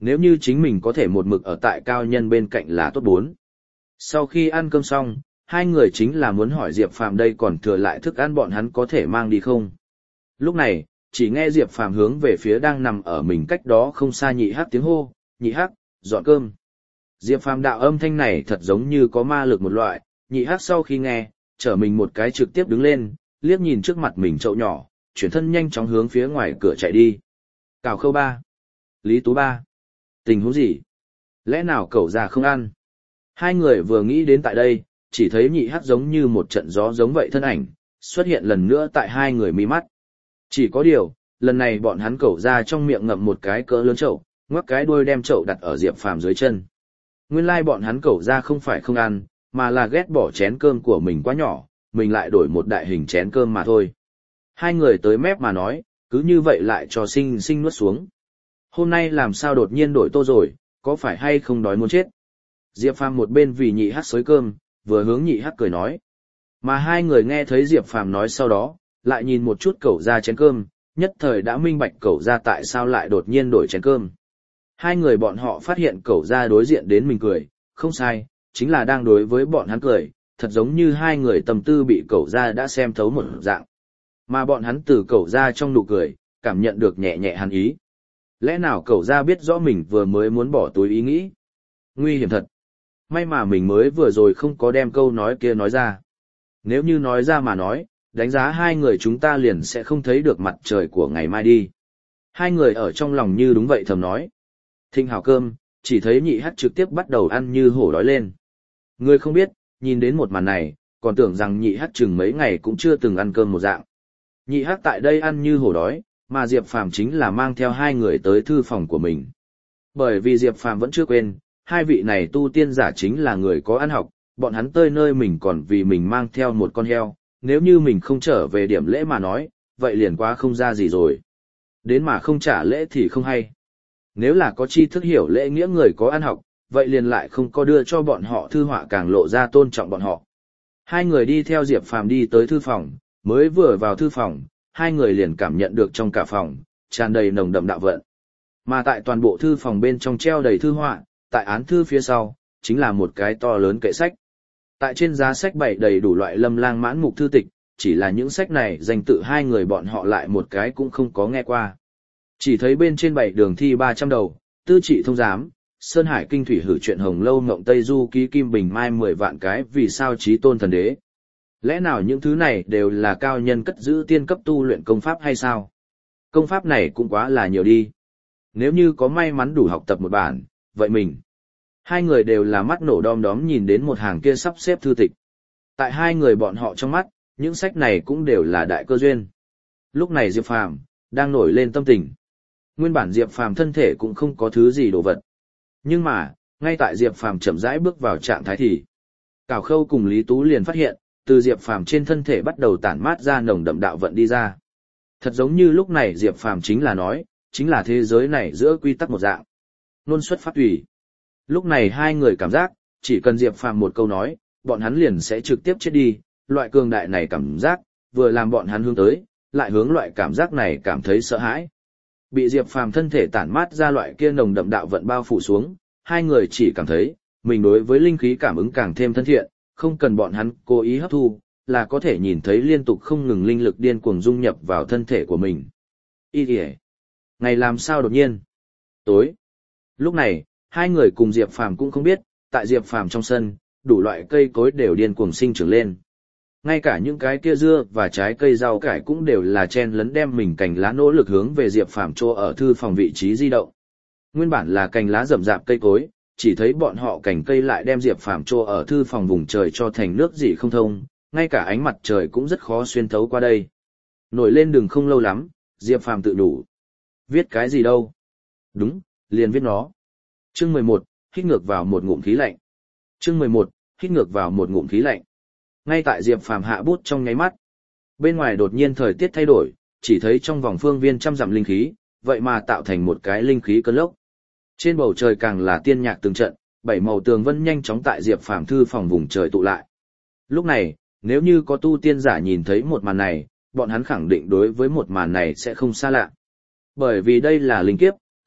Nếu như chính mình có thể một mực ở tại cao nhân bên cạnh là tốt bốn. Sau khi ăn cơm xong, hai người chính là muốn hỏi Diệp Phàm đây còn thừa lại thức ăn bọn hắn có thể mang đi không. Lúc này, chỉ nghe Diệp Phàm hướng về phía đang nằm ở mình cách đó không xa nhị hắc tiếng hô, nhị hắc, dọn cơm. Diệp Phàm đạo âm thanh này thật giống như có ma lực một loại, nhị hắc sau khi nghe, trở mình một cái trực tiếp đứng lên, liếc nhìn trước mặt mình chậu nhỏ, chuyển thân nhanh chóng hướng phía ngoài cửa chạy đi. Cào Khâu ba, Lý Tú ba, tình huống gì? Lẽ nào cậu già không ăn? Hai người vừa nghĩ đến tại đây, chỉ thấy nhị hắc giống như một trận gió giống vậy thân ảnh, xuất hiện lần nữa tại hai người mi mắt. Chỉ có điều, lần này bọn hắn cẩu ra trong miệng ngậm một cái cỡ lớn chậu, ngoắc cái đuôi đem chậu đặt ở Diệp Phàm dưới chân. Nguyên lai bọn hắn cẩu ra không phải không ăn, mà là ghét bỏ chén cơm của mình quá nhỏ, mình lại đổi một đại hình chén cơm mà thôi. Hai người tới mép mà nói, cứ như vậy lại cho sinh sinh nuốt xuống. Hôm nay làm sao đột nhiên đổi tô rồi, có phải hay không đói muốn chết? Diệp Phàm một bên vì nhị hắc xới cơm, vừa hướng nhị hắc cười nói. Mà hai người nghe thấy Diệp Phàm nói sau đó, lại nhìn một chút cẩu ra chén cơm, nhất thời đã minh bạch cẩu ra tại sao lại đột nhiên đổi chén cơm. Hai người bọn họ phát hiện cẩu ra đối diện đến mình cười, không sai, chính là đang đối với bọn hắn cười, thật giống như hai người tâm tư bị cẩu ra đã xem thấu một dạng. Mà bọn hắn từ cẩu ra trong nụ cười, cảm nhận được nhẹ nhẹ hắn ý. Lẽ nào cẩu ra biết rõ mình vừa mới muốn bỏ túi ý nghĩ? Nguy hiểm thật. May mà mình mới vừa rồi không có đem câu nói kia nói ra. Nếu như nói ra mà nói, đánh giá hai người chúng ta liền sẽ không thấy được mặt trời của ngày mai đi. Hai người ở trong lòng như đúng vậy thầm nói. Thịnh hảo cơm, chỉ thấy nhị hắc trực tiếp bắt đầu ăn như hổ đói lên. Người không biết, nhìn đến một màn này, còn tưởng rằng nhị hắc chừng mấy ngày cũng chưa từng ăn cơm một dạng. Nhị hắc tại đây ăn như hổ đói, mà Diệp Phàm chính là mang theo hai người tới thư phòng của mình. Bởi vì Diệp Phàm vẫn chưa quên, hai vị này tu tiên giả chính là người có ăn học, bọn hắn tới nơi mình còn vì mình mang theo một con heo, nếu như mình không trở về điểm lễ mà nói, vậy liền quá không ra gì rồi. Đến mà không trả lễ thì không hay. Nếu là có tri thức hiểu lễ nghĩa người có ăn học, vậy liền lại không có đưa cho bọn họ thư họa càng lộ ra tôn trọng bọn họ. Hai người đi theo Diệp Phàm đi tới thư phòng, mới vừa vào thư phòng, hai người liền cảm nhận được trong cả phòng, tràn đầy nồng đậm đạo vận. Mà tại toàn bộ thư phòng bên trong treo đầy thư họa, tại án thư phía sau, chính là một cái to lớn kệ sách. Tại trên giá sách bày đầy đủ loại lâm lang mãn mục thư tịch, chỉ là những sách này danh tự hai người bọn họ lại một cái cũng không có nghe qua. Chỉ thấy bên trên bảy đường thi ba trăm đầu, tư trị thông giám, Sơn Hải kinh thủy hử truyện Hồng Lâu Mộng Tây Du ký Kim Bình Mai mười vạn cái vì sao chí tôn thần đế. Lẽ nào những thứ này đều là cao nhân cất giữ tiên cấp tu luyện công pháp hay sao? Công pháp này cũng quá là nhiều đi. Nếu như có may mắn đủ học tập một bản, vậy mình. Hai người đều là mắt nổ đom đóm nhìn đến một hàng kia sắp xếp thư tịch. Tại hai người bọn họ trong mắt, những sách này cũng đều là đại cơ duyên. Lúc này Diệp Phàm đang nổi lên tâm tình. Nguyên bản Diệp Phàm thân thể cũng không có thứ gì đồ vật. Nhưng mà, ngay tại Diệp Phàm chậm rãi bước vào trạng thái thì, Cào Khâu cùng Lý Tú liền phát hiện, từ Diệp Phàm trên thân thể bắt đầu tản mát ra nồng đậm đạo vận đi ra. Thật giống như lúc này Diệp Phàm chính là nói, chính là thế giới này giữa quy tắc một dạng. Nôn xuất phát tùy. Lúc này hai người cảm giác, chỉ cần Diệp Phàm một câu nói, bọn hắn liền sẽ trực tiếp chết đi, loại cường đại này cảm giác, vừa làm bọn hắn hướng tới, lại hướng loại cảm giác này cảm thấy sợ hãi. Bị Diệp Phàm thân thể tản mát ra loại kia nồng đậm đạo vận bao phủ xuống, hai người chỉ cảm thấy, mình đối với linh khí cảm ứng càng thêm thân thiện, không cần bọn hắn cố ý hấp thu, là có thể nhìn thấy liên tục không ngừng linh lực điên cuồng dung nhập vào thân thể của mình. Ý kìa! Ngày làm sao đột nhiên? Tối! Lúc này, hai người cùng Diệp Phàm cũng không biết, tại Diệp Phàm trong sân, đủ loại cây cối đều điên cuồng sinh trưởng lên. Ngay cả những cái kia dưa và trái cây rau cải cũng đều là chen lấn đem mình cành lá nỗ lực hướng về Diệp Phàm chỗ ở thư phòng vị trí di động. Nguyên bản là cành lá rậm rạp cây cối, chỉ thấy bọn họ cành cây lại đem Diệp Phàm chỗ ở thư phòng vùng trời cho thành nước dị không thông, ngay cả ánh mặt trời cũng rất khó xuyên thấu qua đây. Nổi lên đường không lâu lắm, Diệp Phàm tự đủ. Viết cái gì đâu? Đúng, liền viết nó. Chương mười một, hít ngược vào một ngụm khí lạnh. Chương mười một, hít ngược vào một ngụm khí lạnh. Ngay tại Diệp Phàm hạ bút trong nháy mắt, bên ngoài đột nhiên thời tiết thay đổi, chỉ thấy trong vòng phương viên trăm dặm linh khí, vậy mà tạo thành một cái linh khí cơn lốc. Trên bầu trời càng là tiên nhạc từng trận, bảy màu tường vân nhanh chóng tại Diệp Phàm thư phòng vùng trời tụ lại. Lúc này, nếu như có tu tiên giả nhìn thấy một màn này, bọn hắn khẳng định đối với một màn này sẽ không xa lạ. Bởi vì đây là linh kiếp,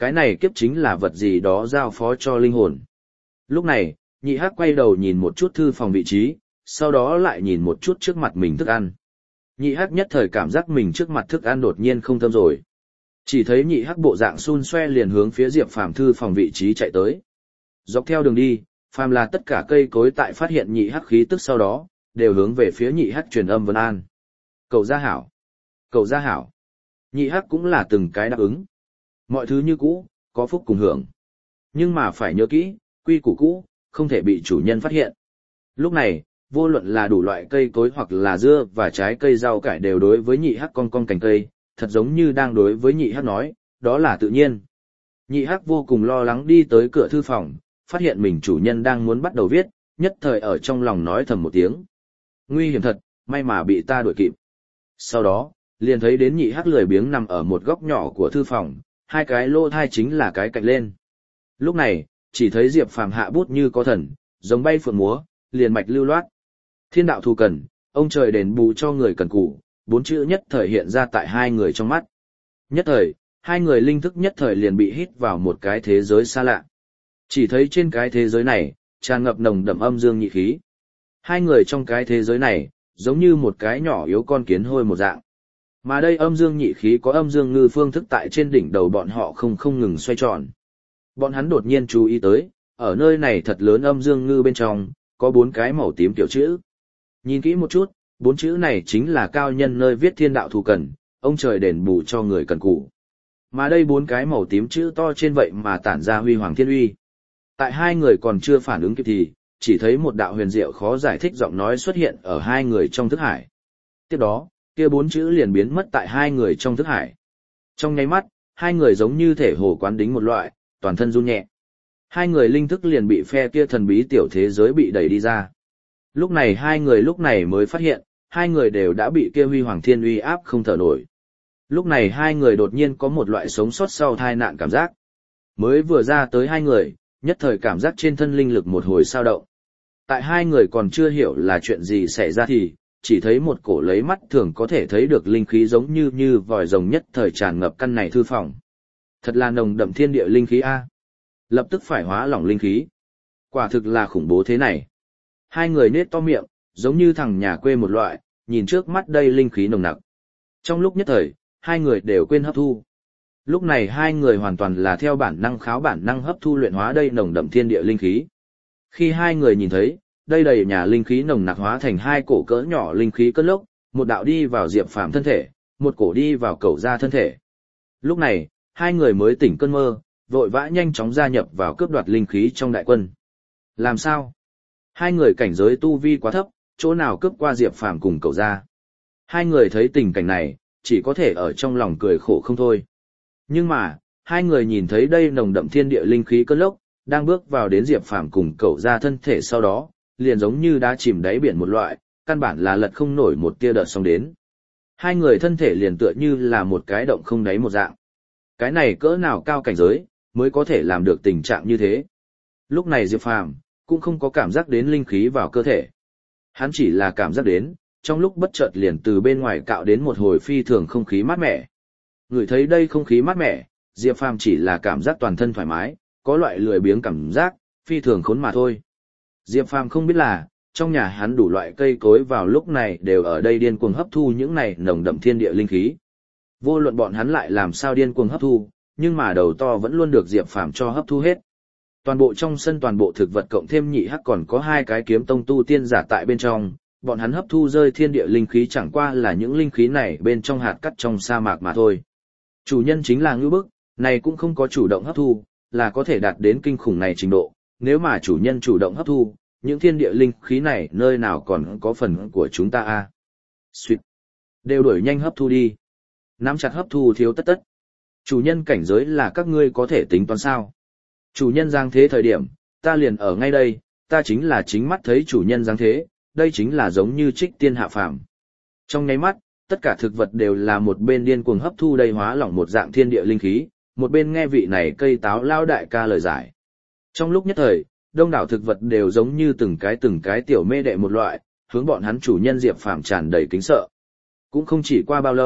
cái này kiếp chính là vật gì đó giao phó cho linh hồn. Lúc này, nhị hắc quay đầu nhìn một chút thư phòng vị trí, sau đó lại nhìn một chút trước mặt mình thức ăn. Nhị hắc nhất thời cảm giác mình trước mặt thức ăn đột nhiên không thơm rồi. Chỉ thấy nhị hắc bộ dạng xun xoe liền hướng phía Diệp Phàm thư phòng vị trí chạy tới. Dọc theo đường đi, phàm là tất cả cây cối tại phát hiện nhị hắc khí tức sau đó, đều hướng về phía nhị hắc truyền âm vân an. Cậu gia hảo. Cậu gia hảo. Nhị hắc cũng là từng cái đáp ứng. Mọi thứ như cũ, có phúc cùng hưởng. Nhưng mà phải nhớ kỹ, quy củ cũ, không thể bị chủ nhân phát hiện. Lúc này, vô luận là đủ loại cây cối hoặc là dưa và trái cây rau cải đều đối với nhị hắc con con cành cây, thật giống như đang đối với nhị hắc nói, đó là tự nhiên. Nhị hắc vô cùng lo lắng đi tới cửa thư phòng, phát hiện mình chủ nhân đang muốn bắt đầu viết, nhất thời ở trong lòng nói thầm một tiếng. Nguy hiểm thật, may mà bị ta đuổi kịp. Sau đó, liền thấy đến nhị hắc lười biếng nằm ở một góc nhỏ của thư phòng, hai cái lô thai chính là cái cạnh lên. Lúc này, chỉ thấy Diệp Phàm hạ bút như có thần, giống bay phượng múa, liền mạch lưu loát. Thiên đạo thù cần, ông trời đền bù cho người cần cù, bốn chữ nhất thời hiện ra tại hai người trong mắt. Nhất thời, hai người linh thức nhất thời liền bị hít vào một cái thế giới xa lạ. Chỉ thấy trên cái thế giới này, tràn ngập nồng đậm âm dương nhị khí. Hai người trong cái thế giới này, giống như một cái nhỏ yếu con kiến hôi một dạng. Mà đây âm dương nhị khí có âm dương ngư phương thức tại trên đỉnh đầu bọn họ không không ngừng xoay tròn. Bọn hắn đột nhiên chú ý tới, ở nơi này thật lớn âm dương ngư bên trong, có bốn cái màu tím kiểu chữ. Nhìn kỹ một chút, bốn chữ này chính là cao nhân nơi viết thiên đạo thù cần, ông trời đền bù cho người cần cù. Mà đây bốn cái màu tím chữ to trên vậy mà tản ra huy hoàng thiên uy. Tại hai người còn chưa phản ứng kịp thì, chỉ thấy một đạo huyền diệu khó giải thích giọng nói xuất hiện ở hai người trong thức hải. Tiếp đó, kia bốn chữ liền biến mất tại hai người trong thức hải. Trong nháy mắt, hai người giống như thể hồ quán đính một loại, toàn thân run nhẹ. Hai người linh thức liền bị phe kia thần bí tiểu thế giới bị đẩy đi ra. Lúc này hai người lúc này mới phát hiện, hai người đều đã bị kia huy hoàng thiên uy áp không thở nổi. Lúc này hai người đột nhiên có một loại sống sót sau tai nạn cảm giác. Mới vừa ra tới hai người, nhất thời cảm giác trên thân linh lực một hồi sao động. Tại hai người còn chưa hiểu là chuyện gì xảy ra thì, chỉ thấy một cổ lấy mắt thường có thể thấy được linh khí giống như như vòi rồng nhất thời tràn ngập căn này thư phòng. Thật là nồng đậm thiên địa linh khí a. Lập tức phải hóa lỏng linh khí. Quả thực là khủng bố thế này. Hai người nết to miệng, giống như thằng nhà quê một loại, nhìn trước mắt đây linh khí nồng nặc. Trong lúc nhất thời, hai người đều quên hấp thu. Lúc này hai người hoàn toàn là theo bản năng kháo bản năng hấp thu luyện hóa đây nồng đậm thiên địa linh khí. Khi hai người nhìn thấy, đây đầy nhà linh khí nồng nặc hóa thành hai cổ cỡ nhỏ linh khí cơn lốc, một đạo đi vào Diệp Phàm thân thể, một cổ đi vào Cẩu Gia thân thể. Lúc này, hai người mới tỉnh cơn mơ, vội vã nhanh chóng gia nhập vào cướp đoạt linh khí trong đại quân. Làm sao? Hai người cảnh giới tu vi quá thấp, chỗ nào cướp qua Diệp Phàm cùng Cẩu Gia. Hai người thấy tình cảnh này, chỉ có thể ở trong lòng cười khổ không thôi. Nhưng mà, hai người nhìn thấy đây nồng đậm thiên địa linh khí cơn lốc, đang bước vào đến Diệp Phàm cùng Cẩu Gia thân thể sau đó, liền giống như đá chìm đáy biển một loại, căn bản là lật không nổi một tia đợt sóng đến. Hai người thân thể liền tựa như là một cái động không đáy một dạng. Cái này cỡ nào cao cảnh giới, mới có thể làm được tình trạng như thế. Lúc này Diệp Phàm cũng không có cảm giác đến linh khí vào cơ thể. Hắn chỉ là cảm giác đến, trong lúc bất chợt liền từ bên ngoài cạo đến một hồi phi thường không khí mát mẻ. Người thấy đây không khí mát mẻ, Diệp Phàm chỉ là cảm giác toàn thân thoải mái, có loại lười biếng cảm giác, phi thường khốn mà thôi. Diệp Phàm không biết là, trong nhà hắn đủ loại cây cối vào lúc này đều ở đây điên cuồng hấp thu những này nồng đậm thiên địa linh khí. Vô luận bọn hắn lại làm sao điên cuồng hấp thu, nhưng mà đầu to vẫn luôn được Diệp Phàm cho hấp thu hết. Toàn bộ trong sân toàn bộ thực vật cộng thêm nhị hắc còn có hai cái kiếm tông tu tiên giả tại bên trong, bọn hắn hấp thu rơi thiên địa linh khí chẳng qua là những linh khí này bên trong hạt cát trong sa mạc mà thôi. Chủ nhân chính là ngưu bức, này cũng không có chủ động hấp thu, là có thể đạt đến kinh khủng này trình độ. Nếu mà chủ nhân chủ động hấp thu, những thiên địa linh khí này nơi nào còn có phần của chúng ta a? À? Xuyệt. Đều đuổi nhanh hấp thu đi. Nắm chặt hấp thu thiếu tất tất. Chủ nhân cảnh giới là các ngươi có thể tính toán sao? Chủ nhân giáng thế thời điểm, ta liền ở ngay đây, ta chính là chính mắt thấy chủ nhân giáng thế, đây chính là giống như trích tiên hạ phàm. Trong nháy mắt, tất cả thực vật đều là một bên điên cuồng hấp thu đầy hóa lỏng một dạng thiên địa linh khí, một bên nghe vị này cây táo lao đại ca lời giải. Trong lúc nhất thời, đông đảo thực vật đều giống như từng cái từng cái tiểu mê đệ một loại, hướng bọn hắn chủ nhân Diệp Phàm tràn đầy kính sợ. Cũng không chỉ qua bao lâu,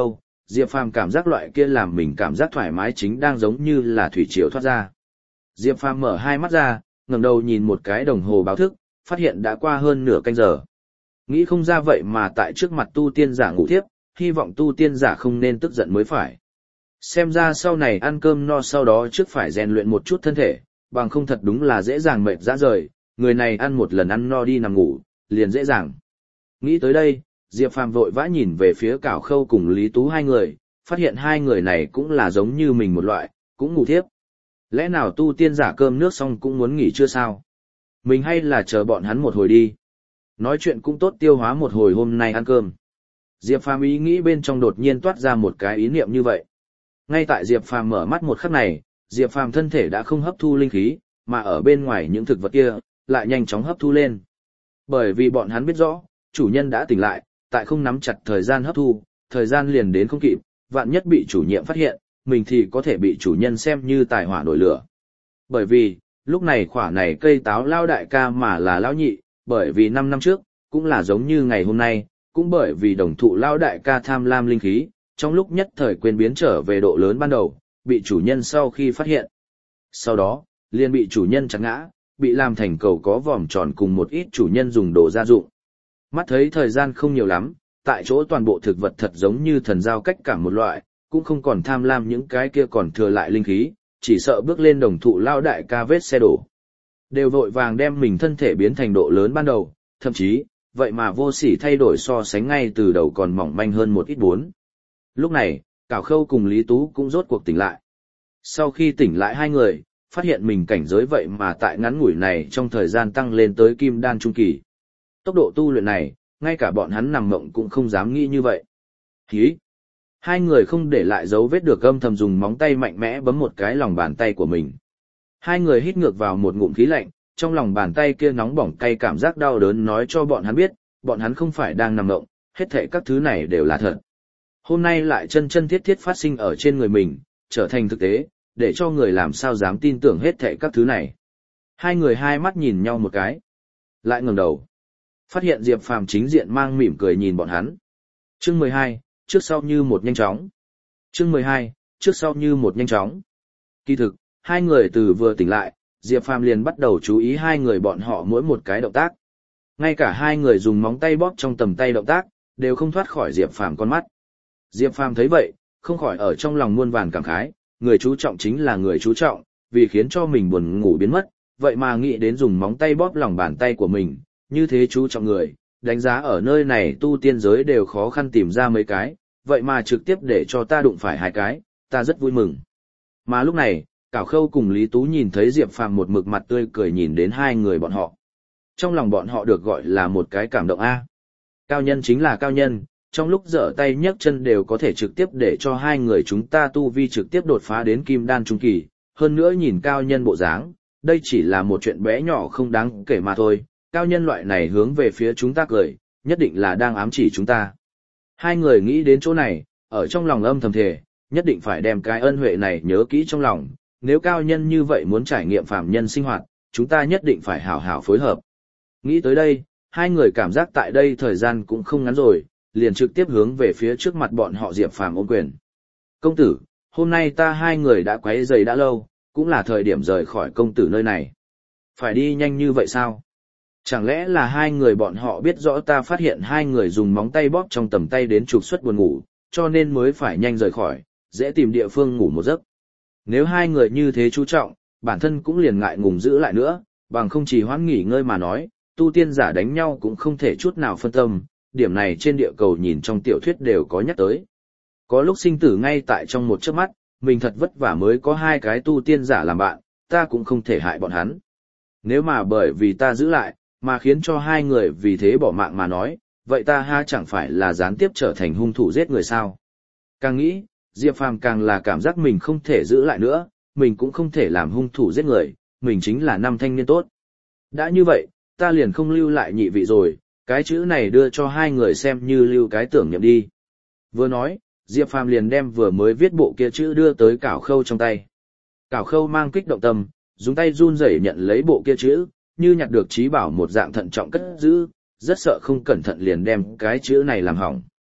Diệp Phàm cảm giác loại kia làm mình cảm giác thoải mái chính đang giống như là thủy triều thoát ra. Diệp Phàm mở hai mắt ra, ngẩng đầu nhìn một cái đồng hồ báo thức, phát hiện đã qua hơn nửa canh giờ. Nghĩ không ra vậy mà tại trước mặt tu tiên giả ngủ thiếp, hy vọng tu tiên giả không nên tức giận mới phải. Xem ra sau này ăn cơm no sau đó trước phải rèn luyện một chút thân thể, bằng không thật đúng là dễ dàng mệt rã rời, người này ăn một lần ăn no đi nằm ngủ, liền dễ dàng. Nghĩ tới đây, Diệp Phàm vội vã nhìn về phía Cảo Khâu cùng Lý Tú hai người, phát hiện hai người này cũng là giống như mình một loại, cũng ngủ thiếp. Lẽ nào tu tiên giả cơm nước xong cũng muốn nghỉ chưa sao? Mình hay là chờ bọn hắn một hồi đi. Nói chuyện cũng tốt tiêu hóa một hồi hôm nay ăn cơm. Diệp Phàm ý nghĩ bên trong đột nhiên toát ra một cái ý niệm như vậy. Ngay tại Diệp Phàm mở mắt một khắc này, Diệp Phàm thân thể đã không hấp thu linh khí, mà ở bên ngoài những thực vật kia lại nhanh chóng hấp thu lên. Bởi vì bọn hắn biết rõ, chủ nhân đã tỉnh lại, tại không nắm chặt thời gian hấp thu, thời gian liền đến không kịp, vạn nhất bị chủ nhiệm phát hiện, mình thì có thể bị chủ nhân xem như tài hỏa nổi lửa. Bởi vì, lúc này khỏa này cây táo lao đại ca mà là lao nhị, bởi vì năm năm trước, cũng là giống như ngày hôm nay, cũng bởi vì đồng thụ lao đại ca tham lam linh khí, trong lúc nhất thời quên biến trở về độ lớn ban đầu, bị chủ nhân sau khi phát hiện. Sau đó, liền bị chủ nhân chặt ngã, bị làm thành cầu có vòm tròn cùng một ít chủ nhân dùng đồ gia dụng. Mắt thấy thời gian không nhiều lắm, tại chỗ toàn bộ thực vật thật giống như thần giao cách cả một loại, cũng không còn tham lam những cái kia còn thừa lại linh khí, chỉ sợ bước lên đồng thụ lao đại ca vết xe đổ. Đều vội vàng đem mình thân thể biến thành độ lớn ban đầu, thậm chí, vậy mà vô sỉ thay đổi so sánh ngay từ đầu còn mỏng manh hơn một ít bốn. Lúc này, Cảo Khâu cùng Lý Tú cũng rốt cuộc tỉnh lại. Sau khi tỉnh lại hai người, phát hiện mình cảnh giới vậy mà tại ngắn ngủi này trong thời gian tăng lên tới kim đan trung kỳ. Tốc độ tu luyện này, ngay cả bọn hắn nằm mộng cũng không dám nghĩ như vậy. Hí! Hai người không để lại dấu vết được âm thầm dùng móng tay mạnh mẽ bấm một cái lòng bàn tay của mình. Hai người hít ngược vào một ngụm khí lạnh, trong lòng bàn tay kia nóng bỏng cay cảm giác đau đớn nói cho bọn hắn biết, bọn hắn không phải đang nằm mộng, hết thảy các thứ này đều là thật. Hôm nay lại chân chân thiết thiết phát sinh ở trên người mình, trở thành thực tế, để cho người làm sao dám tin tưởng hết thảy các thứ này. Hai người hai mắt nhìn nhau một cái, lại ngẩng đầu. Phát hiện Diệp Phàm chính diện mang mỉm cười nhìn bọn hắn. Chương mười hai, trước sau như một nhanh chóng. Chương mười hai, trước sau như một nhanh chóng. Kỳ thực, hai người từ vừa tỉnh lại, Diệp Phàm liền bắt đầu chú ý hai người bọn họ mỗi một cái động tác. Ngay cả hai người dùng móng tay bóp trong tầm tay động tác, đều không thoát khỏi Diệp Phàm con mắt. Diệp Phàm thấy vậy, không khỏi ở trong lòng muôn vàn cảm khái, người chú trọng chính là người chú trọng, vì khiến cho mình buồn ngủ biến mất, vậy mà nghĩ đến dùng móng tay bóp lòng bàn tay của mình, như thế chú trọng người, đánh giá ở nơi này tu tiên giới đều khó khăn tìm ra mấy cái, vậy mà trực tiếp để cho ta đụng phải hai cái, ta rất vui mừng. Mà lúc này, Cảo Khâu cùng Lý Tú nhìn thấy Diệp Phàm một mực mặt tươi cười nhìn đến hai người bọn họ. Trong lòng bọn họ được gọi là một cái cảm động A. Cao nhân chính là cao nhân, trong lúc giở tay nhấc chân đều có thể trực tiếp để cho hai người chúng ta tu vi trực tiếp đột phá đến kim đan trung kỳ, hơn nữa nhìn cao nhân bộ dáng, đây chỉ là một chuyện bé nhỏ không đáng kể mà thôi, cao nhân loại này hướng về phía chúng ta cười, nhất định là đang ám chỉ chúng ta. Hai người nghĩ đến chỗ này, ở trong lòng âm thầm thề, nhất định phải đem cái ân huệ này nhớ kỹ trong lòng, nếu cao nhân như vậy muốn trải nghiệm phàm nhân sinh hoạt, chúng ta nhất định phải hảo hảo phối hợp. Nghĩ tới đây, hai người cảm giác tại đây thời gian cũng không ngắn rồi, liền trực tiếp hướng về phía trước mặt bọn họ Diệp Phàm ôm quyền. Công tử, hôm nay ta hai người đã quấy rầy đã lâu, cũng là thời điểm rời khỏi công tử nơi này. Phải đi nhanh như vậy sao? Chẳng lẽ là hai người bọn họ biết rõ ta phát hiện hai người dùng móng tay bóp trong tầm tay đến trục xuất buồn ngủ, cho nên mới phải nhanh rời khỏi, dễ tìm địa phương ngủ một giấc. Nếu hai người như thế chú trọng, bản thân cũng liền ngại ngùng giữ lại nữa, bằng không chỉ hoãn nghỉ ngơi mà nói, tu tiên giả đánh nhau cũng không thể chút nào phân tâm, điểm này trên địa cầu nhìn trong tiểu thuyết đều có nhắc tới. Có lúc sinh tử ngay tại trong một chớp mắt, mình thật vất vả mới có hai cái tu tiên giả làm bạn, ta cũng không thể hại bọn hắn. Nếu mà bởi vì ta giữ lại, mà khiến cho hai người vì thế bỏ mạng mà nói, vậy ta ha chẳng phải là gián tiếp trở thành hung thủ giết người sao? Càng nghĩ, Diệp Phàm càng là cảm giác mình không thể giữ lại nữa, mình cũng không thể làm hung thủ giết người, mình chính là năm thanh niên tốt. Đã như vậy, ta liền không lưu lại nhị vị rồi, cái chữ này đưa cho hai người xem như lưu cái tưởng niệm đi. Vừa nói, Diệp Phàm liền đem vừa mới viết bộ kia chữ đưa tới Cảo Khâu trong tay. Cảo Khâu mang kích động tâm, dùng tay run rẩy nhận lấy bộ kia chữ, như nhặt được trí bảo một dạng thận trọng cất giữ, rất sợ không cẩn thận liền đem cái chữ này làm hỏng.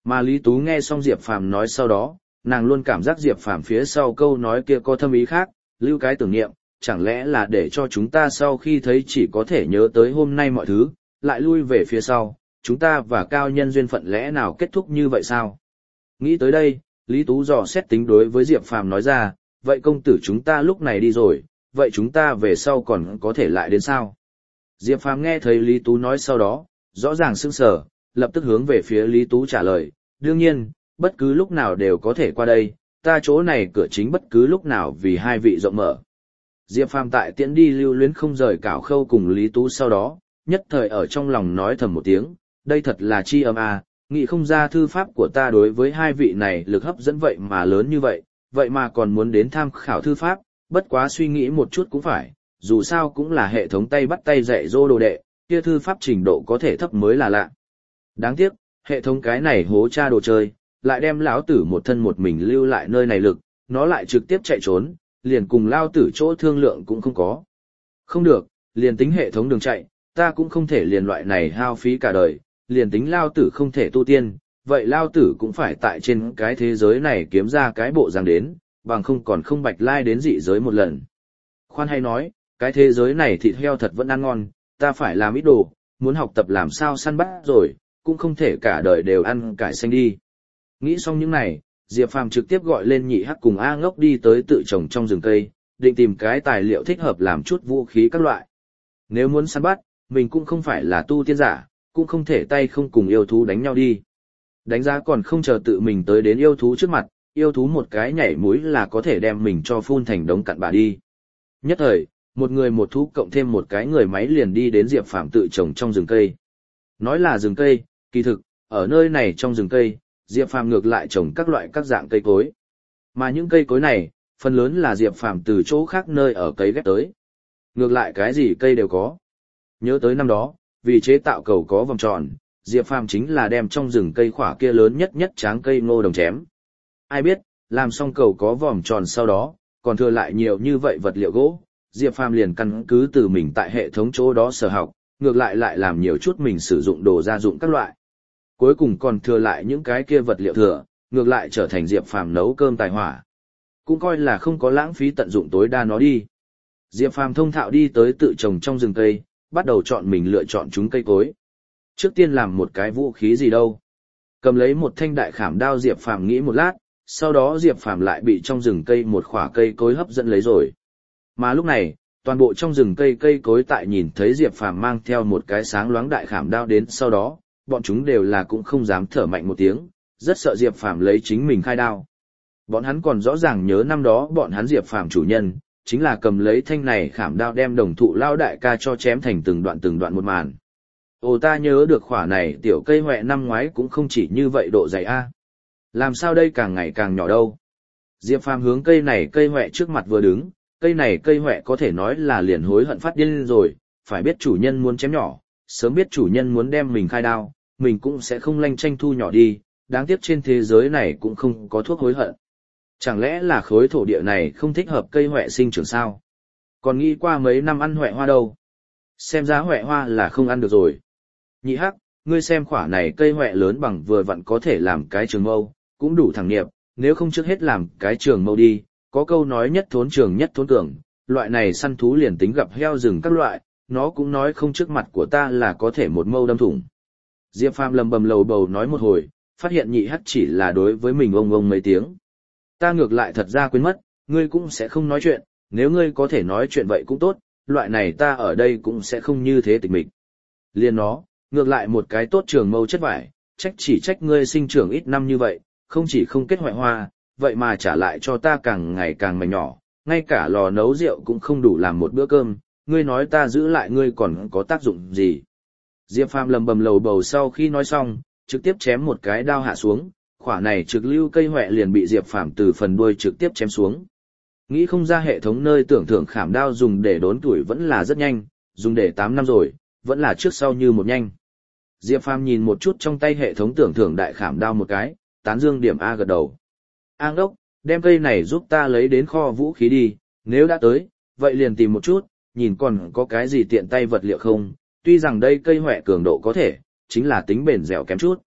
Mà Lý Tú nghe xong Diệp Phàm nói sau đó, nàng luôn cảm giác Diệp Phàm phía sau câu nói kia có thâm ý khác, lưu cái tưởng niệm, chẳng lẽ là để cho chúng ta sau khi thấy chỉ có thể nhớ tới hôm nay mọi thứ, lại lui về phía sau, chúng ta và cao nhân duyên phận lẽ nào kết thúc như vậy sao? Nghĩ tới đây, Lý Tú dò xét tính đối với Diệp Phàm nói ra, vậy công tử chúng ta lúc này đi rồi, vậy chúng ta về sau còn có thể lại đến sao? Diệp Phàm nghe thấy Lý Tú nói sau đó, rõ ràng sững sờ, lập tức hướng về phía Lý Tú trả lời, đương nhiên, bất cứ lúc nào đều có thể qua đây, ta chỗ này cửa chính bất cứ lúc nào vì hai vị rộng mở. Diệp Phàm tại tiễn đi lưu luyến không rời Cảo Khâu cùng Lý Tú sau đó, nhất thời ở trong lòng nói thầm một tiếng, đây thật là chi âm à, nghĩ không ra thư pháp của ta đối với hai vị này lực hấp dẫn vậy mà lớn như vậy, vậy mà còn muốn đến tham khảo thư pháp, bất quá suy nghĩ một chút cũng phải, dù sao cũng là hệ thống tay bắt tay dạy dỗ đồ đệ, kia thư pháp trình độ có thể thấp mới là lạ. Đáng tiếc, hệ thống cái này hố cha đồ chơi, lại đem lão tử một thân một mình lưu lại nơi này lực, nó lại trực tiếp chạy trốn, liền cùng lao tử chỗ thương lượng cũng không có. Không được, liền tính hệ thống đường chạy, ta cũng không thể liền loại này hao phí cả đời, liền tính lao tử không thể tu tiên, vậy lao tử cũng phải tại trên cái thế giới này kiếm ra cái bộ dáng đến, bằng không còn không bạch lai đến dị giới một lần. Khoan hay nói, cái thế giới này thịt heo thật vẫn ăn ngon, ta phải làm ít đồ, muốn học tập làm sao săn bắt rồi, cũng không thể cả đời đều ăn cải xanh đi. Nghĩ xong những này, Diệp Phàm trực tiếp gọi lên Nhị Hắc cùng A Ngốc đi tới tự trồng trong rừng cây, định tìm cái tài liệu thích hợp làm chút vũ khí các loại. Nếu muốn săn bắt, mình cũng không phải là tu tiên giả, cũng không thể tay không cùng yêu thú đánh nhau đi. Đánh giá còn không chờ tự mình tới đến yêu thú trước mặt, yêu thú một cái nhảy mũi là có thể đem mình cho phun thành đống cặn bã đi. Nhất thời, một người một thú cộng thêm một cái người máy liền đi đến Diệp Phàm tự trồng trong rừng cây. Nói là rừng cây, kỳ thực, ở nơi này trong rừng cây, Diệp Phàm ngược lại trồng các loại các dạng cây cối. Mà những cây cối này, phần lớn là Diệp Phàm từ chỗ khác nơi ở cấy ghép tới. Ngược lại cái gì cây đều có. Nhớ tới năm đó, vì chế tạo cầu có vòng tròn, Diệp Phàm chính là đem trong rừng cây khỏa kia lớn nhất nhất tráng cây ngô đồng chém. Ai biết, làm xong cầu có vòng tròn sau đó, còn thừa lại nhiều như vậy vật liệu gỗ, Diệp Phàm liền căn cứ từ mình tại hệ thống chỗ đó sở học, ngược lại lại làm nhiều chút mình sử dụng đồ gia dụng các loại. Cuối cùng còn thừa lại những cái kia vật liệu thừa, ngược lại trở thành Diệp Phàm nấu cơm tài hỏa. Cũng coi là không có lãng phí tận dụng tối đa nó đi. Diệp Phàm thông thạo đi tới tự trồng trong rừng cây, bắt đầu chọn mình lựa chọn chúng cây cối. Trước tiên làm một cái vũ khí gì đâu. Cầm lấy một thanh đại khảm đao Diệp Phàm nghĩ một lát, sau đó Diệp Phàm lại bị trong rừng cây một khỏa cây cối hấp dẫn lấy rồi. Mà lúc này, toàn bộ trong rừng cây cây cối tại nhìn thấy Diệp Phàm mang theo một cái sáng loáng đại khảm đao đến sau đó, bọn chúng đều là cũng không dám thở mạnh một tiếng, rất sợ Diệp Phàm lấy chính mình khai đao. Bọn hắn còn rõ ràng nhớ năm đó bọn hắn Diệp Phàm chủ nhân, chính là cầm lấy thanh này khảm đao đem đồng thụ lao đại ca cho chém thành từng đoạn từng đoạn một màn. Ồ, ta nhớ được khỏa này tiểu cây hoẹ năm ngoái cũng không chỉ như vậy độ dày a. Làm sao đây càng ngày càng nhỏ đâu. Diệp Phàm hướng cây này cây hoẹ trước mặt vừa đứng, cây này cây hoẹ có thể nói là liền hối hận phát điên rồi, phải biết chủ nhân muốn chém nhỏ, sớm biết chủ nhân muốn đem mình khai đao, mình cũng sẽ không lanh tranh thu nhỏ đi, đáng tiếc trên thế giới này cũng không có thuốc hối hận. Chẳng lẽ là khối thổ địa này không thích hợp cây hoẹ sinh trưởng sao? Còn nghĩ qua mấy năm ăn hoẹ hoa đâu? Xem giá hoẹ hoa là không ăn được rồi. Nhị Hắc, ngươi xem khỏa này cây hoẹ lớn bằng vừa vặn có thể làm cái trường mâu, cũng đủ thẳng nghiệp, nếu không trước hết làm cái trường mâu đi, có câu nói nhất thốn trường nhất thốn cường, loại này săn thú liền tính gặp heo rừng các loại, nó cũng nói không trước mặt của ta là có thể một mâu đâm thủng. Diệp Phàm lầm bầm lầu bầu nói một hồi, phát hiện Nhị Hắc chỉ là đối với mình ông ông mấy tiếng. Ta ngược lại thật ra quên mất, ngươi cũng sẽ không nói chuyện, nếu ngươi có thể nói chuyện vậy cũng tốt, loại này ta ở đây cũng sẽ không như thế tịch mịch. Liên nó, ngược lại một cái tốt trường mâu chất vải, trách chỉ trách ngươi sinh trưởng ít năm như vậy, không chỉ không kết hoại hoa, vậy mà trả lại cho ta càng ngày càng mảnh nhỏ, ngay cả lò nấu rượu cũng không đủ làm một bữa cơm, ngươi nói ta giữ lại ngươi còn có tác dụng gì. Diệp Phàm lầm bầm lầu bầu sau khi nói xong, trực tiếp chém một cái đao hạ xuống, khỏa này trực lưu cây hoẹ liền bị Diệp Phàm từ phần đuôi trực tiếp chém xuống. Nghĩ không ra hệ thống nơi tưởng thưởng khảm đao dùng để đốn tuổi vẫn là rất nhanh, dùng để tám năm rồi, vẫn là trước sau như một nhanh. Diệp Phàm nhìn một chút trong tay hệ thống tưởng thưởng đại khảm đao một cái, tán dương điểm A gật đầu. A Ngốc, đem cây này giúp ta lấy đến kho vũ khí đi, nếu đã tới, vậy liền tìm một chút, nhìn còn có cái gì tiện tay vật liệu không, tuy rằng đây cây hoẹ cường độ có thể, chính là tính bền dẻo kém chút.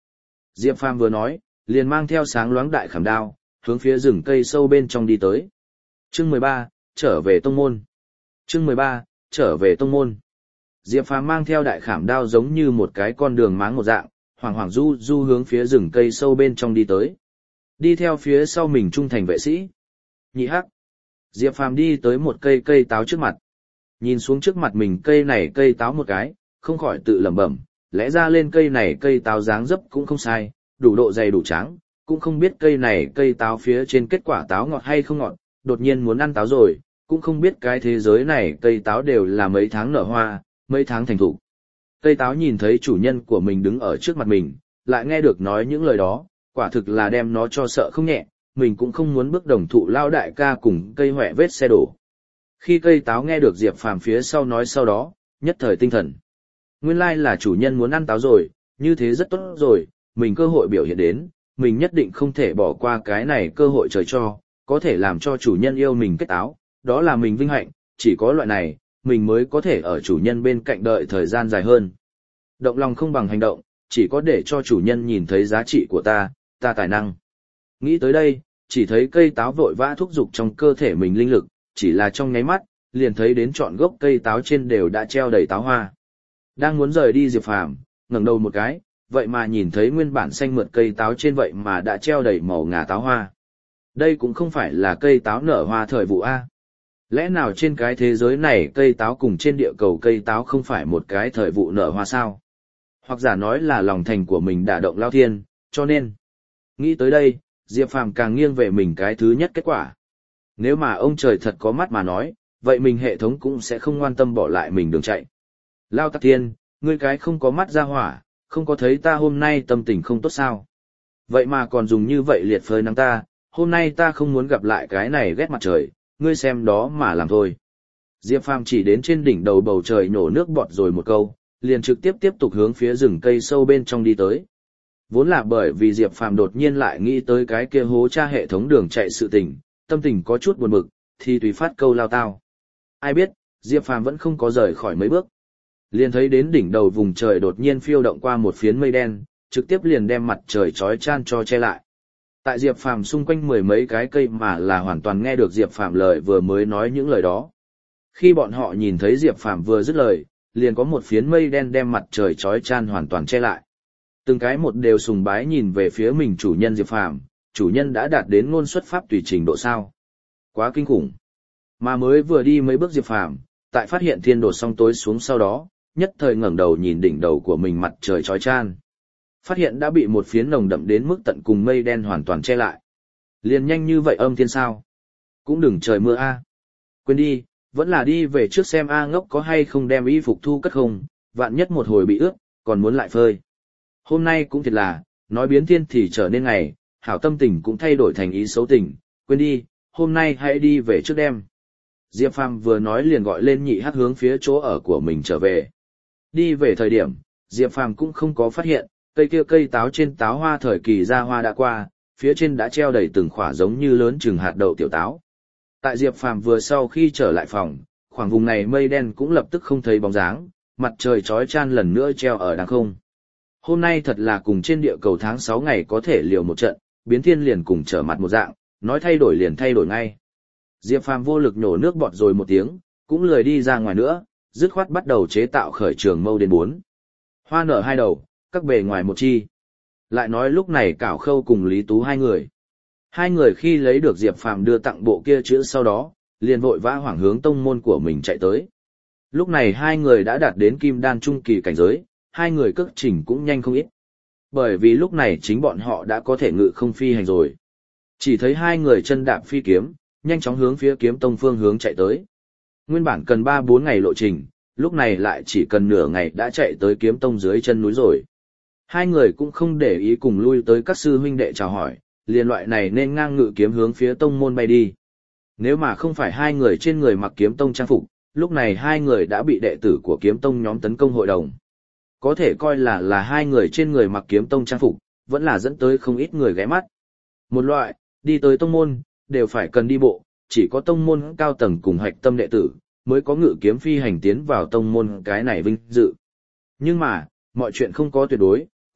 Diệp Phàm vừa nói, liền mang theo sáng loáng đại khảm đao, hướng phía rừng cây sâu bên trong đi tới. Chương mười ba, trở về tông môn. Chương mười ba, trở về tông môn. Diệp Phàm mang theo đại khảm đao giống như một cái con đường máng một dạng, hoàng hoàng du du hướng phía rừng cây sâu bên trong đi tới. Đi theo phía sau mình trung thành vệ sĩ. Nhị hắc. Diệp Phàm đi tới một cây cây táo trước mặt. Nhìn xuống trước mặt mình cây này cây táo một cái, không khỏi tự lẩm bẩm, lẽ ra lên cây này cây táo dáng dấp cũng không sai, đủ độ dày đủ trắng, cũng không biết cây này cây táo phía trên kết quả táo ngọt hay không ngọt, đột nhiên muốn ăn táo rồi, cũng không biết cái thế giới này cây táo đều là mấy tháng nở hoa, mấy tháng thành thục. Cây táo nhìn thấy chủ nhân của mình đứng ở trước mặt mình, lại nghe được nói những lời đó, quả thực là đem nó cho sợ không nhẹ, mình cũng không muốn bước đồng thụ lao đại ca cùng cây hoẹ vết xe đổ. Khi cây táo nghe được Diệp Phàm phía sau nói sau đó, nhất thời tinh thần. Nguyên lai là chủ nhân muốn ăn táo rồi, như thế rất tốt rồi, mình cơ hội biểu hiện đến, mình nhất định không thể bỏ qua cái này cơ hội trời cho, có thể làm cho chủ nhân yêu mình kết táo, đó là mình vinh hạnh, chỉ có loại này, mình mới có thể ở chủ nhân bên cạnh đợi thời gian dài hơn. Động lòng không bằng hành động, chỉ có để cho chủ nhân nhìn thấy giá trị của ta, ta tài năng. Nghĩ tới đây, chỉ thấy cây táo vội vã thúc giục trong cơ thể mình linh lực, chỉ là trong nháy mắt, liền thấy đến trọn gốc cây táo trên đều đã treo đầy táo hoa. Đang muốn rời đi Diệp Phàm, ngẩng đầu một cái, vậy mà nhìn thấy nguyên bản xanh mượt cây táo trên vậy mà đã treo đầy màu ngà táo hoa. Đây cũng không phải là cây táo nở hoa thời vụ A. Lẽ nào trên cái thế giới này cây táo cùng trên địa cầu cây táo không phải một cái thời vụ nở hoa sao? Hoặc giả nói là lòng thành của mình đả động lao thiên, cho nên. Nghĩ tới đây, Diệp Phàm càng nghiêng về mình cái thứ nhất kết quả. Nếu mà ông trời thật có mắt mà nói, vậy mình hệ thống cũng sẽ không ngoan tâm bỏ lại mình đường chạy. Lao Tắc Thiên, ngươi cái không có mắt ra hỏa, không có thấy ta hôm nay tâm tình không tốt sao? Vậy mà còn dùng như vậy liệt phơi nắng ta, hôm nay ta không muốn gặp lại cái này ghét mặt trời, ngươi xem đó mà làm thôi. Diệp Phàm chỉ đến trên đỉnh đầu bầu trời nổ nước bọt rồi một câu, liền trực tiếp tiếp tục hướng phía rừng cây sâu bên trong đi tới. Vốn là bởi vì Diệp Phàm đột nhiên lại nghĩ tới cái kia hố tra hệ thống đường chạy sự tình, tâm tình có chút buồn bực, thì tùy phát câu lao tao. Ai biết, Diệp Phàm vẫn không có rời khỏi mấy bước. Liền thấy đến đỉnh đầu vùng trời đột nhiên phiêu động qua một phiến mây đen, trực tiếp liền đem mặt trời chói chan cho che lại. Tại Diệp Phàm xung quanh mười mấy cái cây mà là hoàn toàn nghe được Diệp Phàm lời vừa mới nói những lời đó. Khi bọn họ nhìn thấy Diệp Phàm vừa dứt lời, liền có một phiến mây đen đem mặt trời chói chan hoàn toàn che lại. Từng cái một đều sùng bái nhìn về phía mình chủ nhân Diệp Phàm, chủ nhân đã đạt đến ngôn xuất pháp tùy trình độ sao? Quá kinh khủng. Mà mới vừa đi mấy bước Diệp Phàm, tại phát hiện thiên đột song tối xuống sau đó, nhất thời ngẩng đầu nhìn đỉnh đầu của mình mặt trời chói chan. Phát hiện đã bị một phiến nồng đậm đến mức tận cùng mây đen hoàn toàn che lại. Liền nhanh như vậy âm thiên sao? Cũng đừng trời mưa a. Quên đi, vẫn là đi về trước xem A ngốc có hay không đem y phục thu cất không, vạn nhất một hồi bị ướt, còn muốn lại phơi. Hôm nay cũng thiệt là, nói biến thiên thì trở nên ngày, hảo tâm tình cũng thay đổi thành ý xấu tình, quên đi, hôm nay hãy đi về trước đêm. Diệp Phàm vừa nói liền gọi lên nhị hắc hướng phía chỗ ở của mình trở về. Đi về thời điểm, Diệp Phàm cũng không có phát hiện, cây kia cây táo trên táo hoa thời kỳ ra hoa đã qua, phía trên đã treo đầy từng khỏa giống như lớn chừng hạt đậu tiểu táo. Tại Diệp Phàm vừa sau khi trở lại phòng, khoảng vùng này mây đen cũng lập tức không thấy bóng dáng, mặt trời chói chan lần nữa treo ở đằng không. Hôm nay thật là cùng trên địa cầu tháng sáu ngày có thể liều một trận, biến thiên liền cùng trở mặt một dạng, nói thay đổi liền thay đổi ngay. Diệp Phàm vô lực nhổ nước bọt rồi một tiếng, cũng lười đi ra ngoài nữa, dứt khoát bắt đầu chế tạo khởi trường mâu đến bốn. Hoa nở hai đầu, các bề ngoài một chi. Lại nói lúc này Cảo Khâu cùng Lý Tú hai người. Hai người khi lấy được Diệp Phàm đưa tặng bộ kia chữ sau đó, liền vội vã hoảng hướng tông môn của mình chạy tới. Lúc này hai người đã đạt đến kim đan trung kỳ cảnh giới, hai người cước trình cũng nhanh không ít. Bởi vì lúc này chính bọn họ đã có thể ngự không phi hành rồi. Chỉ thấy hai người chân đạp phi kiếm, nhanh chóng hướng phía kiếm tông phương hướng chạy tới. Nguyên bản cần ba bốn ngày lộ trình, lúc này lại chỉ cần nửa ngày đã chạy tới kiếm tông dưới chân núi rồi. Hai người cũng không để ý cùng lui tới các sư huynh đệ chào hỏi, liền loại này nên ngang ngự kiếm hướng phía tông môn bay đi. Nếu mà không phải hai người trên người mặc kiếm tông trang phục, lúc này hai người đã bị đệ tử của kiếm tông nhóm tấn công hội đồng. Có thể coi là là hai người trên người mặc kiếm tông trang phục, vẫn là dẫn tới không ít người ghé mắt. Một loại, đi tới tông môn, đều phải cần đi bộ, chỉ có tông môn cao tầng cùng hạch tâm đệ tử, mới có ngự kiếm phi hành tiến vào tông môn cái này vinh dự. Nhưng mà, mọi chuyện không có tuyệt đối,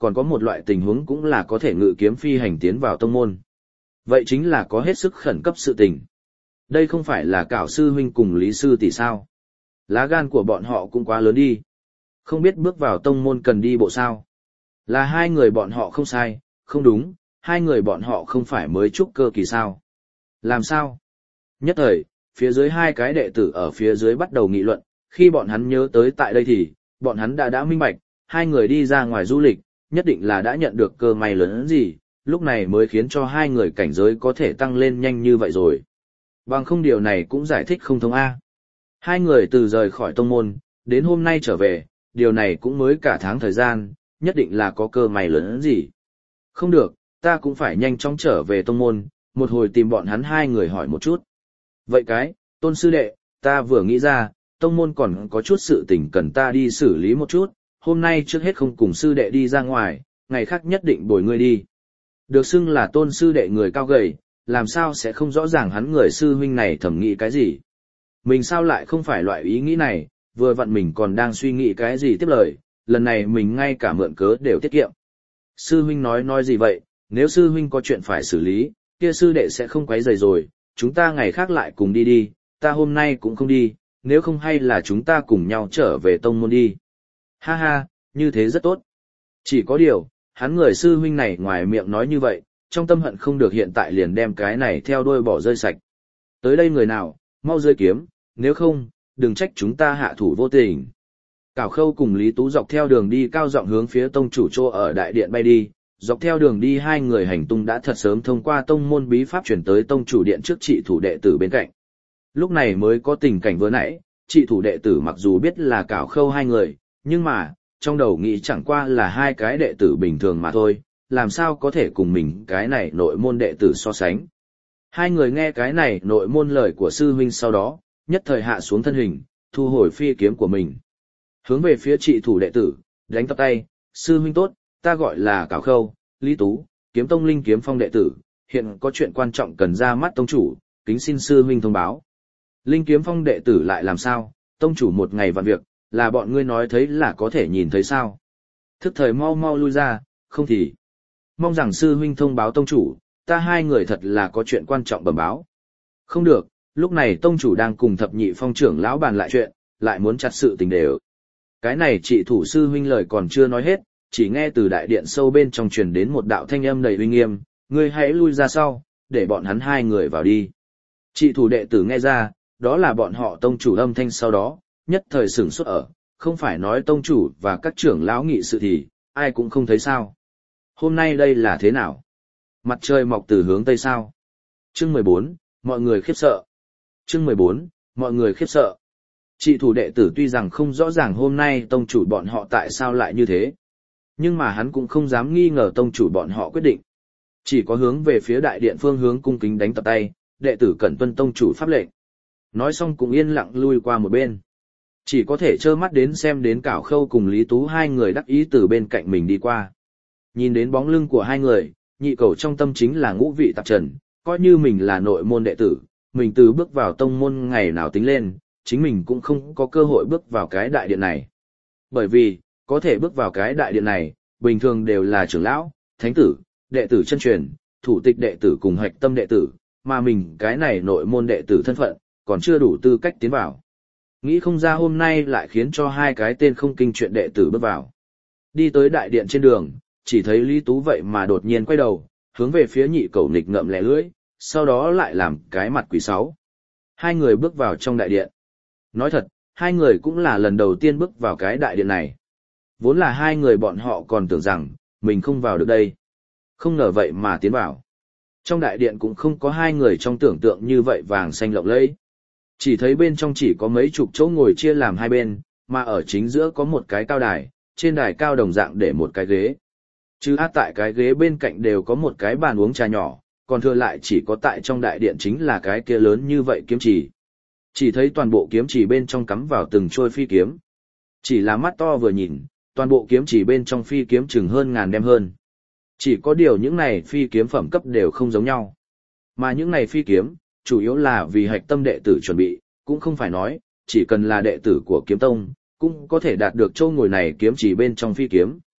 còn có một loại tình huống cũng là có thể ngự kiếm phi hành tiến vào tông môn. Vậy chính là có hết sức khẩn cấp sự tình. Đây không phải là Cảo sư huynh cùng Lý sư tỷ sao? Lá gan của bọn họ cũng quá lớn đi. Không biết bước vào tông môn cần đi bộ sao? Là hai người bọn họ không sai, không đúng, hai người bọn họ không phải mới trúc cơ kỳ sao? Làm sao? Nhất thời, phía dưới hai cái đệ tử ở phía dưới bắt đầu nghị luận, khi bọn hắn nhớ tới tại đây thì, bọn hắn đã đã minh bạch, hai người đi ra ngoài du lịch, nhất định là đã nhận được cơ may lớn gì, lúc này mới khiến cho hai người cảnh giới có thể tăng lên nhanh như vậy rồi. Bằng không điều này cũng giải thích không thông A. Hai người từ rời khỏi tông môn, đến hôm nay trở về, điều này cũng mới cả tháng thời gian, nhất định là có cơ may lớn gì. Không được, ta cũng phải nhanh chóng trở về tông môn, một hồi tìm bọn hắn hai người hỏi một chút. Vậy cái, Tôn sư đệ, ta vừa nghĩ ra, tông môn còn có chút sự tình cần ta đi xử lý một chút, hôm nay trước hết không cùng sư đệ đi ra ngoài, ngày khác nhất định bồi ngươi đi. Được xưng là Tôn sư đệ người cao gầy, làm sao sẽ không rõ ràng hắn người sư huynh này thầm nghĩ cái gì. Mình sao lại không phải loại ý nghĩ này, vừa vặn mình còn đang suy nghĩ cái gì tiếp lời, lần này mình ngay cả mượn cớ đều tiết kiệm. Sư huynh nói nói gì vậy, nếu sư huynh có chuyện phải xử lý, kia sư đệ sẽ không quấy rầy rồi, chúng ta ngày khác lại cùng đi đi, ta hôm nay cũng không đi, nếu không hay là chúng ta cùng nhau trở về tông môn đi. Ha ha, như thế rất tốt. Chỉ có điều, hắn người sư huynh này ngoài miệng nói như vậy, trong tâm hận không được hiện tại liền đem cái này theo đuôi bỏ rơi sạch. Tới đây người nào, mau rơi kiếm, nếu không, đừng trách chúng ta hạ thủ vô tình. Cảo Khâu cùng Lý Tú dọc theo đường đi cao giọng hướng phía tông chủ chỗ ở đại điện bay đi, dọc theo đường đi hai người hành tung đã thật sớm thông qua tông môn bí pháp chuyển tới tông chủ điện trước trị thủ đệ tử bên cạnh. Lúc này mới có tình cảnh vừa nãy, trị thủ đệ tử mặc dù biết là Cảo Khâu hai người, nhưng mà, trong đầu nghĩ chẳng qua là hai cái đệ tử bình thường mà thôi, làm sao có thể cùng mình cái này nội môn đệ tử so sánh. Hai người nghe cái này nội môn lời của sư huynh sau đó, nhất thời hạ xuống thân hình, thu hồi phi kiếm của mình. Hướng về phía trị thủ đệ tử, đánh tập tay, sư huynh tốt, ta gọi là Cảo Khâu, Lý Tú, kiếm tông linh kiếm phong đệ tử, hiện có chuyện quan trọng cần ra mắt tông chủ, kính xin sư huynh thông báo. Linh kiếm phong đệ tử lại làm sao, tông chủ một ngày vạn việc, là bọn ngươi nói thấy là có thể nhìn thấy sao. Thức thời mau mau lui ra, không thì. Mong rằng sư huynh thông báo tông chủ, ta hai người thật là có chuyện quan trọng bẩm báo. Không được, lúc này tông chủ đang cùng thập nhị phong trưởng lão bàn lại chuyện, lại muốn chặt sự tình đều. Cái này trị thủ sư huynh lời còn chưa nói hết, chỉ nghe từ đại điện sâu bên trong truyền đến một đạo thanh âm đầy uy nghiêm, ngươi hãy lui ra sau, để bọn hắn hai người vào đi. Trị thủ đệ tử nghe ra, đó là bọn họ tông chủ âm thanh sau đó, nhất thời sửng sốt ở, không phải nói tông chủ và các trưởng lão nghị sự thì, ai cũng không thấy sao. Hôm nay đây là thế nào? Mặt trời mọc từ hướng tây sao? Chương mười bốn, mọi người khiếp sợ. Chương mười bốn, mọi người khiếp sợ. Trị thủ đệ tử tuy rằng không rõ ràng hôm nay tông chủ bọn họ tại sao lại như thế, nhưng mà hắn cũng không dám nghi ngờ tông chủ bọn họ quyết định. Chỉ có hướng về phía đại điện phương hướng cung kính đánh tập tay, đệ tử cẩn tuân tông chủ pháp lệnh. Nói xong cũng yên lặng lui qua một bên. Chỉ có thể trơ mắt đến xem đến Cảo Khâu cùng Lý Tú hai người đắc ý từ bên cạnh mình đi qua. Nhìn đến bóng lưng của hai người, nhị cầu trong tâm chính là ngũ vị tạp trần, coi như mình là nội môn đệ tử, mình từ bước vào tông môn ngày nào tính lên, chính mình cũng không có cơ hội bước vào cái đại điện này. Bởi vì, có thể bước vào cái đại điện này, bình thường đều là trưởng lão, thánh tử, đệ tử chân truyền, thủ tịch đệ tử cùng hạch tâm đệ tử, mà mình cái này nội môn đệ tử thân phận, còn chưa đủ tư cách tiến vào. Nghĩ không ra hôm nay lại khiến cho hai cái tên không kinh chuyện đệ tử bước vào. Đi tới đại điện trên đường, chỉ thấy Lý Tú vậy mà đột nhiên quay đầu, hướng về phía nhị cầu nịch ngậm lẻ lưỡi, sau đó lại làm cái mặt quỷ sáu. Hai người bước vào trong đại điện. Nói thật, hai người cũng là lần đầu tiên bước vào cái đại điện này. Vốn là hai người bọn họ còn tưởng rằng, mình không vào được đây. Không ngờ vậy mà tiến vào. Trong đại điện cũng không có hai người trong tưởng tượng như vậy vàng xanh lộng lẫy. Chỉ thấy bên trong chỉ có mấy chục chỗ ngồi chia làm hai bên, mà ở chính giữa có một cái cao đài, trên đài cao đồng dạng để một cái ghế. Chứ át tại cái ghế bên cạnh đều có một cái bàn uống trà nhỏ, còn thừa lại chỉ có tại trong đại điện chính là cái kia lớn như vậy kiếm chỉ. Chỉ thấy toàn bộ kiếm chỉ bên trong cắm vào từng trôi phi kiếm. Chỉ là mắt to vừa nhìn, toàn bộ kiếm chỉ bên trong phi kiếm chừng hơn ngàn đem hơn. Chỉ có điều những này phi kiếm phẩm cấp đều không giống nhau. Mà những này phi kiếm, chủ yếu là vì hạch tâm đệ tử chuẩn bị, cũng không phải nói, chỉ cần là đệ tử của kiếm tông, cũng có thể đạt được châu ngồi này kiếm chỉ bên trong phi kiếm.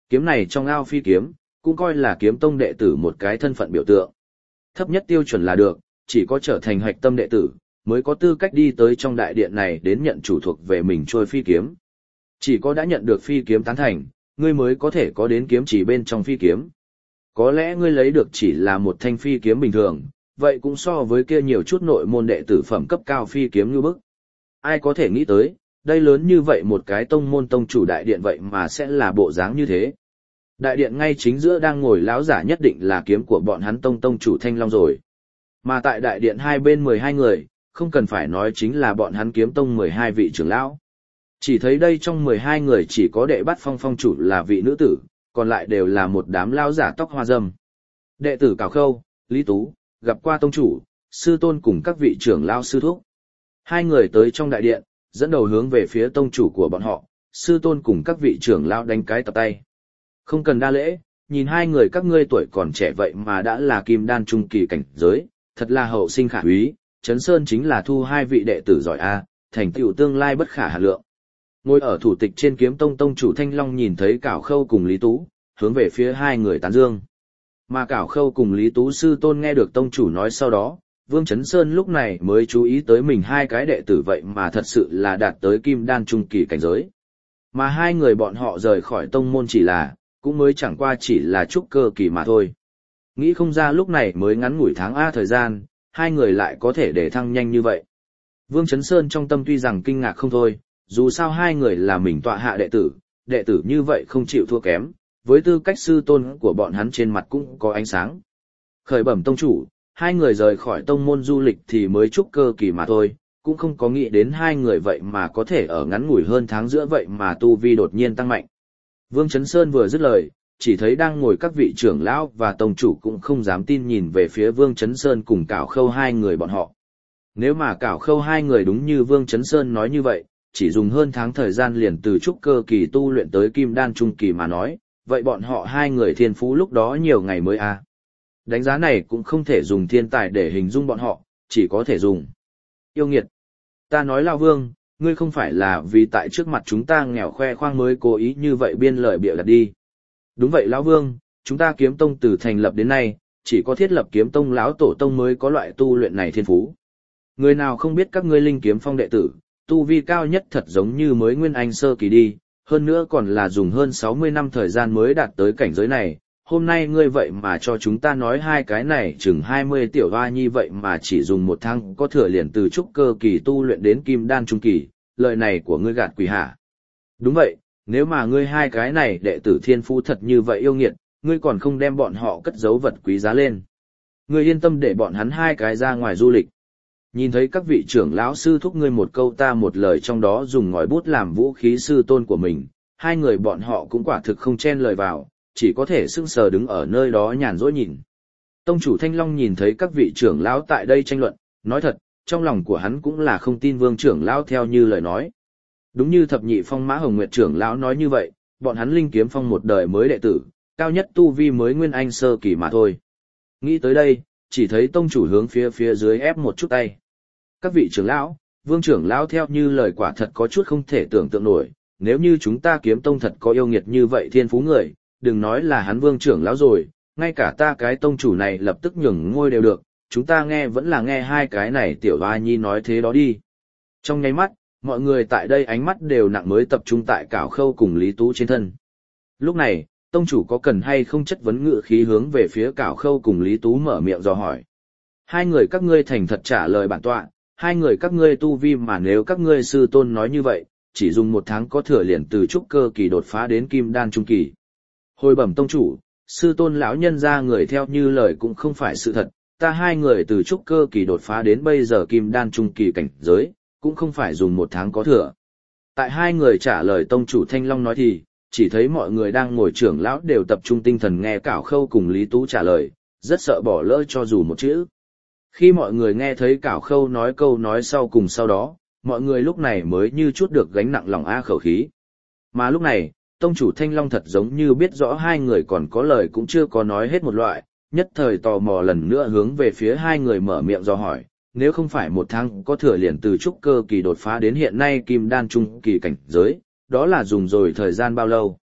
Kiếm này trong ao phi kiếm, cũng coi là kiếm tông đệ tử một cái thân phận biểu tượng. Thấp nhất tiêu chuẩn là được, chỉ có trở thành hạch tâm đệ tử, mới có tư cách đi tới trong đại điện này đến nhận chủ thuộc về mình trôi phi kiếm. Chỉ có đã nhận được phi kiếm tán thành, ngươi mới có thể có đến kiếm chỉ bên trong phi kiếm. Có lẽ ngươi lấy được chỉ là một thanh phi kiếm bình thường, vậy cũng so với kia nhiều chút nội môn đệ tử phẩm cấp cao phi kiếm như bức. Ai có thể nghĩ tới, đây lớn như vậy một cái tông môn tông chủ đại điện vậy mà sẽ là bộ dáng như thế. Đại điện ngay chính giữa đang ngồi lão giả nhất định là kiếm của bọn hắn tông tông chủ Thanh Long rồi. Mà tại đại điện hai bên mười hai người, không cần phải nói chính là bọn hắn kiếm tông mười hai vị trưởng lão. Chỉ thấy đây trong mười hai người chỉ có đệ bắt phong phong chủ là vị nữ tử, còn lại đều là một đám lão giả tóc hoa râm. Đệ tử Cảo Khâu, Lý Tú, gặp qua tông chủ, sư tôn cùng các vị trưởng lão sư thúc. Hai người tới trong đại điện, dẫn đầu hướng về phía tông chủ của bọn họ, sư tôn cùng các vị trưởng lão đánh cái tập tay. Không cần đa lễ, nhìn hai người các ngươi tuổi còn trẻ vậy mà đã là kim đan trung kỳ cảnh giới, thật là hậu sinh khả úy, Trấn Sơn chính là thu hai vị đệ tử giỏi A, thành tựu tương lai bất khả hà lượng. Ngồi ở thủ tịch trên kiếm tông tông chủ Thanh Long nhìn thấy Cảo Khâu cùng Lý Tú, hướng về phía hai người tán dương. Mà Cảo Khâu cùng Lý Tú sư tôn nghe được tông chủ nói sau đó, Vương Trấn Sơn lúc này mới chú ý tới mình hai cái đệ tử vậy mà thật sự là đạt tới kim đan trung kỳ cảnh giới. Mà hai người bọn họ rời khỏi tông môn chỉ là, cũng mới chẳng qua chỉ là trúc cơ kỳ mà thôi. Nghĩ không ra lúc này mới ngắn ngủi tháng A thời gian, hai người lại có thể để thăng nhanh như vậy. Vương Trấn Sơn trong tâm tuy rằng kinh ngạc không thôi, dù sao hai người là mình tọa hạ đệ tử, đệ tử như vậy không chịu thua kém, với tư cách sư tôn của bọn hắn trên mặt cũng có ánh sáng. Khởi bẩm tông chủ, hai người rời khỏi tông môn du lịch thì mới trúc cơ kỳ mà thôi, cũng không có nghĩ đến hai người vậy mà có thể ở ngắn ngủi hơn tháng giữa vậy mà tu vi đột nhiên tăng mạnh. Vương Trấn Sơn vừa dứt lời, chỉ thấy đang ngồi các vị trưởng lão và tông chủ cũng không dám tin nhìn về phía Vương Trấn Sơn cùng Cảo Khâu hai người bọn họ. Nếu mà Cảo Khâu hai người đúng như Vương Trấn Sơn nói như vậy, chỉ dùng hơn tháng thời gian liền từ trúc cơ kỳ tu luyện tới kim đan trung kỳ mà nói, vậy bọn họ hai người thiên phú lúc đó nhiều ngày mới a. À. Đánh giá này cũng không thể dùng thiên tài để hình dung bọn họ, chỉ có thể dùng yêu nghiệt. Ta nói Lao Vương, ngươi không phải là vì tại trước mặt chúng ta nghèo khoe khoang mới cố ý như vậy biên lời bịa đặt đi. Đúng vậy Lão Vương, chúng ta kiếm tông từ thành lập đến nay, chỉ có thiết lập kiếm tông lão tổ tông mới có loại tu luyện này thiên phú. Người nào không biết các ngươi linh kiếm phong đệ tử, tu vi cao nhất thật giống như mới nguyên anh sơ kỳ đi, hơn nữa còn là dùng hơn sáu mươi năm thời gian mới đạt tới cảnh giới này. Hôm nay ngươi vậy mà cho chúng ta nói hai cái này chừng hai mươi tiểu hoa nhi vậy mà chỉ dùng một tháng có thừa liền từ trúc cơ kỳ tu luyện đến kim đan trung kỳ, lời này của ngươi gạt quỷ hả? Đúng vậy, nếu mà ngươi hai cái này đệ tử thiên phú thật như vậy yêu nghiệt, ngươi còn không đem bọn họ cất giấu vật quý giá lên. Ngươi yên tâm để bọn hắn hai cái ra ngoài du lịch. Nhìn thấy các vị trưởng lão sư thúc ngươi một câu ta một lời trong đó dùng ngòi bút làm vũ khí sư tôn của mình, hai người bọn họ cũng quả thực không chen lời vào, chỉ có thể sững sờ đứng ở nơi đó nhàn rỗi nhìn. Tông chủ Thanh Long nhìn thấy các vị trưởng lão tại đây tranh luận, nói thật, trong lòng của hắn cũng là không tin Vương trưởng lão theo như lời nói. Đúng như thập nhị phong Mã Hồng Nguyệt trưởng lão nói như vậy, bọn hắn linh kiếm phong một đời mới đệ tử, cao nhất tu vi mới nguyên anh sơ kỳ mà thôi. Nghĩ tới đây, chỉ thấy tông chủ hướng phía phía dưới ép một chút tay. Các vị trưởng lão, Vương trưởng lão theo như lời quả thật có chút không thể tưởng tượng nổi, nếu như chúng ta kiếm tông thật có yêu nghiệt như vậy thiên phú người, đừng nói là hắn Vương trưởng lão rồi, ngay cả ta cái tông chủ này lập tức nhường ngôi đều được, chúng ta nghe vẫn là nghe hai cái này tiểu hoa nhi nói thế đó đi. Trong nháy mắt, mọi người tại đây ánh mắt đều nặng mới tập trung tại Cảo Khâu cùng Lý Tú trên thân. Lúc này, tông chủ có cần hay không chất vấn ngự khí hướng về phía Cảo Khâu cùng Lý Tú mở miệng dò hỏi. Hai người các ngươi thành thật trả lời bản tọa, hai người các ngươi tu vi mà nếu các ngươi sư tôn nói như vậy, chỉ dùng một tháng có thừa liền từ trúc cơ kỳ đột phá đến kim đan trung kỳ. Hồi bẩm tông chủ, sư tôn lão nhân ra người theo như lời cũng không phải sự thật, ta hai người từ trúc cơ kỳ đột phá đến bây giờ kim đan trung kỳ cảnh giới, cũng không phải dùng một tháng có thừa. Tại hai người trả lời tông chủ Thanh Long nói thì, chỉ thấy mọi người đang ngồi trưởng lão đều tập trung tinh thần nghe Cảo Khâu cùng Lý Tú trả lời, rất sợ bỏ lỡ cho dù một chữ. Khi mọi người nghe thấy Cảo Khâu nói câu nói sau cùng sau đó, mọi người lúc này mới như chút được gánh nặng lòng a khẩu khí. Mà lúc này, tông chủ Thanh Long thật giống như biết rõ hai người còn có lời cũng chưa có nói hết một loại, nhất thời tò mò lần nữa hướng về phía hai người mở miệng do hỏi, nếu không phải một tháng có thừa liền từ trúc cơ kỳ đột phá đến hiện nay kim đan trung kỳ cảnh giới, đó là dùng rồi thời gian bao lâu?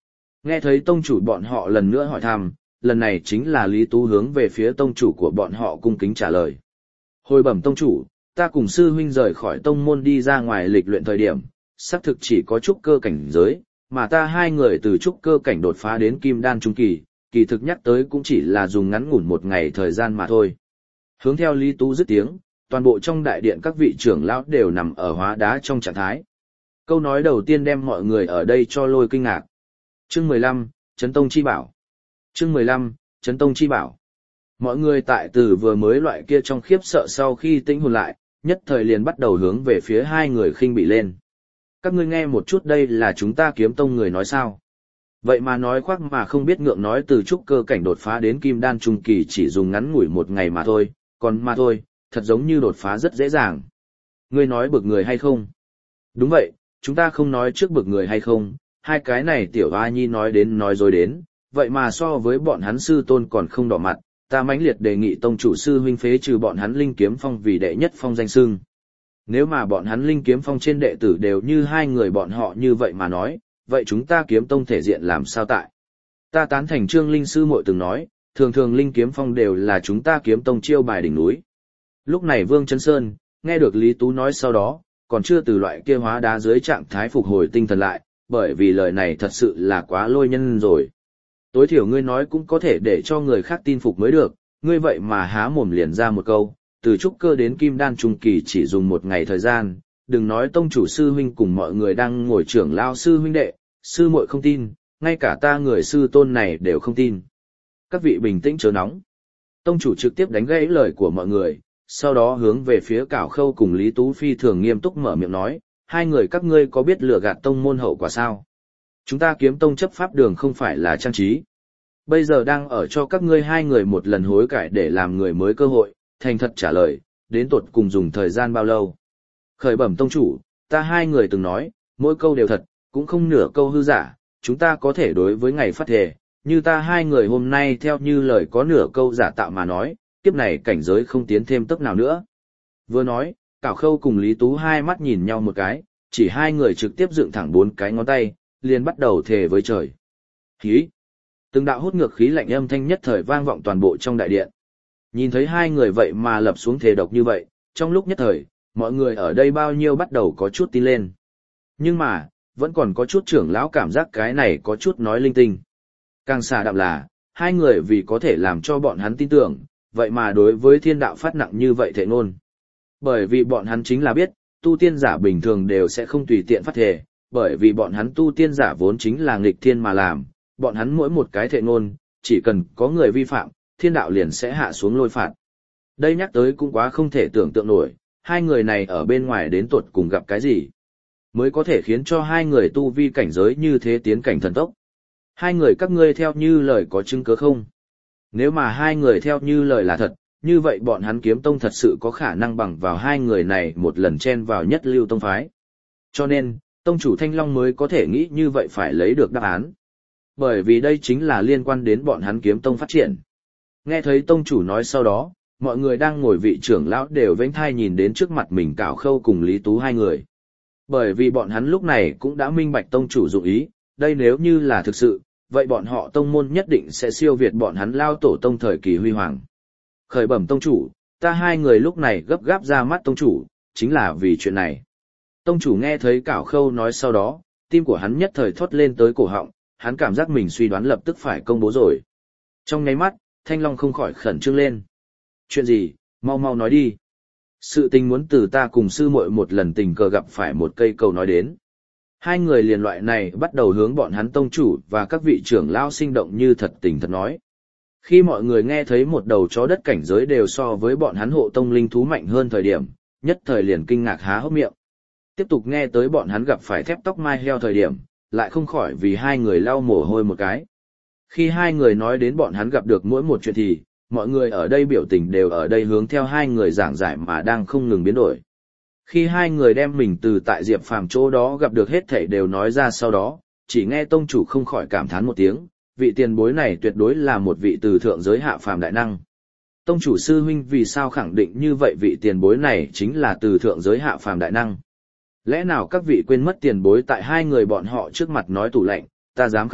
Nghe thấy tông chủ bọn họ lần nữa hỏi thăm, lần này chính là Lý Tú hướng về phía tông chủ của bọn họ cung kính trả lời. Hồi bẩm tông chủ, ta cùng sư huynh rời khỏi tông môn đi ra ngoài lịch luyện thời điểm, xác thực chỉ có trúc cơ cảnh giới, mà ta hai người từ trúc cơ cảnh đột phá đến kim đan trung kỳ, kỳ thực nhắc tới cũng chỉ là dùng ngắn ngủn một ngày thời gian mà thôi. Hướng theo Lý Tú dứt tiếng, toàn bộ trong đại điện các vị trưởng lão đều nằm ở hóa đá trong trạng thái. Câu nói đầu tiên đem mọi người ở đây cho lôi kinh ngạc. Chương mười lăm, Chấn Tông Chi Bảo. Chương mười lăm, Chấn Tông Chi Bảo. Mọi người tại từ vừa mới loại kia trong khiếp sợ sau khi tĩnh hồn lại, nhất thời liền bắt đầu hướng về phía hai người khinh bị lên. Các ngươi nghe một chút, đây là chúng ta Kiếm Tông người nói sao? Vậy mà nói khoác mà không biết ngượng, nói từ trúc cơ cảnh đột phá đến kim đan trung kỳ chỉ dùng ngắn ngủi một ngày mà thôi, còn mà thôi, thật giống như đột phá rất dễ dàng. Ngươi nói bực người hay không? Đúng vậy, chúng ta không nói trước bực người hay không, hai cái này tiểu hoa nhi nói đến nói dối đến, vậy mà so với bọn hắn sư tôn còn không đỏ mặt, ta mãnh liệt đề nghị tông chủ sư huynh phế trừ bọn hắn linh kiếm phong vì đệ nhất phong danh xưng. Nếu mà bọn hắn linh kiếm phong trên đệ tử đều như hai người bọn họ như vậy mà nói, vậy chúng ta kiếm tông thể diện làm sao tại? Ta tán thành Trương Linh sư muội từng nói, thường thường linh kiếm phong đều là chúng ta kiếm tông chiêu bài đỉnh núi. Lúc này Vương Chấn Sơn, nghe được Lý Tú nói sau đó, còn chưa từ loại kia hóa đá dưới trạng thái phục hồi tinh thần lại, bởi vì lời này thật sự là quá lôi nhân rồi. Tối thiểu ngươi nói cũng có thể để cho người khác tin phục mới được, ngươi vậy mà há mồm liền ra một câu, từ trúc cơ đến kim đan trung kỳ chỉ dùng một ngày thời gian, đừng nói tông chủ sư huynh cùng mọi người đang ngồi trưởng lao sư huynh đệ, sư muội không tin, ngay cả ta người sư tôn này đều không tin. Các vị bình tĩnh chớ nóng. Tông chủ trực tiếp đánh gãy lời của mọi người, sau đó hướng về phía Cảo Khâu cùng Lý Tú phi thường nghiêm túc mở miệng nói, hai người các ngươi có biết lừa gạt tông môn hậu quả sao? Chúng ta Kiếm Tông chấp pháp đường không phải là trang trí. Bây giờ đang ở cho các ngươi hai người một lần hối cải để làm người mới cơ hội, thành thật trả lời, đến tột cùng dùng thời gian bao lâu? Khởi bẩm tông chủ, ta hai người từng nói, mỗi câu đều thật, cũng không nửa câu hư giả, chúng ta có thể đối với ngày phát thề, như ta hai người hôm nay theo như lời có nửa câu giả tạo mà nói, kiếp này cảnh giới không tiến thêm tấc nào nữa. Vừa nói, Cảo Khâu cùng Lý Tú hai mắt nhìn nhau một cái, chỉ hai người trực tiếp dựng thẳng bốn cái ngón tay, liền bắt đầu thề với trời. Khí! Từng đạo hút ngược khí lạnh âm thanh nhất thời vang vọng toàn bộ trong đại điện. Nhìn thấy hai người vậy mà lập xuống thề độc như vậy, trong lúc nhất thời, mọi người ở đây bao nhiêu bắt đầu có chút tin lên. Nhưng mà, vẫn còn có chút trưởng lão cảm giác cái này có chút nói linh tinh. Càng xà đạm là, hai người vì có thể làm cho bọn hắn tin tưởng, vậy mà đối với thiên đạo phát nặng như vậy thể ngôn. Bởi vì bọn hắn chính là biết, tu tiên giả bình thường đều sẽ không tùy tiện phát thề, bởi vì bọn hắn tu tiên giả vốn chính là nghịch thiên mà làm, bọn hắn mỗi một cái thể ngôn, chỉ cần có người vi phạm, thiên đạo liền sẽ hạ xuống lôi phạt. Đây nhắc tới cũng quá không thể tưởng tượng nổi, hai người này ở bên ngoài đến tuột cùng gặp cái gì, mới có thể khiến cho hai người tu vi cảnh giới như thế tiến cảnh thần tốc. Hai người các ngươi theo như lời có chứng cứ không? Nếu mà hai người theo như lời là thật, như vậy bọn hắn Kiếm Tông thật sự có khả năng bằng vào hai người này một lần chen vào nhất lưu tông phái. Cho nên, tông chủ Thanh Long mới có thể nghĩ như vậy phải lấy được đáp án. Bởi vì đây chính là liên quan đến bọn hắn Kiếm Tông phát triển. Nghe thấy tông chủ nói sau đó, mọi người đang ngồi vị trưởng lão đều vênh thai nhìn đến trước mặt mình Cảo Khâu cùng Lý Tú hai người. Bởi vì bọn hắn lúc này cũng đã minh bạch tông chủ dụng ý, đây nếu như là thực sự, vậy bọn họ tông môn nhất định sẽ siêu việt bọn hắn lao tổ tông thời kỳ huy hoàng. Khởi bẩm tông chủ, ta hai người lúc này gấp gáp ra mắt tông chủ, chính là vì chuyện này. Tông chủ nghe thấy Cảo Khâu nói sau đó, tim của hắn nhất thời thoát lên tới cổ họng, hắn cảm giác mình suy đoán lập tức phải công bố rồi. Trong nháy mắt, Thanh Long không khỏi khẩn trương lên. Chuyện gì, mau mau nói đi. Sự tình muốn từ ta cùng sư muội một lần tình cờ gặp phải một cây cầu nói đến. Hai người liền loại này bắt đầu hướng bọn hắn tông chủ và các vị trưởng lao sinh động như thật tình thật nói. Khi mọi người nghe thấy một đầu chó đất cảnh giới đều so với bọn hắn hộ tông linh thú mạnh hơn thời điểm, nhất thời liền kinh ngạc há hốc miệng. Tiếp tục nghe tới bọn hắn gặp phải thép tóc mai heo thời điểm, lại không khỏi vì hai người lau mồ hôi một cái. Khi hai người nói đến bọn hắn gặp được mỗi một chuyện thì, mọi người ở đây biểu tình đều ở đây hướng theo hai người giảng giải mà đang không ngừng biến đổi. Khi hai người đem mình từ tại Diệp Phàm chỗ đó gặp được hết thảy đều nói ra sau đó, chỉ nghe tông chủ không khỏi cảm thán một tiếng, vị tiền bối này tuyệt đối là một vị từ thượng giới hạ phàm đại năng. Tông chủ sư huynh vì sao khẳng định như vậy vị tiền bối này chính là từ thượng giới hạ phàm đại năng? Lẽ nào các vị quên mất tiền bối tại hai người bọn họ trước mặt nói tủ lạnh, ta dám khẳng định,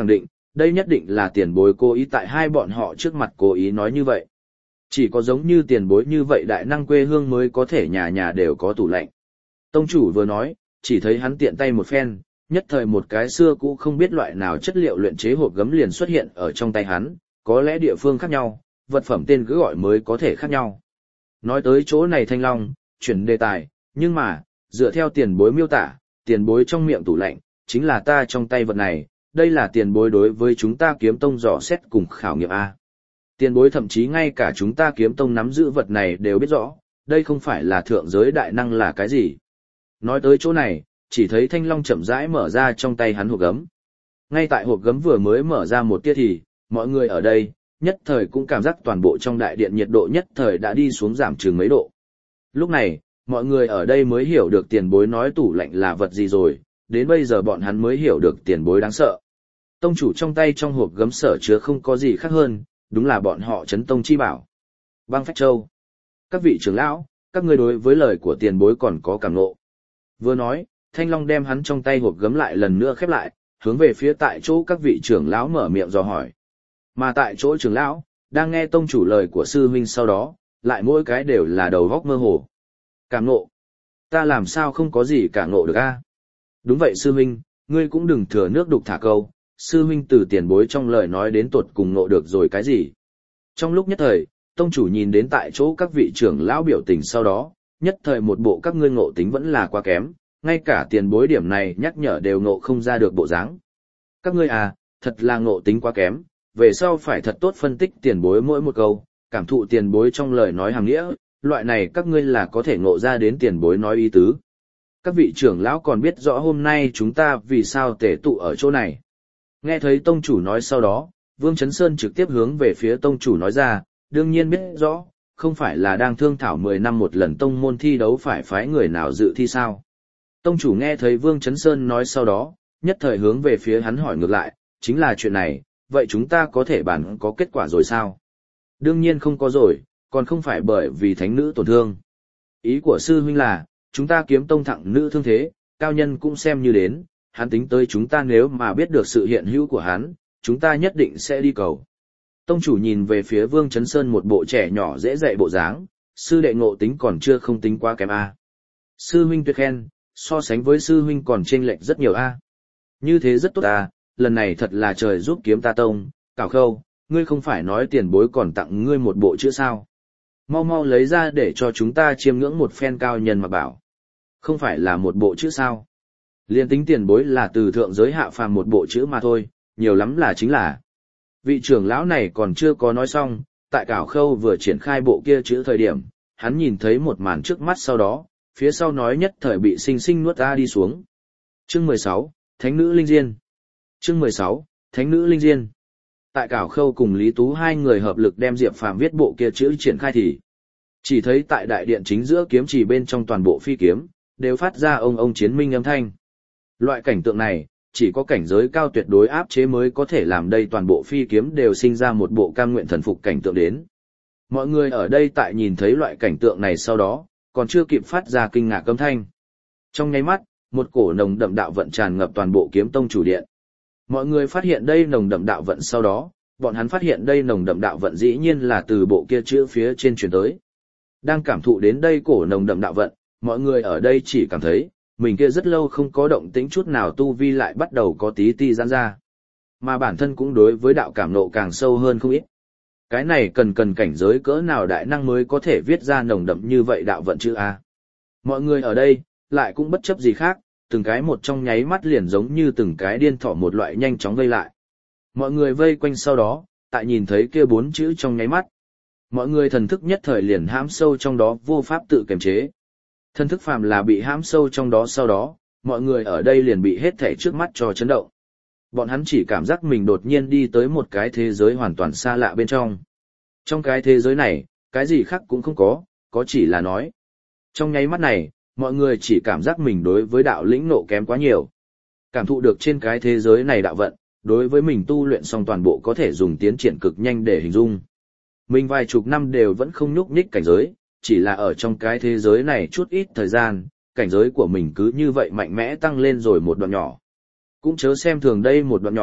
đây nhất định là tiền bối cố ý tại hai bọn họ trước mặt cố ý nói như vậy. Chỉ có giống như tiền bối như vậy đại năng quê hương mới có thể nhà nhà đều có tủ lạnh. Tông chủ vừa nói, chỉ thấy hắn tiện tay một phen, nhất thời một cái xưa cũ không biết loại nào chất liệu luyện chế hộp gấm liền xuất hiện ở trong tay hắn, có lẽ địa phương khác nhau, vật phẩm tên cứ gọi mới có thể khác nhau. Nói tới chỗ này Thanh Long, chuyển đề tài, nhưng mà, dựa theo tiền bối miêu tả, tiền bối trong miệng tủ lạnh, chính là ta trong tay vật này, đây là tiền bối đối với chúng ta kiếm tông dò xét cùng khảo nghiệm A. Tiền bối thậm chí ngay cả chúng ta kiếm tông nắm giữ vật này đều biết rõ, đây không phải là thượng giới đại năng là cái gì. Nói tới chỗ này, chỉ thấy Thanh Long chậm rãi mở ra trong tay hắn hộp gấm. Ngay tại hộp gấm vừa mới mở ra một tia thì, mọi người ở đây, nhất thời cũng cảm giác toàn bộ trong đại điện nhiệt độ nhất thời đã đi xuống giảm chừng mấy độ. Lúc này, mọi người ở đây mới hiểu được tiền bối nói tủ lạnh là vật gì rồi, đến bây giờ bọn hắn mới hiểu được tiền bối đáng sợ. Tông chủ trong tay trong hộp gấm sở chứa không có gì khác hơn, đúng là bọn họ chấn tông chi bảo. Băng Phách Châu. Các vị trưởng lão, các ngươi đối với lời của tiền bối còn có cảm ngộ. Vừa nói, Thanh Long đem hắn trong tay hộp gấm lại lần nữa khép lại, hướng về phía tại chỗ các vị trưởng lão mở miệng dò hỏi. Mà tại chỗ trưởng lão, đang nghe tông chủ lời của sư huynh sau đó, lại mỗi cái đều là đầu góc mơ hồ. Cảm ngộ. Ta làm sao không có gì cảm ngộ được a? Đúng vậy sư huynh, ngươi cũng đừng thừa nước đục thả câu, sư huynh từ tiền bối trong lời nói đến tột cùng ngộ được rồi cái gì. Trong lúc nhất thời, tông chủ nhìn đến tại chỗ các vị trưởng lão biểu tình sau đó, nhất thời một bộ các ngươi ngộ tính vẫn là quá kém, ngay cả tiền bối điểm này nhắc nhở đều ngộ không ra được bộ dáng. Các ngươi à, thật là ngộ tính quá kém, về sau phải thật tốt phân tích tiền bối mỗi một câu, cảm thụ tiền bối trong lời nói hàng nghĩa, loại này các ngươi là có thể ngộ ra đến tiền bối nói ý tứ. Các vị trưởng lão còn biết rõ hôm nay chúng ta vì sao tề tụ ở chỗ này. Nghe thấy tông chủ nói sau đó, Vương Chấn Sơn trực tiếp hướng về phía tông chủ nói ra, đương nhiên biết rõ, không phải là đang thương thảo mười năm một lần tông môn thi đấu phải phái người nào dự thi sao. Tông chủ nghe thấy Vương Chấn Sơn nói sau đó, nhất thời hướng về phía hắn hỏi ngược lại, chính là chuyện này, vậy chúng ta có thể bàn có kết quả rồi sao? Đương nhiên không có rồi, còn không phải bởi vì thánh nữ tổn thương. Ý của sư huynh là, chúng ta kiếm tông thẳng nữ thương thế, cao nhân cũng xem như đến, hắn tính tới chúng ta nếu mà biết được sự hiện hữu của hắn, chúng ta nhất định sẽ đi cầu. Tông chủ nhìn về phía Vương Chấn Sơn một bộ trẻ nhỏ dễ dạy bộ dáng, sư đệ ngộ tính còn chưa không tính quá kém a. Sư huynh tuyệt khen, so sánh với sư huynh còn chênh lệch rất nhiều a. Như thế rất tốt a, lần này thật là trời giúp kiếm ta tông, Cảo Khâu, ngươi không phải nói tiền bối còn tặng ngươi một bộ chữ sao? Mau mau lấy ra để cho chúng ta chiêm ngưỡng một phen cao nhân mà bảo. Không phải là một bộ chữ sao? Liên tính tiền bối là từ thượng giới hạ phàm một bộ chữ mà thôi, nhiều lắm là chính là. Vị trưởng lão này còn chưa có nói xong, tại Cảo Khâu vừa triển khai bộ kia chữ thời điểm, hắn nhìn thấy một màn trước mắt sau đó, phía sau nói nhất thời bị sinh sinh nuốt ra đi xuống. Chương mười sáu, Thánh nữ Linh Diên. Chương mười sáu, Thánh nữ Linh Diên. Tại Cảo Khâu cùng Lý Tú hai người hợp lực đem Diệp Phàm viết bộ kia chữ triển khai thì chỉ thấy tại đại điện chính giữa kiếm chỉ bên trong toàn bộ phi kiếm đều phát ra ông ông chiến minh âm thanh. Loại cảnh tượng này, chỉ có cảnh giới cao tuyệt đối áp chế mới có thể làm đây toàn bộ phi kiếm đều sinh ra một bộ cam nguyện thần phục cảnh tượng đến. Mọi người ở đây tại nhìn thấy loại cảnh tượng này sau đó, còn chưa kịp phát ra kinh ngạc âm thanh. Trong nháy mắt, một cổ nồng đậm đạo vận tràn ngập toàn bộ kiếm tông chủ điện. Mọi người phát hiện đây nồng đậm đạo vận sau đó, bọn hắn phát hiện đây nồng đậm đạo vận dĩ nhiên là từ bộ kia chữ phía trên truyền tới. Đang cảm thụ đến đây cổ nồng đậm đạo vận, mọi người ở đây chỉ cảm thấy, mình kia rất lâu không có động tĩnh chút nào tu vi lại bắt đầu có tí ti giãn ra. Mà bản thân cũng đối với đạo cảm nộ càng sâu hơn không ít. Cái này cần cần cảnh giới cỡ nào đại năng mới có thể viết ra nồng đậm như vậy đạo vận chữ A. Mọi người ở đây, lại cũng bất chấp gì khác, từng cái một trong nháy mắt liền giống như từng cái điên thỏ một loại nhanh chóng vây lại. Mọi người vây quanh sau đó, tại nhìn thấy kia bốn chữ trong nháy mắt. Mọi người thần thức nhất thời liền hãm sâu trong đó vô pháp tự kiềm chế. Thần thức phàm là bị hãm sâu trong đó sau đó, mọi người ở đây liền bị hết thảy trước mắt cho chấn động. Bọn hắn chỉ cảm giác mình đột nhiên đi tới một cái thế giới hoàn toàn xa lạ bên trong. Trong cái thế giới này, cái gì khác cũng không có, có chỉ là nói. Trong nháy mắt này, mọi người chỉ cảm giác mình đối với đạo lĩnh nộ kém quá nhiều. Cảm thụ được trên cái thế giới này đạo vận, đối với mình tu luyện xong toàn bộ có thể dùng tiến triển cực nhanh để hình dung. Mình vài chục năm đều vẫn không nhúc nhích cảnh giới, chỉ là ở trong cái thế giới này chút ít thời gian, cảnh giới của mình cứ như vậy mạnh mẽ tăng lên rồi một đoạn nhỏ. Cũng chớ xem thường đây một đoạn nhỏ,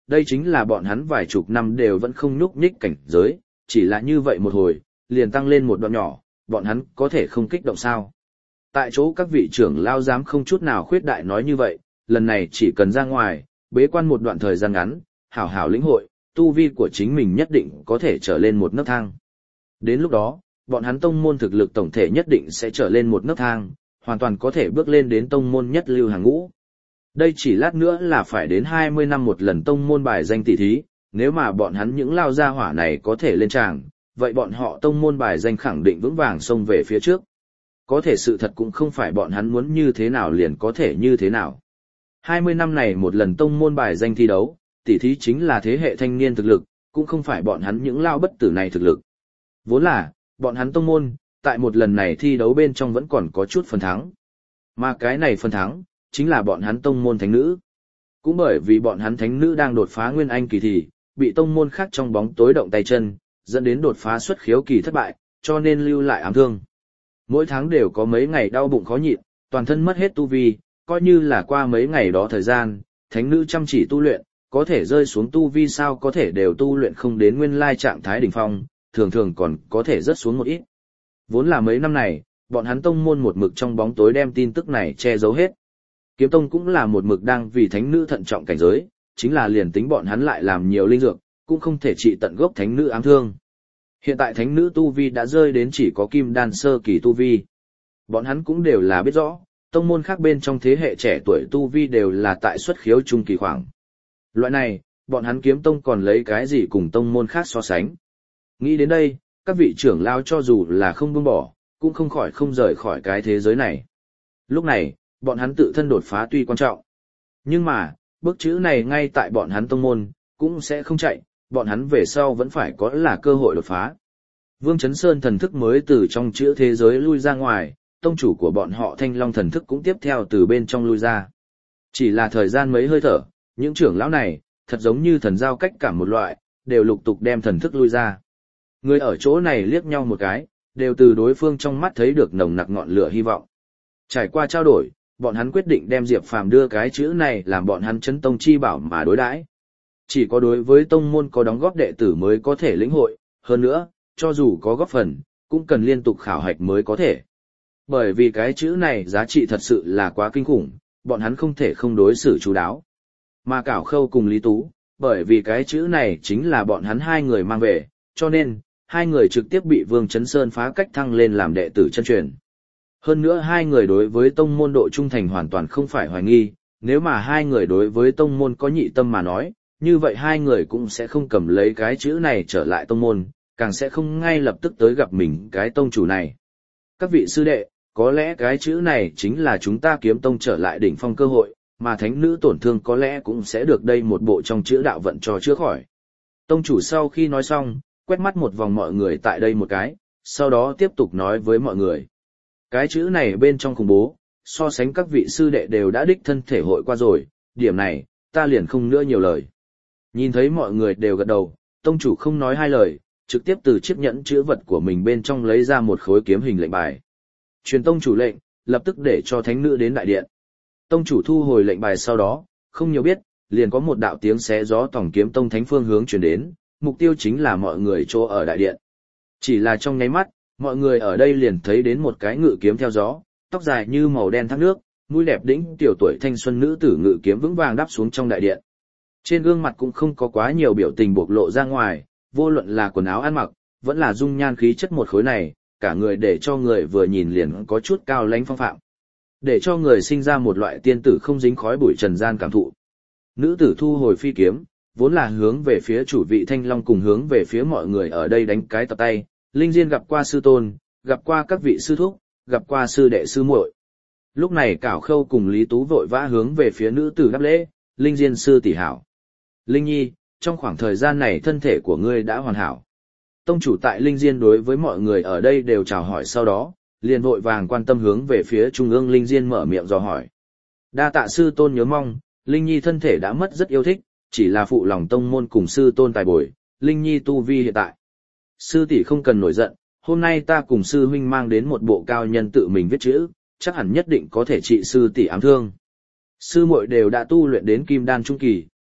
đây chính là bọn hắn vài chục năm đều vẫn không nhúc nhích cảnh giới, chỉ là như vậy một hồi, liền tăng lên một đoạn nhỏ, bọn hắn có thể không kích động sao. Tại chỗ các vị trưởng lao dám không chút nào khuyết đại nói như vậy, lần này chỉ cần ra ngoài, bế quan một đoạn thời gian ngắn, hảo hảo lĩnh hội, tu vi của chính mình nhất định có thể trở lên một nấc thang. Đến lúc đó, bọn hắn tông môn thực lực tổng thể nhất định sẽ trở lên một nấc thang, hoàn toàn có thể bước lên đến tông môn nhất lưu hàng ngũ. Đây chỉ lát nữa là phải đến hai mươi năm một lần tông môn bài danh tỷ thí, nếu mà bọn hắn những lao gia hỏa này có thể lên tràng, vậy bọn họ tông môn bài danh khẳng định vững vàng xông về phía trước. Có thể sự thật cũng không phải bọn hắn muốn như thế nào liền có thể như thế nào. hai mươi năm này một lần tông môn bài danh thi đấu, tỷ thí chính là thế hệ thanh niên thực lực, cũng không phải bọn hắn những lao bất tử này thực lực. Vốn là, bọn hắn tông môn, tại một lần này thi đấu bên trong vẫn còn có chút phần thắng. Mà cái này phần thắng, chính là bọn hắn tông môn thánh nữ. Cũng bởi vì bọn hắn thánh nữ đang đột phá nguyên anh kỳ thì, bị tông môn khác trong bóng tối động tay chân, dẫn đến đột phá xuất khiếu kỳ thất bại, cho nên lưu lại ám thương. Mỗi tháng đều có mấy ngày đau bụng khó nhịn, toàn thân mất hết tu vi, coi như là qua mấy ngày đó thời gian, thánh nữ chăm chỉ tu luyện, có thể rơi xuống tu vi sao có thể đều tu luyện không đến nguyên lai trạng thái đỉnh phong, thường thường còn có thể rớt xuống một ít. Vốn là mấy năm này, bọn hắn tông môn một mực trong bóng tối đem tin tức này che giấu hết. Kiếm tông cũng là một mực đang vì thánh nữ thận trọng cảnh giới, chính là liền tính bọn hắn lại làm nhiều linh dược, cũng không thể trị tận gốc thánh nữ ám thương. Hiện tại thánh nữ tu vi đã rơi đến chỉ có kim đan sơ kỳ tu vi. Bọn hắn cũng đều là biết rõ, tông môn khác bên trong thế hệ trẻ tuổi tu vi đều là tại xuất khiếu trung kỳ khoảng. Loại này, bọn hắn kiếm tông còn lấy cái gì cùng tông môn khác so sánh. Nghĩ đến đây, các vị trưởng lao cho dù là không buông bỏ, cũng không khỏi không rời khỏi cái thế giới này. Lúc này, bọn hắn tự thân đột phá tuy quan trọng. Nhưng mà, bức chữ này ngay tại bọn hắn tông môn, cũng sẽ không chạy, bọn hắn về sau vẫn phải có là cơ hội đột phá. Vương Chấn Sơn thần thức mới từ trong chữ thế giới lui ra ngoài, tông chủ của bọn họ Thanh Long thần thức cũng tiếp theo từ bên trong lui ra. Chỉ là thời gian mấy hơi thở, những trưởng lão này, thật giống như thần giao cách cảm một loại, đều lục tục đem thần thức lui ra. Người ở chỗ này liếc nhau một cái, đều từ đối phương trong mắt thấy được nồng nặc ngọn lửa hy vọng. Trải qua trao đổi, bọn hắn quyết định đem Diệp Phàm đưa cái chữ này làm bọn hắn chấn tông chi bảo mà đối đãi. Chỉ có đối với tông môn có đóng góp đệ tử mới có thể lĩnh hội, hơn nữa, cho dù có góp phần, cũng cần liên tục khảo hạch mới có thể. Bởi vì cái chữ này giá trị thật sự là quá kinh khủng, bọn hắn không thể không đối xử chú đáo. Mà Cảo Khâu cùng Lý Tú, bởi vì cái chữ này chính là bọn hắn hai người mang về, cho nên, hai người trực tiếp bị Vương Chấn Sơn phá cách thăng lên làm đệ tử chân truyền. Hơn nữa hai người đối với tông môn độ trung thành hoàn toàn không phải hoài nghi, nếu mà hai người đối với tông môn có nhị tâm mà nói, như vậy hai người cũng sẽ không cầm lấy cái chữ này trở lại tông môn, càng sẽ không ngay lập tức tới gặp mình cái tông chủ này. Các vị sư đệ, có lẽ cái chữ này chính là chúng ta kiếm tông trở lại đỉnh phong cơ hội, mà thánh nữ tổn thương có lẽ cũng sẽ được đây một bộ trong chữ đạo vận cho chữa khỏi. Tông chủ sau khi nói xong, quét mắt một vòng mọi người tại đây một cái, sau đó tiếp tục nói với mọi người. Cái chữ này bên trong khủng bố, so sánh các vị sư đệ đều đã đích thân thể hội qua rồi, điểm này, ta liền không nữa nhiều lời. Nhìn thấy mọi người đều gật đầu, tông chủ không nói hai lời, trực tiếp từ chiếc nhẫn chữ vật của mình bên trong lấy ra một khối kiếm hình lệnh bài. Truyền tông chủ lệnh, lập tức để cho thánh nữ đến đại điện. Tông chủ thu hồi lệnh bài sau đó, không nhiều biết, liền có một đạo tiếng xé gió tổng kiếm tông thánh phương hướng truyền đến, mục tiêu chính là mọi người chỗ ở đại điện. Chỉ là trong nháy mắt, mọi người ở đây liền thấy đến một cái ngự kiếm theo gió, tóc dài như màu đen thác nước, mũi đẹp đĩnh tiểu tuổi thanh xuân nữ tử ngự kiếm vững vàng đáp xuống trong đại điện. Trên gương mặt cũng không có quá nhiều biểu tình bộc lộ ra ngoài, vô luận là quần áo ăn mặc, vẫn là dung nhan khí chất một khối này, cả người để cho người vừa nhìn liền có chút cao lãnh phong phạm. Để cho người sinh ra một loại tiên tử không dính khói bụi trần gian cảm thụ. Nữ tử thu hồi phi kiếm, vốn là hướng về phía chủ vị Thanh Long cùng hướng về phía mọi người ở đây đánh cái tập tay, Linh Diên gặp qua sư tôn, gặp qua các vị sư thúc, gặp qua sư đệ sư muội. Lúc này Cảo Khâu cùng Lý Tú vội vã hướng về phía nữ tử đáp lễ, Linh Diên sư tỷ hảo. Linh Nhi, trong khoảng thời gian này thân thể của ngươi đã hoàn hảo. Tông chủ tại Linh Diên đối với mọi người ở đây đều chào hỏi sau đó, liền vội vàng quan tâm hướng về phía trung ương Linh Diên mở miệng dò hỏi. Đa tạ sư tôn nhớ mong, Linh Nhi thân thể đã mất rất yêu thích, chỉ là phụ lòng tông môn cùng sư tôn tài bồi, Linh Nhi tu vi hiện tại. Sư tỷ không cần nổi giận, hôm nay ta cùng sư huynh mang đến một bộ cao nhân tự mình viết chữ, chắc hẳn nhất định có thể trị sư tỷ ám thương. Sư muội đều đã tu luyện đến kim đan trung kỳ,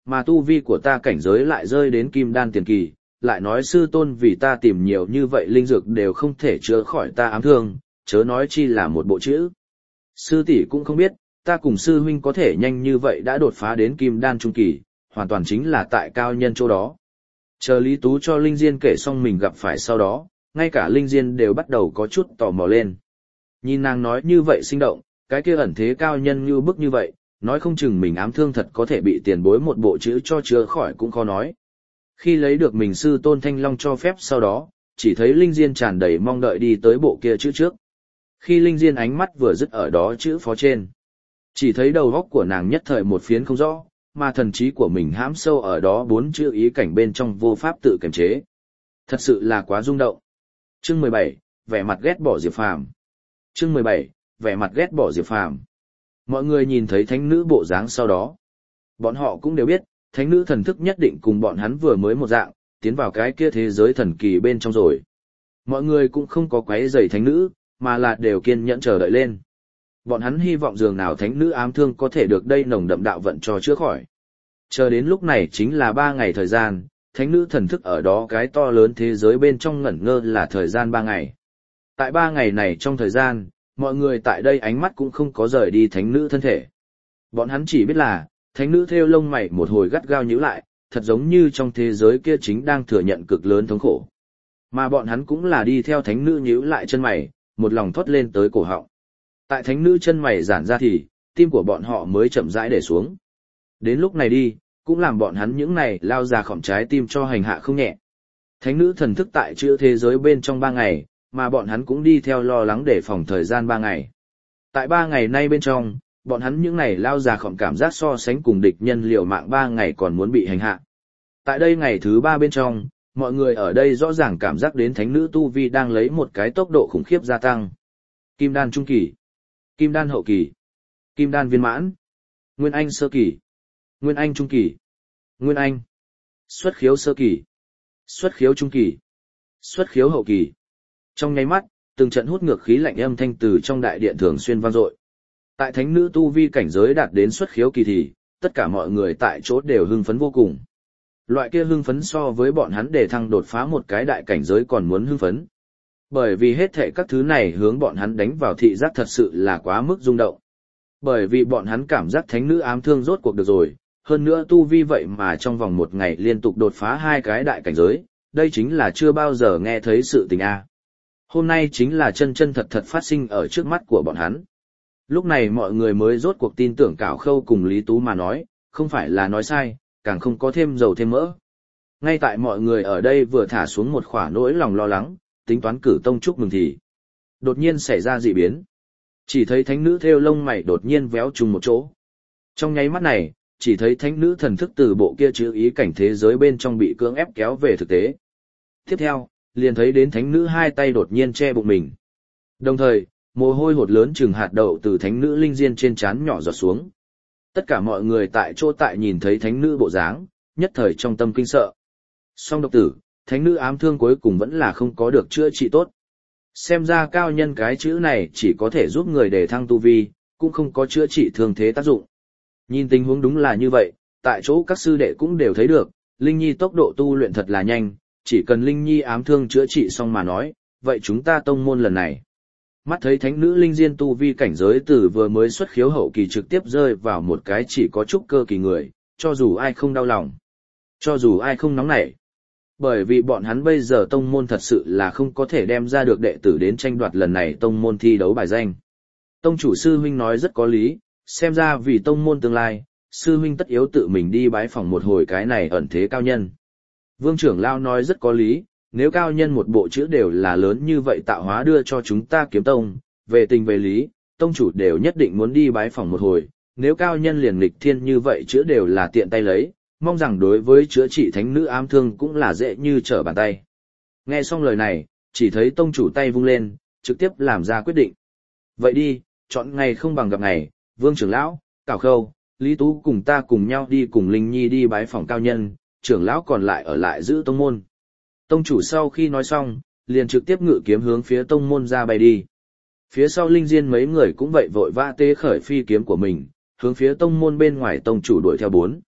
Mà tu vi của ta cảnh giới lại rơi đến kim đan tiền kỳ, lại nói sư tôn vì ta tìm nhiều như vậy linh dược đều không thể chữa khỏi ta ám thương, chớ nói chi là một bộ chữ. Sư tỷ cũng không biết, ta cùng sư huynh có thể nhanh như vậy đã đột phá đến kim đan trung kỳ, hoàn toàn chính là tại cao nhân chỗ đó. Chờ Lý Tú cho Linh Diên kể xong mình gặp phải sau đó, ngay cả Linh Diên đều bắt đầu có chút tò mò lên. Nhìn nàng nói như vậy sinh động, cái kia ẩn thế cao nhân như bức như vậy, nói không chừng mình ám thương thật có thể bị tiền bối một bộ chữ cho chữa khỏi cũng khó nói. Khi lấy được mình sư tôn Thanh Long cho phép sau đó, chỉ thấy Linh Diên tràn đầy mong đợi đi tới bộ kia chữ trước. Khi Linh Diên ánh mắt vừa dứt ở đó chữ phó trên, chỉ thấy đầu góc của nàng nhất thời một phiến không rõ, mà thần trí của mình hãm sâu ở đó bốn chữ ý cảnh bên trong vô pháp tự kiềm chế. Thật sự là quá rung động. Chương mười bảy, vẻ mặt ghét bỏ Diệp Phàm. Chương mười bảy, vẻ mặt ghét bỏ Diệp Phàm. Mọi người nhìn thấy thánh nữ bộ dáng sau đó, bọn họ cũng đều biết, thánh nữ thần thức nhất định cùng bọn hắn vừa mới một dạng, tiến vào cái kia thế giới thần kỳ bên trong rồi. Mọi người cũng không có quấy rầy thánh nữ, mà là đều kiên nhẫn chờ đợi lên. Bọn hắn hy vọng dường nào thánh nữ ám thương có thể được đây nồng đậm đạo vận cho chữa khỏi. Chờ đến lúc này chính là ba ngày thời gian, thánh nữ thần thức ở đó cái to lớn thế giới bên trong ngẩn ngơ là thời gian ba ngày. Tại ba ngày này trong thời gian, mọi người tại đây ánh mắt cũng không có rời đi thánh nữ thân thể. Bọn hắn chỉ biết là, thánh nữ thêu lông mày một hồi gắt gao nhíu lại, thật giống như trong thế giới kia chính đang thừa nhận cực lớn thống khổ. Mà bọn hắn cũng là đi theo thánh nữ nhíu lại chân mày, một lòng thoát lên tới cổ họng. Tại thánh nữ chân mày giãn ra thì, tim của bọn họ mới chậm rãi để xuống. Đến lúc này đi, cũng làm bọn hắn những này lao ra khỏm trái tim cho hành hạ không nhẹ. Thánh nữ thần thức tại chữa thế giới bên trong ba ngày, mà bọn hắn cũng đi theo lo lắng để phòng thời gian ba ngày. Tại ba ngày nay bên trong, bọn hắn những này lao ra khỏm cảm giác so sánh cùng địch nhân liều mạng ba ngày còn muốn bị hành hạ. Tại đây ngày thứ ba bên trong, mọi người ở đây rõ ràng cảm giác đến thánh nữ tu vi đang lấy một cái tốc độ khủng khiếp gia tăng. Kim đan trung kỳ, kim đan hậu kỳ, kim đan viên mãn, nguyên anh sơ kỳ, nguyên anh trung kỳ, nguyên anh, xuất khiếu sơ kỳ, xuất khiếu trung kỳ, xuất khiếu hậu kỳ. Trong nháy mắt, từng trận hút ngược khí lạnh âm thanh từ trong đại điện thường xuyên vang dội. Tại thánh nữ tu vi cảnh giới đạt đến xuất khiếu kỳ thì, tất cả mọi người tại chỗ đều hưng phấn vô cùng. Loại kia hưng phấn so với bọn hắn để thăng đột phá một cái đại cảnh giới còn muốn hưng phấn. Bởi vì hết thệ các thứ này hướng bọn hắn đánh vào thị giác thật sự là quá mức rung động. Bởi vì bọn hắn cảm giác thánh nữ ám thương rốt cuộc được rồi, hơn nữa tu vi vậy mà trong vòng một ngày liên tục đột phá hai cái đại cảnh giới, đây chính là chưa bao giờ nghe thấy sự tình a. Hôm nay chính là chân chân thật thật phát sinh ở trước mắt của bọn hắn. Lúc này mọi người mới rốt cuộc tin tưởng Cảo Khâu cùng Lý Tú mà nói, không phải là nói sai, càng không có thêm dầu thêm mỡ. Ngay tại mọi người ở đây vừa thả xuống một khỏa nỗi lòng lo lắng, tính toán cử tông chúc mừng thì đột nhiên xảy ra dị biến. Chỉ thấy thánh nữ thêu lông mày đột nhiên véo trùng một chỗ. Trong nháy mắt này, chỉ thấy thánh nữ thần thức từ bộ kia chữ ý cảnh thế giới bên trong bị cưỡng ép kéo về thực tế. Tiếp theo, liền thấy đến thánh nữ hai tay đột nhiên che bụng mình. Đồng thời, mồ hôi hột lớn chừng hạt đậu từ thánh nữ linh diên trên trán nhỏ giọt xuống. Tất cả mọi người tại chỗ tại nhìn thấy thánh nữ bộ dáng, nhất thời trong tâm kinh sợ. Song độc tử, thánh nữ ám thương cuối cùng vẫn là không có được chữa trị tốt. Xem ra cao nhân cái chữ này chỉ có thể giúp người để thăng tu vi, cũng không có chữa trị thương thế tác dụng. Nhìn tình huống đúng là như vậy, tại chỗ các sư đệ cũng đều thấy được, Linh Nhi tốc độ tu luyện thật là nhanh, chỉ cần Linh Nhi ám thương chữa trị xong mà nói, vậy chúng ta tông môn lần này. Mắt thấy thánh nữ linh diên tu vi cảnh giới từ vừa mới xuất khiếu hậu kỳ trực tiếp rơi vào một cái chỉ có trúc cơ kỳ người, cho dù ai không đau lòng, cho dù ai không nóng nảy. Bởi vì bọn hắn bây giờ tông môn thật sự là không có thể đem ra được đệ tử đến tranh đoạt lần này tông môn thi đấu bài danh. Tông chủ sư huynh nói rất có lý, xem ra vì tông môn tương lai, sư huynh tất yếu tự mình đi bái phỏng một hồi cái này ẩn thế cao nhân. Vương trưởng lao nói rất có lý, nếu cao nhân một bộ chữ đều là lớn như vậy tạo hóa đưa cho chúng ta kiếm tông, về tình về lý, tông chủ đều nhất định muốn đi bái phỏng một hồi, nếu cao nhân liền nghịch thiên như vậy chữ đều là tiện tay lấy, mong rằng đối với chữa trị thánh nữ ám thương cũng là dễ như trở bàn tay. Nghe xong lời này, chỉ thấy tông chủ tay vung lên, trực tiếp làm ra quyết định. Vậy đi, chọn ngày không bằng gặp ngày, Vương trưởng lão, Cảo Khâu, Lý Tú cùng ta cùng nhau đi cùng Linh Nhi đi bái phỏng cao nhân, trưởng lão còn lại ở lại giữ tông môn. Tông chủ sau khi nói xong, liền trực tiếp ngự kiếm hướng phía tông môn ra bay đi. Phía sau Linh Diên mấy người cũng vậy vội vã tê khởi phi kiếm của mình, hướng phía tông môn bên ngoài tông chủ đuổi theo bốn.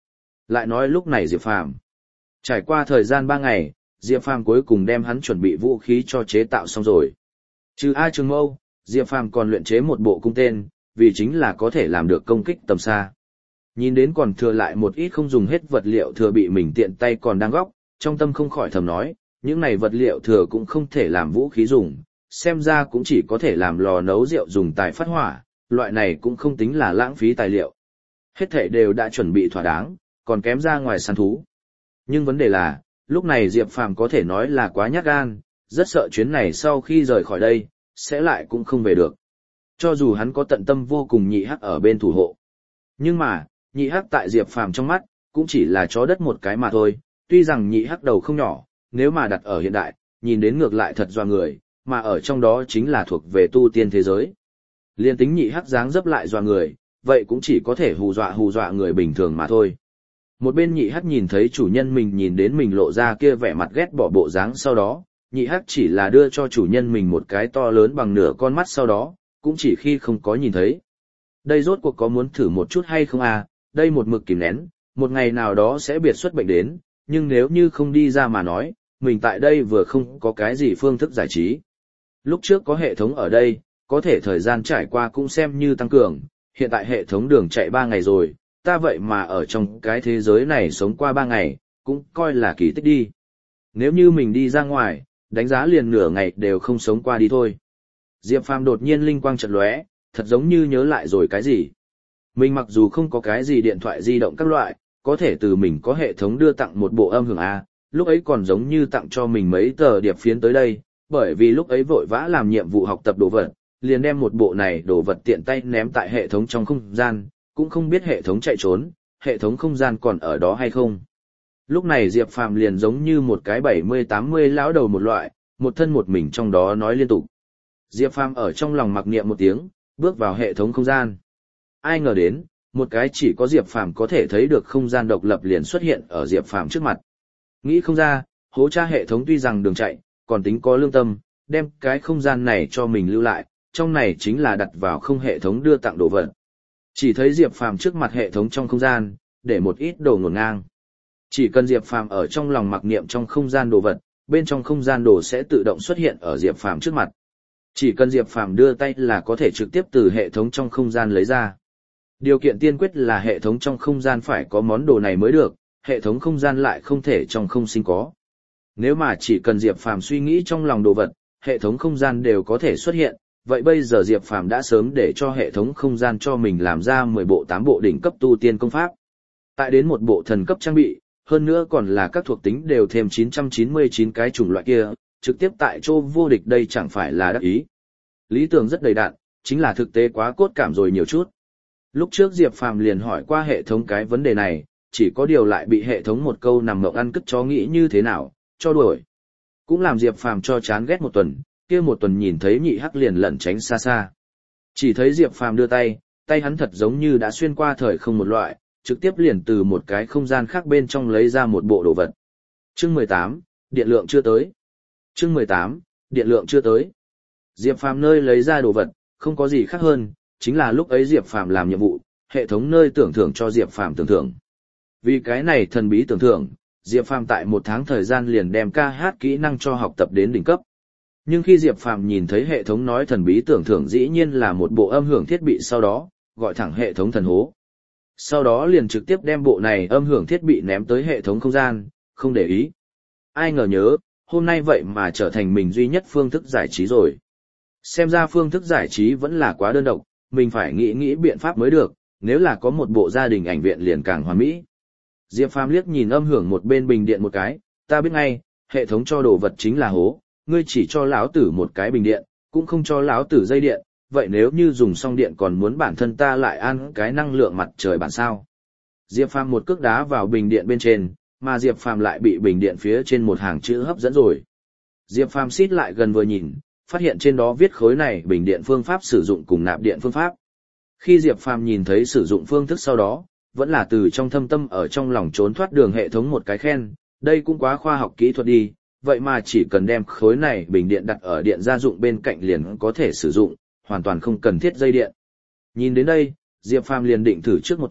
Lại nói lúc này Diệp Phàm trải qua thời gian ba ngày, Diệp Phàm cuối cùng đem hắn chuẩn bị vũ khí cho chế tạo xong rồi. Trừ A Trường Mâu, Diệp Phàm còn luyện chế một bộ cung tên, vì chính là có thể làm được công kích tầm xa. Nhìn đến còn thừa lại một ít không dùng hết vật liệu thừa bị mình tiện tay còn đang góc, trong tâm không khỏi thầm nói, những này vật liệu thừa cũng không thể làm vũ khí dùng, xem ra cũng chỉ có thể làm lò nấu rượu dùng tài phát hỏa, loại này cũng không tính là lãng phí tài liệu. Hết thảy đều đã chuẩn bị thỏa đáng, còn kém ra ngoài săn thú. Nhưng vấn đề là, lúc này Diệp Phàm có thể nói là quá nhát gan, rất sợ chuyến này sau khi rời khỏi đây, sẽ lại cũng không về được. Cho dù hắn có tận tâm vô cùng nhị hắc ở bên thủ hộ. Nhưng mà, nhị hắc tại Diệp Phàm trong mắt, cũng chỉ là chó đất một cái mà thôi, tuy rằng nhị hắc đầu không nhỏ, nếu mà đặt ở hiện đại, nhìn đến ngược lại thật doa người, mà ở trong đó chính là thuộc về tu tiên thế giới. Liên tính nhị hắc dáng dấp lại doa người, vậy cũng chỉ có thể hù dọa hù dọa người bình thường mà thôi. Một bên nhị hắc nhìn thấy chủ nhân mình nhìn đến mình lộ ra kia vẻ mặt ghét bỏ bộ dáng sau đó, nhị hắc chỉ là đưa cho chủ nhân mình một cái to lớn bằng nửa con mắt sau đó, cũng chỉ khi không có nhìn thấy. Đây rốt cuộc có muốn thử một chút hay không à, đây một mực kìm nén, một ngày nào đó sẽ biệt xuất bệnh đến, nhưng nếu như không đi ra mà nói, mình tại đây vừa không có cái gì phương thức giải trí. Lúc trước có hệ thống ở đây, có thể thời gian trải qua cũng xem như tăng cường, hiện tại hệ thống đường chạy ba ngày rồi, ta vậy mà ở trong cái thế giới này sống qua ba ngày, cũng coi là kỳ tích đi. Nếu như mình đi ra ngoài, đánh giá liền nửa ngày đều không sống qua đi thôi. Diệp Phàm đột nhiên linh quang chợt lóe, thật giống như nhớ lại rồi cái gì. Mình mặc dù không có cái gì điện thoại di động các loại, có thể từ mình có hệ thống đưa tặng một bộ âm hưởng A, lúc ấy còn giống như tặng cho mình mấy tờ điệp phiến tới đây, bởi vì lúc ấy vội vã làm nhiệm vụ học tập đồ vật, liền đem một bộ này đồ vật tiện tay ném tại hệ thống trong không gian, cũng không biết hệ thống chạy trốn, hệ thống không gian còn ở đó hay không. Lúc này Diệp Phàm liền giống như một cái bảy mươi tám mươi lão đầu một loại, một thân một mình trong đó nói liên tục. Diệp Phàm ở trong lòng mặc niệm một tiếng, bước vào hệ thống không gian. Ai ngờ đến, một cái chỉ có Diệp Phàm có thể thấy được không gian độc lập liền xuất hiện ở Diệp Phàm trước mặt. Nghĩ không ra, hố cha hệ thống tuy rằng đường chạy, còn tính có lương tâm, đem cái không gian này cho mình lưu lại, trong này chính là đặt vào không hệ thống đưa tặng đồ vật. Chỉ thấy Diệp Phàm trước mặt hệ thống trong không gian, để một ít đồ ngổn ngang. Chỉ cần Diệp Phàm ở trong lòng mặc niệm trong không gian đồ vật, bên trong không gian đồ sẽ tự động xuất hiện ở Diệp Phàm trước mặt. Chỉ cần Diệp Phàm đưa tay là có thể trực tiếp từ hệ thống trong không gian lấy ra. Điều kiện tiên quyết là hệ thống trong không gian phải có món đồ này mới được, hệ thống không gian lại không thể trong không sinh có. Nếu mà chỉ cần Diệp Phàm suy nghĩ trong lòng đồ vật, hệ thống không gian đều có thể xuất hiện, vậy bây giờ Diệp Phàm đã sớm để cho hệ thống không gian cho mình làm ra mười bộ tám bộ đỉnh cấp tu tiên công pháp. Tại đến một bộ thần cấp trang bị, hơn nữa còn là các thuộc tính đều thêm chín trăm chín mươi chín cái chủng loại kia, trực tiếp tại chỗ vô địch đây chẳng phải là đắc ý. Lý tưởng rất đầy đặn, chính là thực tế quá cốt cảm rồi nhiều chút. Lúc trước Diệp Phàm liền hỏi qua hệ thống cái vấn đề này, chỉ có điều lại bị hệ thống một câu nằm mộng ăn cứt chó nghĩ như thế nào, cho đuổi. Cũng làm Diệp Phàm cho chán ghét một tuần, kia một tuần nhìn thấy nhị hắc liền lẩn tránh xa xa. Chỉ thấy Diệp Phàm đưa tay, tay hắn thật giống như đã xuyên qua thời không một loại, trực tiếp liền từ một cái không gian khác bên trong lấy ra một bộ đồ vật. Chương mười tám, điện lượng chưa tới. Chương mười tám, điện lượng chưa tới. Diệp Phàm nơi lấy ra đồ vật, không có gì khác hơn, chính là lúc ấy Diệp Phàm làm nhiệm vụ, hệ thống nơi tưởng thưởng cho Diệp Phàm tưởng thưởng. Vì cái này thần bí tưởng thưởng, Diệp Phàm tại một tháng thời gian liền đem ca hát kỹ năng cho học tập đến đỉnh cấp. Nhưng khi Diệp Phàm nhìn thấy hệ thống nói thần bí tưởng thưởng dĩ nhiên là một bộ âm hưởng thiết bị sau đó, gọi thẳng hệ thống thần hố. Sau đó liền trực tiếp đem bộ này âm hưởng thiết bị ném tới hệ thống không gian, không để ý. Ai ngờ nhớ, hôm nay vậy mà trở thành mình duy nhất phương thức giải trí rồi. Xem ra phương thức giải trí vẫn là quá đơn độc, mình phải nghĩ nghĩ biện pháp mới được, nếu là có một bộ gia đình ảnh viện liền càng hoàn mỹ. Diệp Phàm liếc nhìn âm hưởng một bên bình điện một cái, ta biết ngay, hệ thống cho đồ vật chính là hố, ngươi chỉ cho lão tử một cái bình điện, cũng không cho lão tử dây điện, vậy nếu như dùng xong điện còn muốn bản thân ta lại ăn cái năng lượng mặt trời bản sao. Diệp Phàm một cước đá vào bình điện bên trên, mà Diệp Phàm lại bị bình điện phía trên một hàng chữ hấp dẫn rồi. Diệp Phàm xít lại gần vừa nhìn, phát hiện trên đó viết khối này bình điện phương pháp sử dụng cùng nạp điện phương pháp. Khi Diệp Phàm nhìn thấy sử dụng phương thức sau đó, vẫn là từ trong thâm tâm ở trong lòng trốn thoát đường hệ thống một cái khen, đây cũng quá khoa học kỹ thuật đi, vậy mà chỉ cần đem khối này bình điện đặt ở điện gia dụng bên cạnh liền có thể sử dụng, hoàn toàn không cần thiết dây điện. Nhìn đến đây, Diệp Phàm liền định thử trước một chút,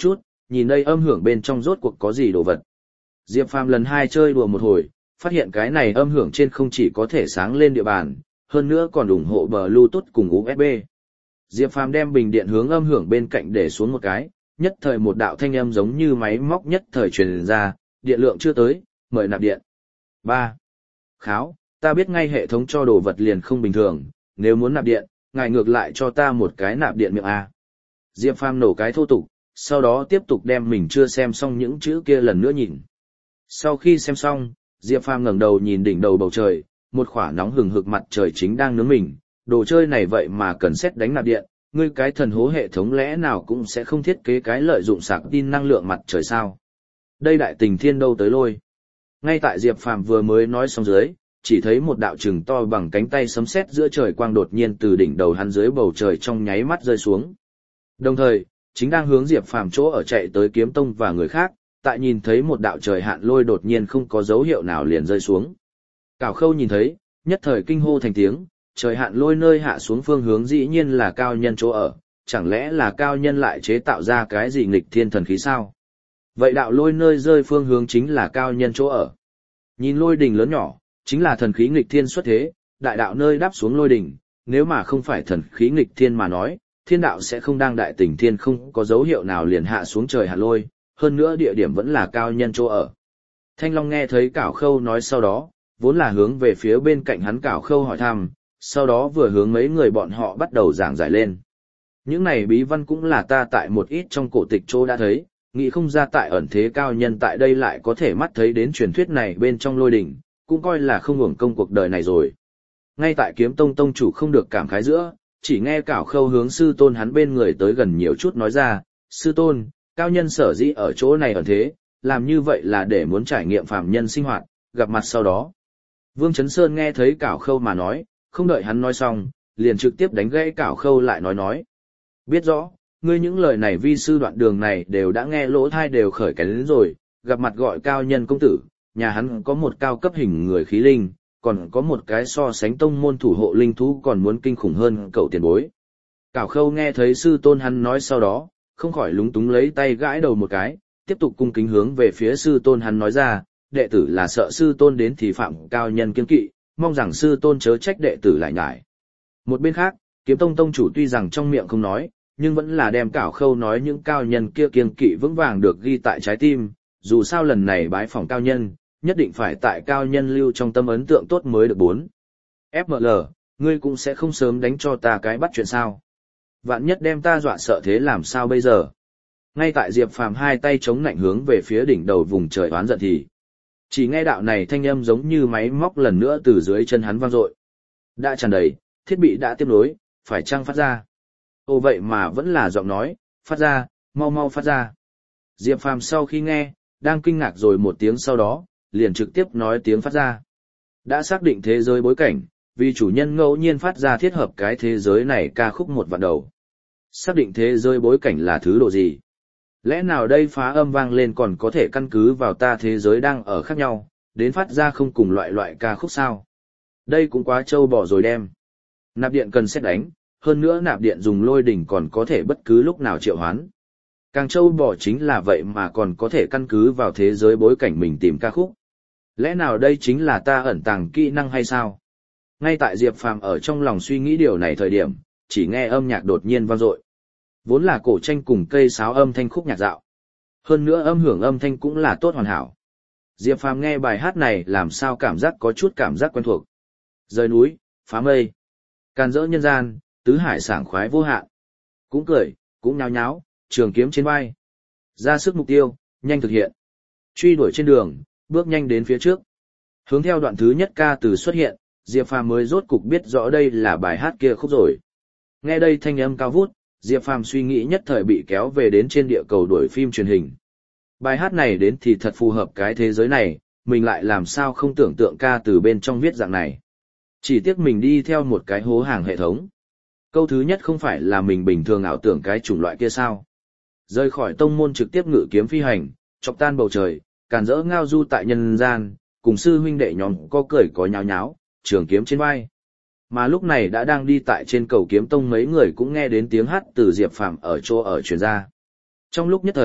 nhìn đây âm hưởng bên trong rốt cuộc có gì đồ vật. Diệp Phàm lần hai chơi đùa một hồi, phát hiện cái này âm hưởng trên không chỉ có thể sáng lên địa bàn, hơn nữa còn ủng hộ Bluetooth cùng u ét bê. Diệp Phàm đem bình điện hướng âm hưởng bên cạnh để xuống một cái, nhất thời một đạo thanh âm giống như máy móc nhất thời truyền ra, điện lượng chưa tới, mời nạp điện. ba. Kháo, ta biết ngay hệ thống cho đồ vật liền không bình thường, nếu muốn nạp điện, ngài ngược lại cho ta một cái nạp điện miệng A. Diệp Phàm nổ cái thô tục, sau đó tiếp tục đem mình chưa xem xong những chữ kia lần nữa nhìn. Sau khi xem xong, Diệp Phàm ngẩng đầu nhìn đỉnh đầu bầu trời, một khỏa nóng hừng hực mặt trời chính đang nướng mình, đồ chơi này vậy mà cần xét đánh nạp điện, ngươi cái thần hố hệ thống lẽ nào cũng sẽ không thiết kế cái lợi dụng sạc tin năng lượng mặt trời sao? Đây đại tình thiên đâu tới lôi. Ngay tại Diệp Phàm vừa mới nói xong dưới, chỉ thấy một đạo chừng to bằng cánh tay sấm sét giữa trời quang đột nhiên từ đỉnh đầu hắn dưới bầu trời trong nháy mắt rơi xuống. Đồng thời, chính đang hướng Diệp Phàm chỗ ở chạy tới Kiếm Tông và người khác, tại nhìn thấy một đạo trời hạn lôi đột nhiên không có dấu hiệu nào liền rơi xuống. Cảo Khâu nhìn thấy, nhất thời kinh hô thành tiếng, trời hạn lôi nơi hạ xuống phương hướng dĩ nhiên là cao nhân chỗ ở, chẳng lẽ là cao nhân lại chế tạo ra cái gì nghịch thiên thần khí sao? Vậy đạo lôi nơi rơi phương hướng chính là cao nhân chỗ ở. Nhìn lôi đỉnh lớn nhỏ, chính là thần khí nghịch thiên xuất thế, đại đạo nơi đáp xuống lôi đỉnh, nếu mà không phải thần khí nghịch thiên mà nói, thiên đạo sẽ không đang đại tình thiên không có dấu hiệu nào liền hạ xuống trời hạn lôi, hơn nữa địa điểm vẫn là cao nhân chỗ ở. Thanh Long nghe thấy Cảo Khâu nói sau đó, vốn là hướng về phía bên cạnh hắn Cảo Khâu hỏi thăm, sau đó vừa hướng mấy người bọn họ bắt đầu giảng giải lên. Những này bí văn cũng là ta tại một ít trong cổ tịch chỗ đã thấy, nghĩ không ra tại ẩn thế cao nhân tại đây lại có thể mắt thấy đến truyền thuyết này bên trong lôi đỉnh, cũng coi là không hưởng công cuộc đời này rồi. Ngay tại Kiếm Tông tông chủ không được cảm khái giữa, chỉ nghe Cảo Khâu hướng sư tôn hắn bên người tới gần nhiều chút nói ra, sư tôn, cao nhân sở dĩ ở chỗ này ẩn thế, làm như vậy là để muốn trải nghiệm phàm nhân sinh hoạt, gặp mặt sau đó. Vương Chấn Sơn nghe thấy Cảo Khâu mà nói, không đợi hắn nói xong, liền trực tiếp đánh gãy Cảo Khâu lại nói nói. Biết rõ, ngươi những lời này vi sư đoạn đường này đều đã nghe lỗ thai đều khởi cái đến rồi, gặp mặt gọi cao nhân công tử, nhà hắn có một cao cấp hình người khí linh, còn có một cái so sánh tông môn thủ hộ linh thú còn muốn kinh khủng hơn cậu tiền bối. Cảo Khâu nghe thấy sư tôn hắn nói sau đó, không khỏi lúng túng lấy tay gãi đầu một cái, tiếp tục cung kính hướng về phía sư tôn hắn nói ra, đệ tử là sợ sư tôn đến thì phạm cao nhân kiêng kỵ, mong rằng sư tôn chớ trách đệ tử lại nhải. Một bên khác, Kiếm Tông tông chủ tuy rằng trong miệng không nói, nhưng vẫn là đem Cảo Khâu nói những cao nhân kia kiêng kỵ vững vàng được ghi tại trái tim, dù sao lần này bái phỏng cao nhân, nhất định phải tại cao nhân lưu trong tâm ấn tượng tốt mới được bốn. ép em lờ, ngươi cũng sẽ không sớm đánh cho ta cái bắt chuyện sao. Vạn nhất đem ta dọa sợ thế làm sao bây giờ. Ngay tại Diệp Phàm hai tay chống nạnh hướng về phía đỉnh đầu vùng trời oán giận thì, chỉ nghe đạo này thanh âm giống như máy móc lần nữa từ dưới chân hắn vang dội. Đã tràn đầy, thiết bị đã tiếp nối, phải chăng phát ra. Ồ vậy mà vẫn là giọng nói, phát ra, mau mau phát ra. Diệp Phàm sau khi nghe, đang kinh ngạc rồi một tiếng sau đó, liền trực tiếp nói tiếng phát ra. Đã xác định thế giới bối cảnh, vì chủ nhân ngẫu nhiên phát ra thiết hợp cái thế giới này ca khúc một vạn đầu. Xác định thế giới bối cảnh là thứ độ gì? Lẽ nào đây phá âm vang lên còn có thể căn cứ vào ta thế giới đang ở khác nhau, đến phát ra không cùng loại loại ca khúc sao? Đây cũng quá trâu bò rồi đem. Nạp điện cần xét đánh, hơn nữa nạp điện dùng lôi đỉnh còn có thể bất cứ lúc nào triệu hoán. Càng trâu bò chính là vậy mà còn có thể căn cứ vào thế giới bối cảnh mình tìm ca khúc. Lẽ nào đây chính là ta ẩn tàng kỹ năng hay sao? Ngay tại Diệp Phàm ở trong lòng suy nghĩ điều này thời điểm, chỉ nghe âm nhạc đột nhiên vang dội. Vốn là cổ tranh cùng cây sáo âm thanh khúc nhạc dạo. Hơn nữa âm hưởng âm thanh cũng là tốt hoàn hảo. Diệp Phàm nghe bài hát này làm sao cảm giác có chút cảm giác quen thuộc. Rời núi, phá mây, càn rỡ nhân gian, tứ hải sảng khoái vô hạn. Cũng cười, cũng nháo nháo, trường kiếm trên vai. Ra sức mục tiêu, nhanh thực hiện. Truy đuổi trên đường, bước nhanh đến phía trước. Hướng theo đoạn thứ nhất ca từ xuất hiện, Diệp Phàm mới rốt cục biết rõ đây là bài hát kia khúc rồi. Nghe đây thanh âm cao vút, Diệp Phàm suy nghĩ nhất thời bị kéo về đến trên địa cầu đuổi phim truyền hình. Bài hát này đến thì thật phù hợp cái thế giới này, mình lại làm sao không tưởng tượng ca từ bên trong viết dạng này. Chỉ tiếc mình đi theo một cái hố hàng hệ thống. Câu thứ nhất không phải là mình bình thường ảo tưởng cái chủng loại kia sao. Rời khỏi tông môn trực tiếp ngự kiếm phi hành, chọc tan bầu trời, càn rỡ ngao du tại nhân gian, cùng sư huynh đệ nhóm có cười có nháo nháo, trường kiếm trên vai. Mà lúc này đã đang đi tại trên cầu kiếm tông mấy người cũng nghe đến tiếng hát từ Diệp Phàm ở chỗ ở truyền ra. Trong lúc nhất thời,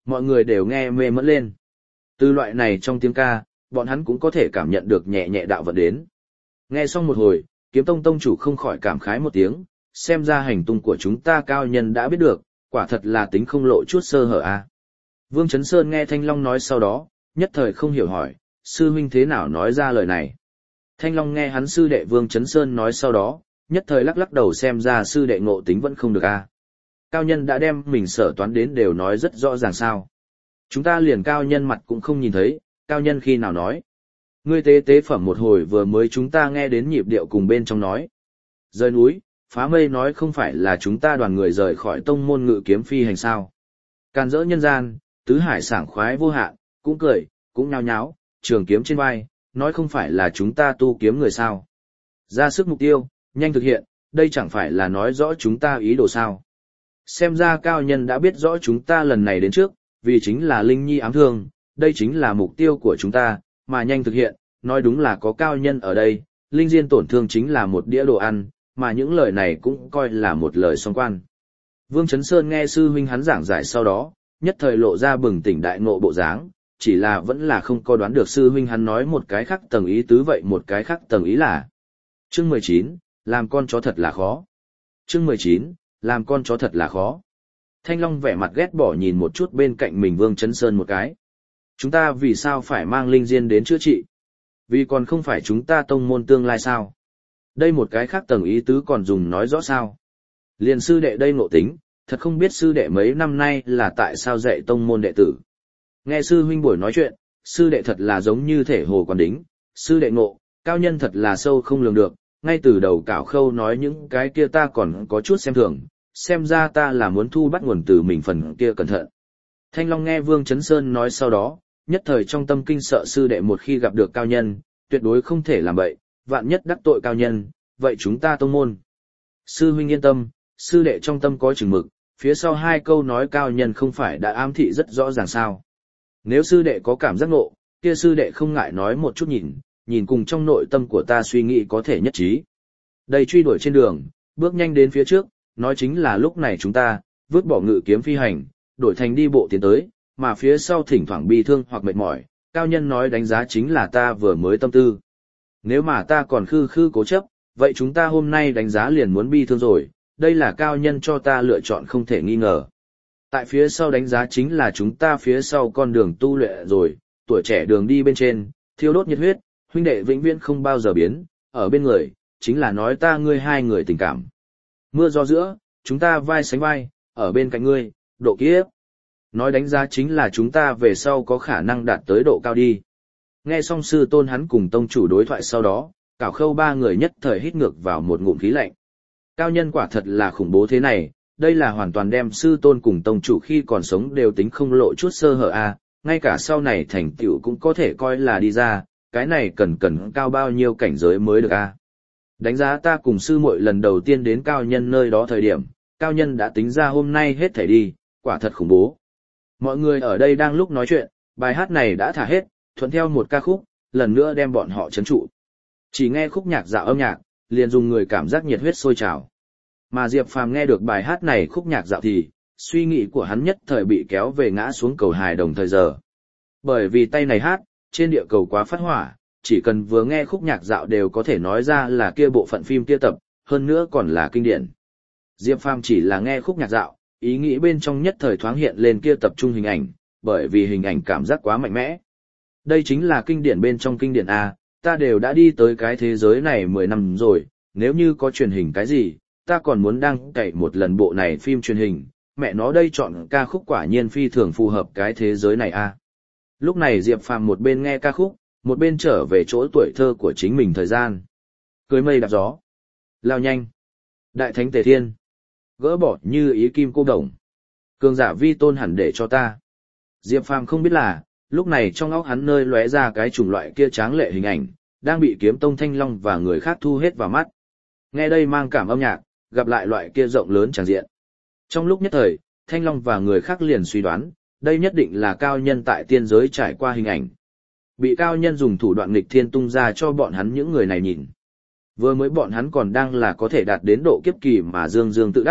Mọi người đều nghe mê mẫn lên. Từ loại này trong tiếng ca, bọn hắn cũng có thể cảm nhận được nhẹ nhẹ đạo vận đến. Nghe xong một hồi, Kiếm Tông tông chủ không khỏi cảm khái một tiếng, xem ra hành tung của chúng ta cao nhân đã biết được, quả thật là tính không lộ chút sơ hở a. Vương Chấn Sơn nghe Thanh Long nói sau đó, nhất thời không hiểu hỏi, sư huynh thế nào nói ra lời này. Thanh Long nghe hắn sư đệ Vương Chấn Sơn nói sau đó, nhất thời lắc lắc đầu xem ra sư đệ ngộ tính vẫn không được a. Cao nhân đã đem mình sở toán đến đều nói rất rõ ràng sao. Chúng ta liền cao nhân mặt cũng không nhìn thấy, cao nhân khi nào nói. Ngươi tế tế phẩm một hồi vừa mới chúng ta nghe đến nhịp điệu cùng bên trong nói. Rời núi, phá mây nói không phải là chúng ta đoàn người rời khỏi tông môn ngự kiếm phi hành sao. Can dỡ nhân gian, tứ hải sảng khoái vô hạn, cũng cười, cũng nhao nháo, trường kiếm trên vai, nói không phải là chúng ta tu kiếm người sao. Ra sức mục tiêu, nhanh thực hiện, đây chẳng phải là nói rõ chúng ta ý đồ sao. Xem ra cao nhân đã biết rõ chúng ta lần này đến trước, vì chính là Linh Nhi ám thương, đây chính là mục tiêu của chúng ta, mà nhanh thực hiện, nói đúng là có cao nhân ở đây, Linh Diên tổn thương chính là một đĩa đồ ăn, mà những lời này cũng coi là một lời song quan. Vương Chấn Sơn nghe sư huynh hắn giảng giải sau đó, nhất thời lộ ra bừng tỉnh đại ngộ bộ dáng, chỉ là vẫn là không có đoán được sư huynh hắn nói một cái khác tầng ý tứ vậy một cái khác tầng ý là. Chương mười chín, làm con chó thật là khó. Chương mười chín, làm con chó thật là khó. Thanh Long vẻ mặt ghét bỏ nhìn một chút bên cạnh mình Vương Chấn Sơn một cái. Chúng ta vì sao phải mang Linh Diên đến chữa trị? Vì còn không phải chúng ta tông môn tương lai sao? Đây một cái khác tầng ý tứ còn dùng nói rõ sao? Liền sư đệ đây ngộ tính, thật không biết sư đệ mấy năm nay là tại sao dạy tông môn đệ tử. Nghe sư huynh buổi nói chuyện, sư đệ thật là giống như thể hồ quán đính, sư đệ ngộ, cao nhân thật là sâu không lường được, ngay từ đầu cảo khâu nói những cái kia ta còn có chút xem thường, xem ra ta là muốn thu bắt nguồn từ mình phần kia cẩn thận. Thanh Long nghe Vương Chấn Sơn nói sau đó, nhất thời trong tâm kinh sợ sư đệ một khi gặp được cao nhân, tuyệt đối không thể làm vậy, vạn nhất đắc tội cao nhân, vậy chúng ta tông môn. Sư huynh yên tâm, sư đệ trong tâm có chừng mực, phía sau hai câu nói cao nhân không phải đã ám thị rất rõ ràng sao. Nếu sư đệ có cảm giác ngộ, kia sư đệ không ngại nói một chút nhìn, nhìn cùng trong nội tâm của ta suy nghĩ có thể nhất trí. Đây truy đuổi trên đường, bước nhanh đến phía trước, nói chính là lúc này chúng ta, vứt bỏ ngự kiếm phi hành, đổi thành đi bộ tiến tới, mà phía sau thỉnh thoảng bi thương hoặc mệt mỏi, cao nhân nói đánh giá chính là ta vừa mới tâm tư. Nếu mà ta còn khư khư cố chấp, vậy chúng ta hôm nay đánh giá liền muốn bi thương rồi, đây là cao nhân cho ta lựa chọn không thể nghi ngờ. Tại phía sau đánh giá chính là chúng ta phía sau con đường tu luyện rồi, tuổi trẻ đường đi bên trên, thiêu đốt nhiệt huyết, huynh đệ vĩnh viễn không bao giờ biến, ở bên người, chính là nói ta ngươi hai người tình cảm. Mưa gió giữa, chúng ta vai sánh vai, ở bên cạnh ngươi, độ kiếp. Nói đánh giá chính là chúng ta về sau có khả năng đạt tới độ cao đi. Nghe xong sư tôn hắn cùng tông chủ đối thoại sau đó, cảo khâu ba người nhất thời hít ngược vào một ngụm khí lạnh. Cao nhân quả thật là khủng bố thế này, đây là hoàn toàn đem sư tôn cùng tông chủ khi còn sống đều tính không lộ chút sơ hở a, ngay cả sau này thành tựu cũng có thể coi là đi ra, cái này cần cần cao bao nhiêu cảnh giới mới được a. Đánh giá ta cùng sư muội lần đầu tiên đến cao nhân nơi đó thời điểm, cao nhân đã tính ra hôm nay hết thể đi, quả thật khủng bố. Mọi người ở đây đang lúc nói chuyện, bài hát này đã thả hết, thuận theo một ca khúc, lần nữa đem bọn họ trấn trụ. Chỉ nghe khúc nhạc dạo âm nhạc, liền dùng người cảm giác nhiệt huyết sôi trào. Mà Diệp Phàm nghe được bài hát này khúc nhạc dạo thì, suy nghĩ của hắn nhất thời bị kéo về ngã xuống cầu hài đồng thời giờ. Bởi vì tay này hát, trên địa cầu quá phát hỏa, chỉ cần vừa nghe khúc nhạc dạo đều có thể nói ra là kia bộ phận phim kia tập, hơn nữa còn là kinh điển. Diệp Phàm chỉ là nghe khúc nhạc dạo, ý nghĩ bên trong nhất thời thoáng hiện lên kia tập trung hình ảnh, bởi vì hình ảnh cảm giác quá mạnh mẽ. Đây chính là kinh điển bên trong kinh điển A, ta đều đã đi tới cái thế giới này mười năm rồi, nếu như có truyền hình cái gì, ta còn muốn đăng cày một lần bộ này phim truyền hình, mẹ nó đây chọn ca khúc quả nhiên phi thường phù hợp cái thế giới này A. Lúc này Diệp Phàm một bên nghe ca khúc, một bên trở về chỗ tuổi thơ của chính mình thời gian. Cưới mây đạp gió, lao nhanh, đại thánh tề thiên, gỡ bỏ như ý kim cô đồng, cường giả vi tôn hẳn để cho ta. Diệp Phàm không biết là, lúc này trong óc hắn nơi lóe ra cái chủng loại kia tráng lệ hình ảnh, đang bị Kiếm Tông Thanh Long và người khác thu hết vào mắt. Nghe đây mang cảm âm nhạc, gặp lại loại kia rộng lớn tràng diện. Trong lúc nhất thời, Thanh Long và người khác liền suy đoán, đây nhất định là cao nhân tại tiên giới trải qua hình ảnh. Bị cao nhân dùng thủ đoạn nghịch thiên tung ra cho bọn hắn những người này nhìn. Vừa mới bọn hắn còn đang là có thể đạt đến độ kiếp kỳ mà dương dương tự đắc,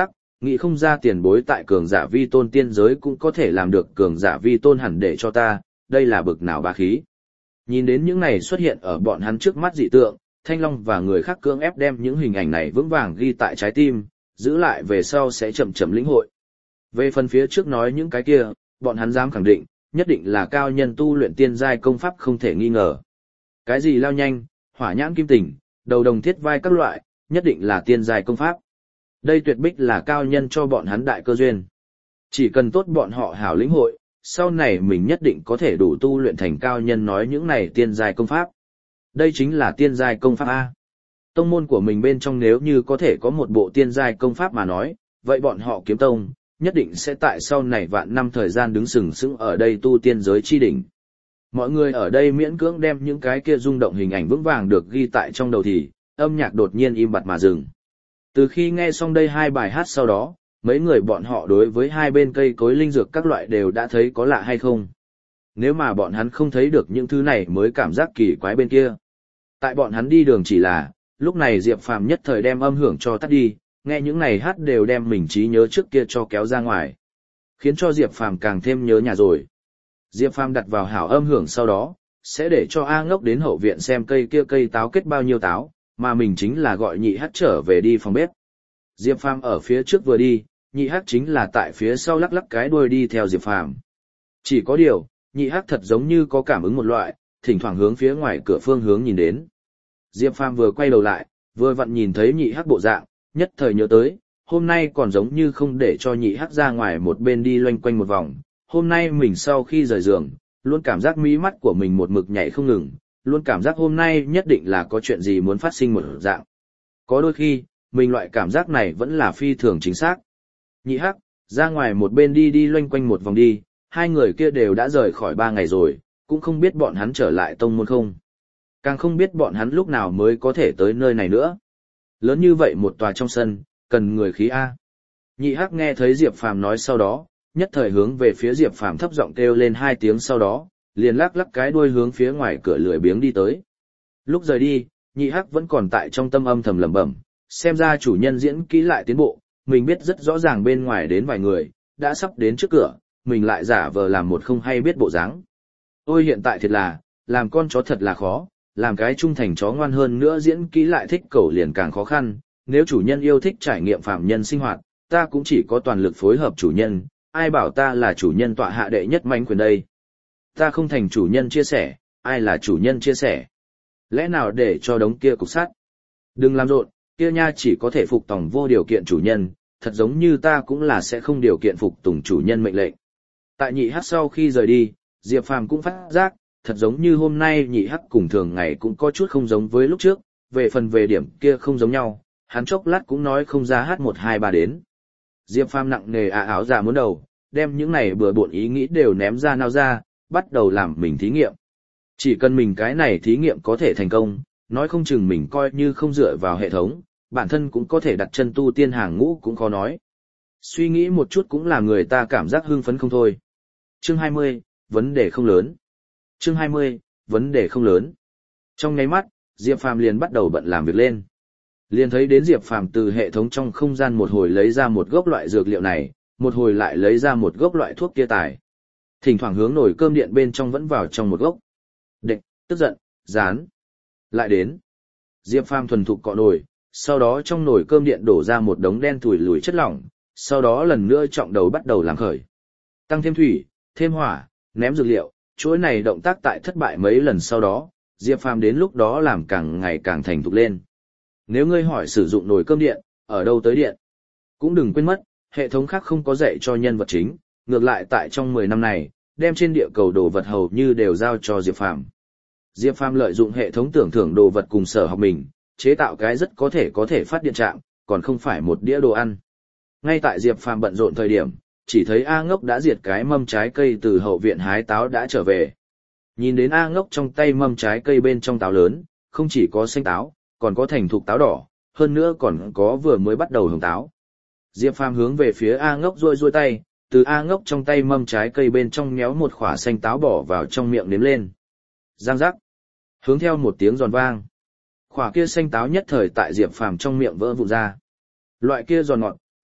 nghĩ không ra tiền bối tại cường giả vi tôn tiên giới cũng có thể làm được cường giả vi tôn hẳn để cho ta, đây là bực nào bá khí. Nhìn đến những này xuất hiện ở bọn hắn trước mắt dị tượng, Thanh Long và người khác cưỡng ép đem những hình ảnh này vững vàng ghi tại trái tim, giữ lại về sau sẽ chậm chậm lĩnh hội. Về phần phía trước nói những cái kia, bọn hắn dám khẳng định, nhất định là cao nhân tu luyện tiên giai công pháp không thể nghi ngờ. Cái gì lao nhanh, hỏa nhãn kim tỉnh, đầu đồng thiết vai các loại, nhất định là tiên giai công pháp. Đây tuyệt bích là cao nhân cho bọn hắn đại cơ duyên. Chỉ cần tốt bọn họ hảo lĩnh hội, sau này mình nhất định có thể đủ tu luyện thành cao nhân nói những này tiên giai công pháp. Đây chính là tiên giai công pháp A. Tông môn của mình bên trong nếu như có thể có một bộ tiên giai công pháp mà nói, vậy bọn họ kiếm tông, nhất định sẽ tại sau này vạn năm thời gian đứng sừng sững ở đây tu tiên giới chi đỉnh. Mọi người ở đây miễn cưỡng đem những cái kia rung động hình ảnh vững vàng được ghi tại trong đầu thì, âm nhạc đột nhiên im bặt mà dừng. Từ khi nghe xong đây hai bài hát sau đó, mấy người bọn họ đối với hai bên cây cối linh dược các loại đều đã thấy có lạ hay không. Nếu mà bọn hắn không thấy được những thứ này mới cảm giác kỳ quái bên kia. Tại bọn hắn đi đường chỉ là, lúc này Diệp Phàm nhất thời đem âm hưởng cho tắt đi, nghe những này hát đều đem mình trí nhớ trước kia cho kéo ra ngoài. Khiến cho Diệp Phàm càng thêm nhớ nhà rồi. Diệp Phàm đặt vào hảo âm hưởng sau đó, sẽ để cho A Ngốc đến hậu viện xem cây kia cây táo kết bao nhiêu táo, mà mình chính là gọi nhị hát trở về đi phòng bếp. Diệp Phàm ở phía trước vừa đi, nhị hát chính là tại phía sau lắc lắc cái đuôi đi theo Diệp Phàm. Chỉ có điều, nhị hát thật giống như có cảm ứng một loại, thỉnh thoảng hướng phía ngoài cửa phương hướng nhìn đến. Diệp Phàm vừa quay đầu lại, vừa vặn nhìn thấy nhị hát bộ dạng, nhất thời nhớ tới, hôm nay còn giống như không để cho nhị hát ra ngoài một bên đi loanh quanh một vòng. Hôm nay mình sau khi rời giường, luôn cảm giác mí mắt của mình một mực nhảy không ngừng, luôn cảm giác hôm nay nhất định là có chuyện gì muốn phát sinh một dạng. Có đôi khi, mình loại cảm giác này vẫn là phi thường chính xác. Nhị hắc, ra ngoài một bên đi đi loanh quanh một vòng đi, hai người kia đều đã rời khỏi ba ngày rồi, cũng không biết bọn hắn trở lại tông môn không. Càng không biết bọn hắn lúc nào mới có thể tới nơi này nữa. Lớn như vậy một tòa trong sân, cần người khí A. Nhị hắc nghe thấy Diệp Phàm nói sau đó, nhất thời hướng về phía Diệp Phàm thấp giọng kêu lên hai tiếng sau đó, liền lắc lắc cái đuôi hướng phía ngoài cửa lười biếng đi tới. Lúc rời đi, nhị hắc vẫn còn tại trong tâm âm thầm lẩm bẩm, xem ra chủ nhân diễn kỹ lại tiến bộ, mình biết rất rõ ràng bên ngoài đến vài người, đã sắp đến trước cửa, mình lại giả vờ làm một không hay biết bộ dáng. Ôi hiện tại thiệt là, làm con chó thật là khó, làm cái trung thành chó ngoan hơn nữa diễn kỹ lại thích cẩu liền càng khó khăn, nếu chủ nhân yêu thích trải nghiệm phạm nhân sinh hoạt, ta cũng chỉ có toàn lực phối hợp chủ nhân, ai bảo ta là chủ nhân tọa hạ đệ nhất mãnh quyền đây. Ta không thành chủ nhân chia sẻ, ai là chủ nhân chia sẻ. Lẽ nào để cho đống kia cục sắt? Đừng làm rộn, kia nha chỉ có thể phục tòng vô điều kiện chủ nhân, thật giống như ta cũng là sẽ không điều kiện phục tùng chủ nhân mệnh lệnh. Tại nhị hắc sau khi rời đi, Diệp Phàm cũng phát giác, thật giống như hôm nay nhị hắc cùng thường ngày cũng có chút không giống với lúc trước, về phần về điểm kia không giống nhau, hắn chốc lát cũng nói không ra hát một hai ba đến. Diệp Phàm nặng nề ả áo ra muốn đầu, đem những này bừa bộn ý nghĩ đều ném ra nao ra, bắt đầu làm mình thí nghiệm. Chỉ cần mình cái này thí nghiệm có thể thành công, nói không chừng mình coi như không dựa vào hệ thống, bản thân cũng có thể đặt chân tu tiên hàng ngũ cũng khó nói. Suy nghĩ một chút cũng làm người ta cảm giác hưng phấn không thôi. Chương hai mươi, vấn đề không lớn. Chương hai mươi, vấn đề không lớn. Trong nháy mắt, Diệp Phàm liền bắt đầu bận làm việc lên. Liền thấy đến Diệp Phàm từ hệ thống trong không gian một hồi lấy ra một gốc loại dược liệu này, một hồi lại lấy ra một gốc loại thuốc kia tài. Thỉnh thoảng hướng nồi cơm điện bên trong vẫn vào trong một gốc. Địch, tức giận, rán. Lại đến. Diệp Phàm thuần thục cọ nồi, sau đó trong nồi cơm điện đổ ra một đống đen thủi lùi chất lỏng, sau đó lần nữa trọng đầu bắt đầu làm khởi. Tăng thêm thủy, thêm hỏa, ném dược liệu, chuỗi này động tác tại thất bại mấy lần sau đó, Diệp Phàm đến lúc đó làm càng ngày càng thành thục lên. Nếu ngươi hỏi sử dụng nồi cơm điện, ở đâu tới điện? Cũng đừng quên mất, hệ thống khác không có dạy cho nhân vật chính, ngược lại tại trong mười năm này, đem trên địa cầu đồ vật hầu như đều giao cho Diệp Phàm. Diệp Phàm lợi dụng hệ thống tưởng thưởng đồ vật cùng sở học mình, chế tạo cái rất có thể có thể phát điện trạm, còn không phải một đĩa đồ ăn. Ngay tại Diệp Phàm bận rộn thời điểm, chỉ thấy A Ngốc đã diệt cái mâm trái cây từ hậu viện hái táo đã trở về. Nhìn đến A Ngốc trong tay mâm trái cây bên trong táo lớn, không chỉ có xanh táo, còn có thành thục táo đỏ, hơn nữa còn có vừa mới bắt đầu hồng táo. Diệp Phàm hướng về phía A Ngốc rôi rôi tay, từ A Ngốc trong tay mâm trái cây bên trong nhéo một quả xanh táo bỏ vào trong miệng nếm lên. Giang giác. Hướng theo một tiếng giòn vang. Quả kia xanh táo nhất thời tại Diệp Phàm trong miệng vỡ vụn ra. Loại kia giòn ngọt,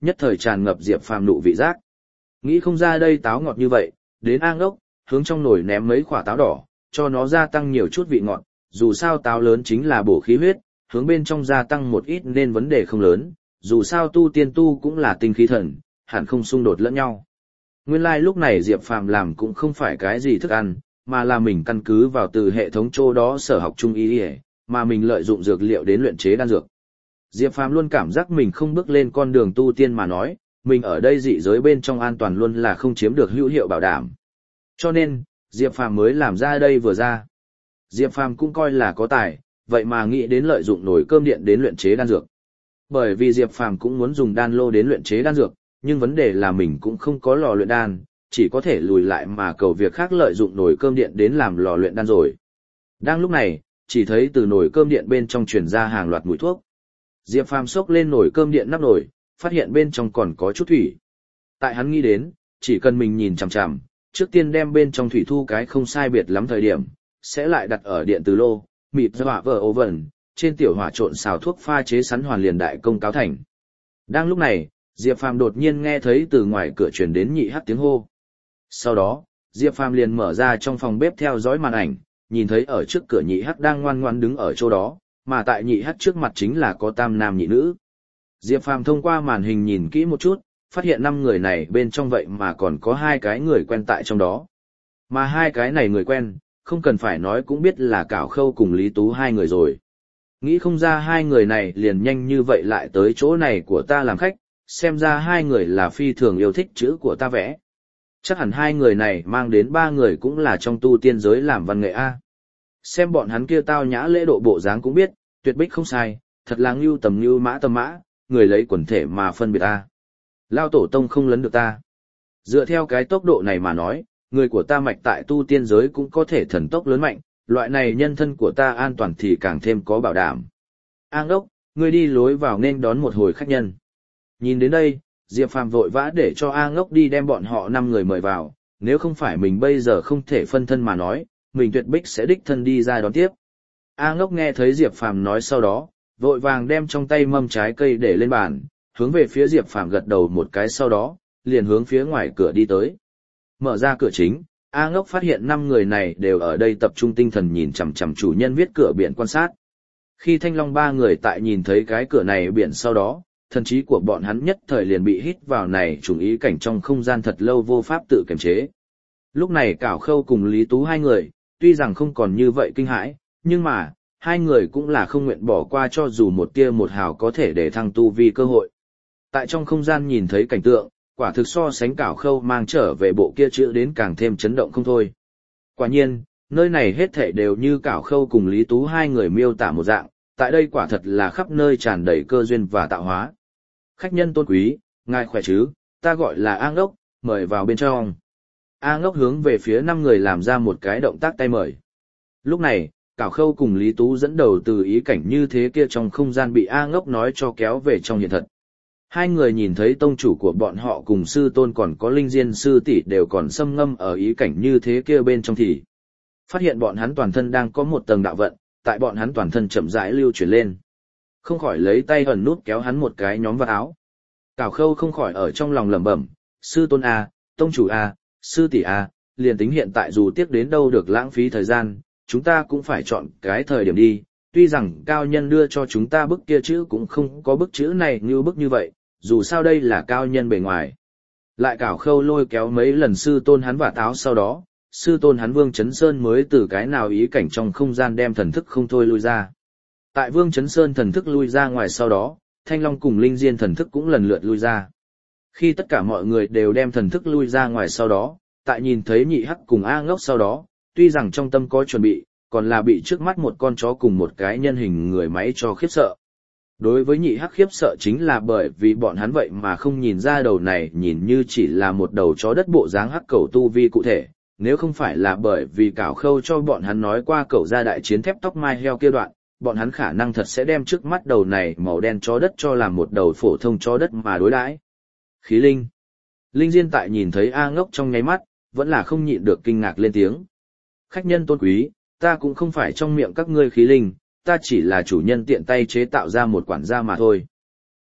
nhất thời tràn ngập Diệp Phàm nụ vị giác. Nghĩ không ra đây táo ngọt như vậy, đến A Ngốc, hướng trong nồi ném mấy quả táo đỏ, cho nó gia tăng nhiều chút vị ngọt, dù sao táo lớn chính là bổ khí huyết, hướng bên trong gia tăng một ít nên vấn đề không lớn, dù sao tu tiên tu cũng là tinh khí thần, hẳn không xung đột lẫn nhau. Nguyên lai like lúc này Diệp Phàm làm cũng không phải cái gì thức ăn, mà là mình căn cứ vào từ hệ thống chỗ đó sở học trung y, mà mình lợi dụng dược liệu đến luyện chế đan dược. Diệp Phàm luôn cảm giác mình không bước lên con đường tu tiên mà nói, mình ở đây dị giới bên trong an toàn luôn là không chiếm được hữu hiệu bảo đảm. Cho nên, Diệp Phàm mới làm ra đây vừa ra. Diệp Phàm cũng coi là có tài, vậy mà nghĩ đến lợi dụng nồi cơm điện đến luyện chế đan dược. Bởi vì Diệp Phàm cũng muốn dùng đan lô đến luyện chế đan dược, nhưng vấn đề là mình cũng không có lò luyện đan, chỉ có thể lùi lại mà cầu việc khác lợi dụng nồi cơm điện đến làm lò luyện đan rồi. Đang lúc này, chỉ thấy từ nồi cơm điện bên trong truyền ra hàng loạt mùi thuốc. Diệp Phàm xốc lên nồi cơm điện nắp nồi, phát hiện bên trong còn có chút thủy. Tại hắn nghĩ đến, chỉ cần mình nhìn chằm chằm, trước tiên đem bên trong thủy thu cái không sai biệt lắm thời điểm, sẽ lại đặt ở điện từ lô, mịt hỏa vờ oven, trên tiểu hỏa trộn xào thuốc pha chế sắn hoàn liền đại công cáo thành. Đang lúc này, Diệp Phàm đột nhiên nghe thấy từ ngoài cửa truyền đến nhị hắc tiếng hô. Sau đó, Diệp Phàm liền mở ra trong phòng bếp theo dõi màn ảnh, nhìn thấy ở trước cửa nhị hắc đang ngoan ngoãn đứng ở chỗ đó, mà tại nhị hắc trước mặt chính là có tam nam nhị nữ. Diệp Phàm thông qua màn hình nhìn kỹ một chút, phát hiện năm người này bên trong vậy mà còn có hai cái người quen tại trong đó. Mà hai cái này người quen, không cần phải nói cũng biết là Cảo Khâu cùng Lý Tú hai người rồi. Nghĩ không ra hai người này liền nhanh như vậy lại tới chỗ này của ta làm khách, xem ra hai người là phi thường yêu thích chữ của ta vẽ. Chắc hẳn hai người này mang đến ba người cũng là trong tu tiên giới làm văn nghệ A. Xem bọn hắn kia tao nhã lễ độ bộ dáng cũng biết, tuyệt bích không sai, thật là ngưu tầm ngưu mã tầm mã, người lấy quần thể mà phân biệt A. Lao tổ tông không lấn được ta. Dựa theo cái tốc độ này mà nói, người của ta mạch tại tu tiên giới cũng có thể thần tốc lớn mạnh, loại này nhân thân của ta an toàn thì càng thêm có bảo đảm. A Ngốc, ngươi đi lối vào nên đón một hồi khách nhân. Nhìn đến đây, Diệp Phàm vội vã để cho A Ngốc đi đem bọn họ năm người mời vào, nếu không phải mình bây giờ không thể phân thân mà nói, mình tuyệt bích sẽ đích thân đi ra đón tiếp. A Ngốc nghe thấy Diệp Phàm nói sau đó, vội vàng đem trong tay mâm trái cây để lên bàn, hướng về phía Diệp Phàm gật đầu một cái sau đó, liền hướng phía ngoài cửa đi tới. Mở ra cửa chính, A Ngốc phát hiện năm người này đều ở đây tập trung tinh thần nhìn chằm chằm chủ nhân viết cửa biển quan sát. Khi Thanh Long ba người tại nhìn thấy cái cửa này biển sau đó, thần trí của bọn hắn nhất thời liền bị hít vào này trùng ý cảnh trong không gian thật lâu vô pháp tự kiềm chế. Lúc này Cảo Khâu cùng Lý Tú hai người, tuy rằng không còn như vậy kinh hãi, nhưng mà, hai người cũng là không nguyện bỏ qua cho dù một tia một hào có thể để thăng tu vi cơ hội. Tại trong không gian nhìn thấy cảnh tượng, quả thực so sánh Cảo Khâu mang trở về bộ kia chữ đến càng thêm chấn động không thôi. Quả nhiên, nơi này hết thảy đều như Cảo Khâu cùng Lý Tú hai người miêu tả một dạng, tại đây quả thật là khắp nơi tràn đầy cơ duyên và tạo hóa. Khách nhân tôn quý, ngài khỏe chứ, ta gọi là A Ngốc, mời vào bên trong. A Ngốc hướng về phía năm người làm ra một cái động tác tay mời. Lúc này, Cảo Khâu cùng Lý Tú dẫn đầu từ ý cảnh như thế kia trong không gian bị A Ngốc nói cho kéo về trong hiện thật. Hai người nhìn thấy tông chủ của bọn họ cùng sư tôn còn có linh diên sư tỷ đều còn xâm ngâm ở ý cảnh như thế kia bên trong thì. Phát hiện bọn hắn toàn thân đang có một tầng đạo vận, tại bọn hắn toàn thân chậm rãi lưu chuyển lên. Không khỏi lấy tay ẩn nút kéo hắn một cái nhóm vào áo. Cảo Khâu không khỏi ở trong lòng lẩm bẩm, sư tôn A, tông chủ A, sư tỷ A, liền tính hiện tại dù tiếc đến đâu được lãng phí thời gian, chúng ta cũng phải chọn cái thời điểm đi, tuy rằng cao nhân đưa cho chúng ta bức kia chữ cũng không có bức chữ này như bức như vậy, dù sao đây là cao nhân bề ngoài. Lại Cảo Khâu lôi kéo mấy lần sư tôn hắn và táo sau đó, sư tôn hắn Vương Chấn Sơn mới từ cái nào ý cảnh trong không gian đem thần thức không thôi lui ra. Tại Vương Chấn Sơn thần thức lui ra ngoài sau đó, Thanh Long cùng Linh Diên thần thức cũng lần lượt lui ra. Khi tất cả mọi người đều đem thần thức lui ra ngoài sau đó, tại nhìn thấy nhị hắc cùng A Ngốc sau đó, tuy rằng trong tâm có chuẩn bị, còn là bị trước mắt một con chó cùng một cái nhân hình người máy cho khiếp sợ. Đối với nhị hắc khiếp sợ chính là bởi vì bọn hắn vậy mà không nhìn ra đầu này nhìn như chỉ là một đầu chó đất bộ dáng hắc cẩu tu vi cụ thể, nếu không phải là bởi vì Cảo Khâu cho bọn hắn nói qua cẩu ra đại chiến thép tóc mai heo kia đoạn, bọn hắn khả năng thật sẽ đem trước mắt đầu này màu đen chó đất cho làm một đầu phổ thông chó đất mà đối đãi. Khí linh. Linh Diên tại nhìn thấy A Ngốc trong nháy mắt, vẫn là không nhịn được kinh ngạc lên tiếng. Khách nhân tôn quý, ta cũng không phải trong miệng các ngươi khí linh, ta chỉ là chủ nhân tiện tay chế tạo ra một quản gia mà thôi.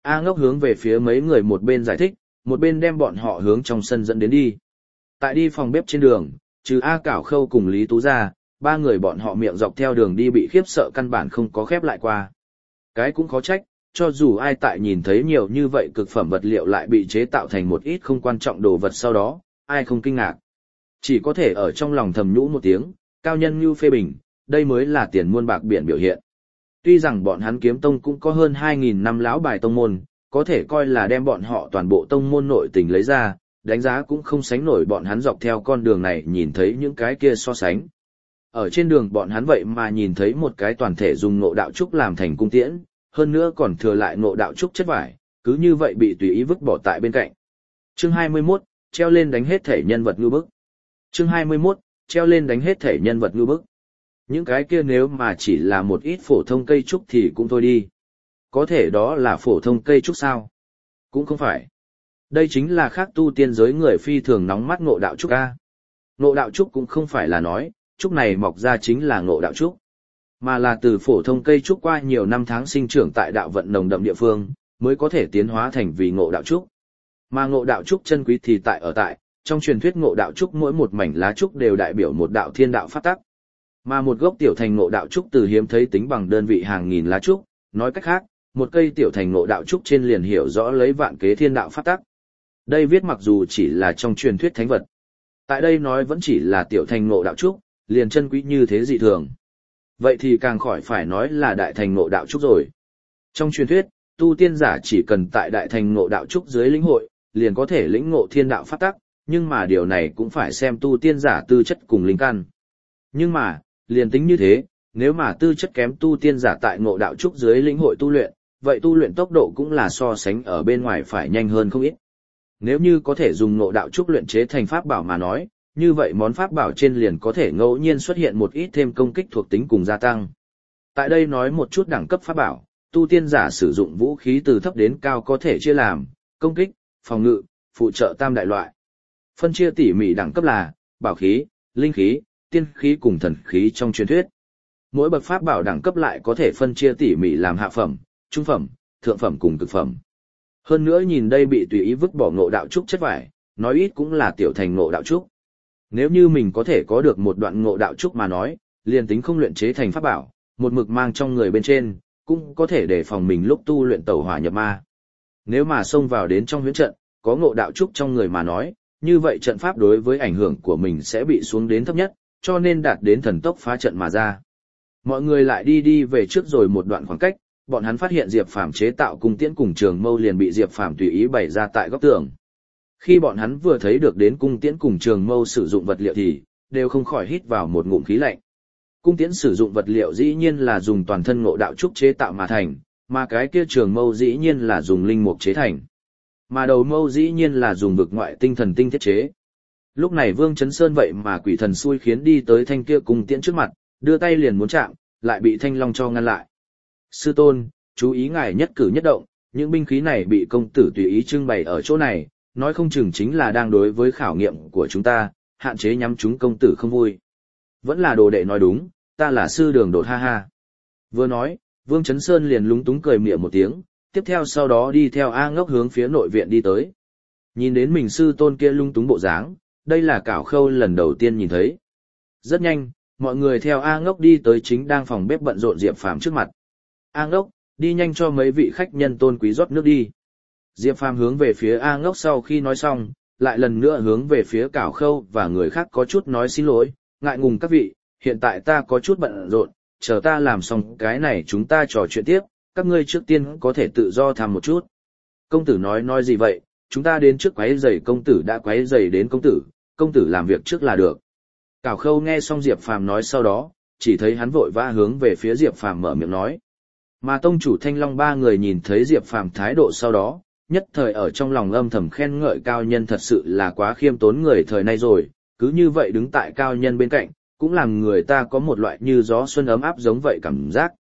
A Ngốc hướng về phía mấy người một bên giải thích, một bên đem bọn họ hướng trong sân dẫn đến đi. Tại đi phòng bếp trên đường, trừ A Cảo Khâu cùng Lý Tú ra, ba người bọn họ miệng dọc theo đường đi bị khiếp sợ căn bản không có khép lại qua. Cái cũng khó trách, cho dù ai tại nhìn thấy nhiều như vậy cực phẩm vật liệu lại bị chế tạo thành một ít không quan trọng đồ vật sau đó, ai không kinh ngạc. Chỉ có thể ở trong lòng thầm nhũ một tiếng, cao nhân như phê bình, đây mới là tiền muôn bạc biển biểu hiện. Tuy rằng bọn hắn kiếm tông cũng có hơn hai nghìn năm lão bài tông môn, có thể coi là đem bọn họ toàn bộ tông môn nội tình lấy ra, đánh giá cũng không sánh nổi bọn hắn dọc theo con đường này nhìn thấy những cái kia so sánh. Ở trên đường bọn hắn vậy mà nhìn thấy một cái toàn thể dùng ngộ đạo trúc làm thành cung tiễn, hơn nữa còn thừa lại ngộ đạo trúc chất vải, cứ như vậy bị tùy ý vứt bỏ tại bên cạnh. Chương hai mươi mốt, treo lên đánh hết thể nhân vật ngư bức. Chương hai mươi mốt, treo lên đánh hết thể nhân vật ngư bức. Những cái kia nếu mà chỉ là một ít phổ thông cây trúc thì cũng thôi đi. Có thể đó là phổ thông cây trúc sao? Cũng không phải. Đây chính là khác tu tiên giới người phi thường nóng mắt ngộ đạo trúc a. Ngộ đạo trúc cũng không phải là nói, trúc này mọc ra chính là ngộ đạo trúc, mà là từ phổ thông cây trúc qua nhiều năm tháng sinh trưởng tại đạo vận nồng đậm địa phương, mới có thể tiến hóa thành vì ngộ đạo trúc. Mà ngộ đạo trúc chân quý thì tại ở tại, trong truyền thuyết ngộ đạo trúc mỗi một mảnh lá trúc đều đại biểu một đạo thiên đạo pháp tắc. Mà một gốc tiểu thành ngộ đạo trúc từ hiếm thấy tính bằng đơn vị hàng nghìn lá trúc, nói cách khác, một cây tiểu thành ngộ đạo trúc trên liền hiểu rõ lấy vạn kế thiên đạo pháp tắc. Đây viết mặc dù chỉ là trong truyền thuyết thánh vật, tại đây nói vẫn chỉ là tiểu thành ngộ đạo trúc, liền chân quý như thế dị thường. Vậy thì càng khỏi phải nói là đại thành ngộ đạo trúc rồi. Trong truyền thuyết, tu tiên giả chỉ cần tại đại thành ngộ đạo trúc dưới lĩnh hội, liền có thể lĩnh ngộ thiên đạo pháp tắc, nhưng mà điều này cũng phải xem tu tiên giả tư chất cùng linh căn. Nhưng mà, liền tính như thế, nếu mà tư chất kém tu tiên giả tại ngộ đạo trúc dưới lĩnh hội tu luyện, vậy tu luyện tốc độ cũng là so sánh ở bên ngoài phải nhanh hơn không ít. Nếu như có thể dùng ngộ đạo trúc luyện chế thành pháp bảo mà nói, như vậy món pháp bảo trên liền có thể ngẫu nhiên xuất hiện một ít thêm công kích thuộc tính cùng gia tăng. Tại đây nói một chút đẳng cấp pháp bảo, tu tiên giả sử dụng vũ khí từ thấp đến cao có thể chia làm công kích, phòng ngự, phụ trợ tam đại loại. Phân chia tỉ mỉ đẳng cấp là bảo khí, linh khí, tiên khí cùng thần khí trong truyền thuyết. Mỗi bậc pháp bảo đẳng cấp lại có thể phân chia tỉ mỉ làm hạ phẩm, trung phẩm, thượng phẩm cùng cực phẩm. Hơn nữa nhìn đây bị tùy ý vứt bỏ ngộ đạo trúc chất vải, nói ít cũng là tiểu thành ngộ đạo trúc. Nếu như mình có thể có được một đoạn ngộ đạo trúc mà nói, liền tính không luyện chế thành pháp bảo, một mực mang trong người bên trên, cũng có thể để phòng mình lúc tu luyện tẩu hỏa nhập ma. Nếu mà xông vào đến trong huyễn trận, có ngộ đạo trúc trong người mà nói, như vậy trận pháp đối với ảnh hưởng của mình sẽ bị xuống đến thấp nhất, cho nên đạt đến thần tốc phá trận mà ra. Mọi người lại đi đi về trước rồi một đoạn khoảng cách, bọn hắn phát hiện Diệp Phàm chế tạo cung tiễn cùng trường mâu liền bị Diệp Phàm tùy ý bày ra tại góc tường. Khi bọn hắn vừa thấy được đến cung tiễn cùng trường mâu sử dụng vật liệu thì đều không khỏi hít vào một ngụm khí lạnh. Cung tiễn sử dụng vật liệu dĩ nhiên là dùng toàn thân ngộ đạo trúc chế tạo mà thành, mà cái kia trường mâu dĩ nhiên là dùng linh mục chế thành. Mà đầu mâu dĩ nhiên là dùng vực ngoại tinh thần tinh thiết chế. Lúc này Vương Chấn Sơn vậy mà quỷ thần xui khiến đi tới thanh kia cung tiễn trước mặt, đưa tay liền muốn chạm, lại bị Thanh Long cho ngăn lại. Sư tôn, chú ý ngài nhất cử nhất động, những binh khí này bị công tử tùy ý trưng bày ở chỗ này, nói không chừng chính là đang đối với khảo nghiệm của chúng ta, hạn chế nhắm chúng công tử không vui. Vẫn là đồ đệ nói đúng, ta là sư đường đột ha ha. Vừa nói, Vương Chấn Sơn liền lúng túng cười mỉa một tiếng, tiếp theo sau đó đi theo A Ngốc hướng phía nội viện đi tới. Nhìn đến mình sư tôn kia lung túng bộ dáng, đây là Cảo Khâu lần đầu tiên nhìn thấy. Rất nhanh, mọi người theo A Ngốc đi tới chính đang phòng bếp bận rộn Diệp Phàm trước mặt. A Ngốc, đi nhanh cho mấy vị khách nhân tôn quý rót nước đi. Diệp Phàm hướng về phía A Ngốc sau khi nói xong, lại lần nữa hướng về phía Cảo Khâu và người khác có chút nói xin lỗi, ngại ngùng các vị, hiện tại ta có chút bận rộn, chờ ta làm xong cái này chúng ta trò chuyện tiếp, các ngươi trước tiên có thể tự do tham một chút. Công tử nói nói gì vậy, chúng ta đến trước quấy rầy công tử đã quấy rầy đến công tử, công tử làm việc trước là được. Cảo Khâu nghe xong Diệp Phàm nói sau đó, chỉ thấy hắn vội vã hướng về phía Diệp Phàm mở miệng nói. Mà tông chủ Thanh Long ba người nhìn thấy Diệp Phàm thái độ sau đó, nhất thời ở trong lòng âm thầm khen ngợi cao nhân thật sự là quá khiêm tốn người thời nay rồi, cứ như vậy đứng tại cao nhân bên cạnh, cũng làm người ta có một loại như gió xuân ấm áp giống vậy cảm giác.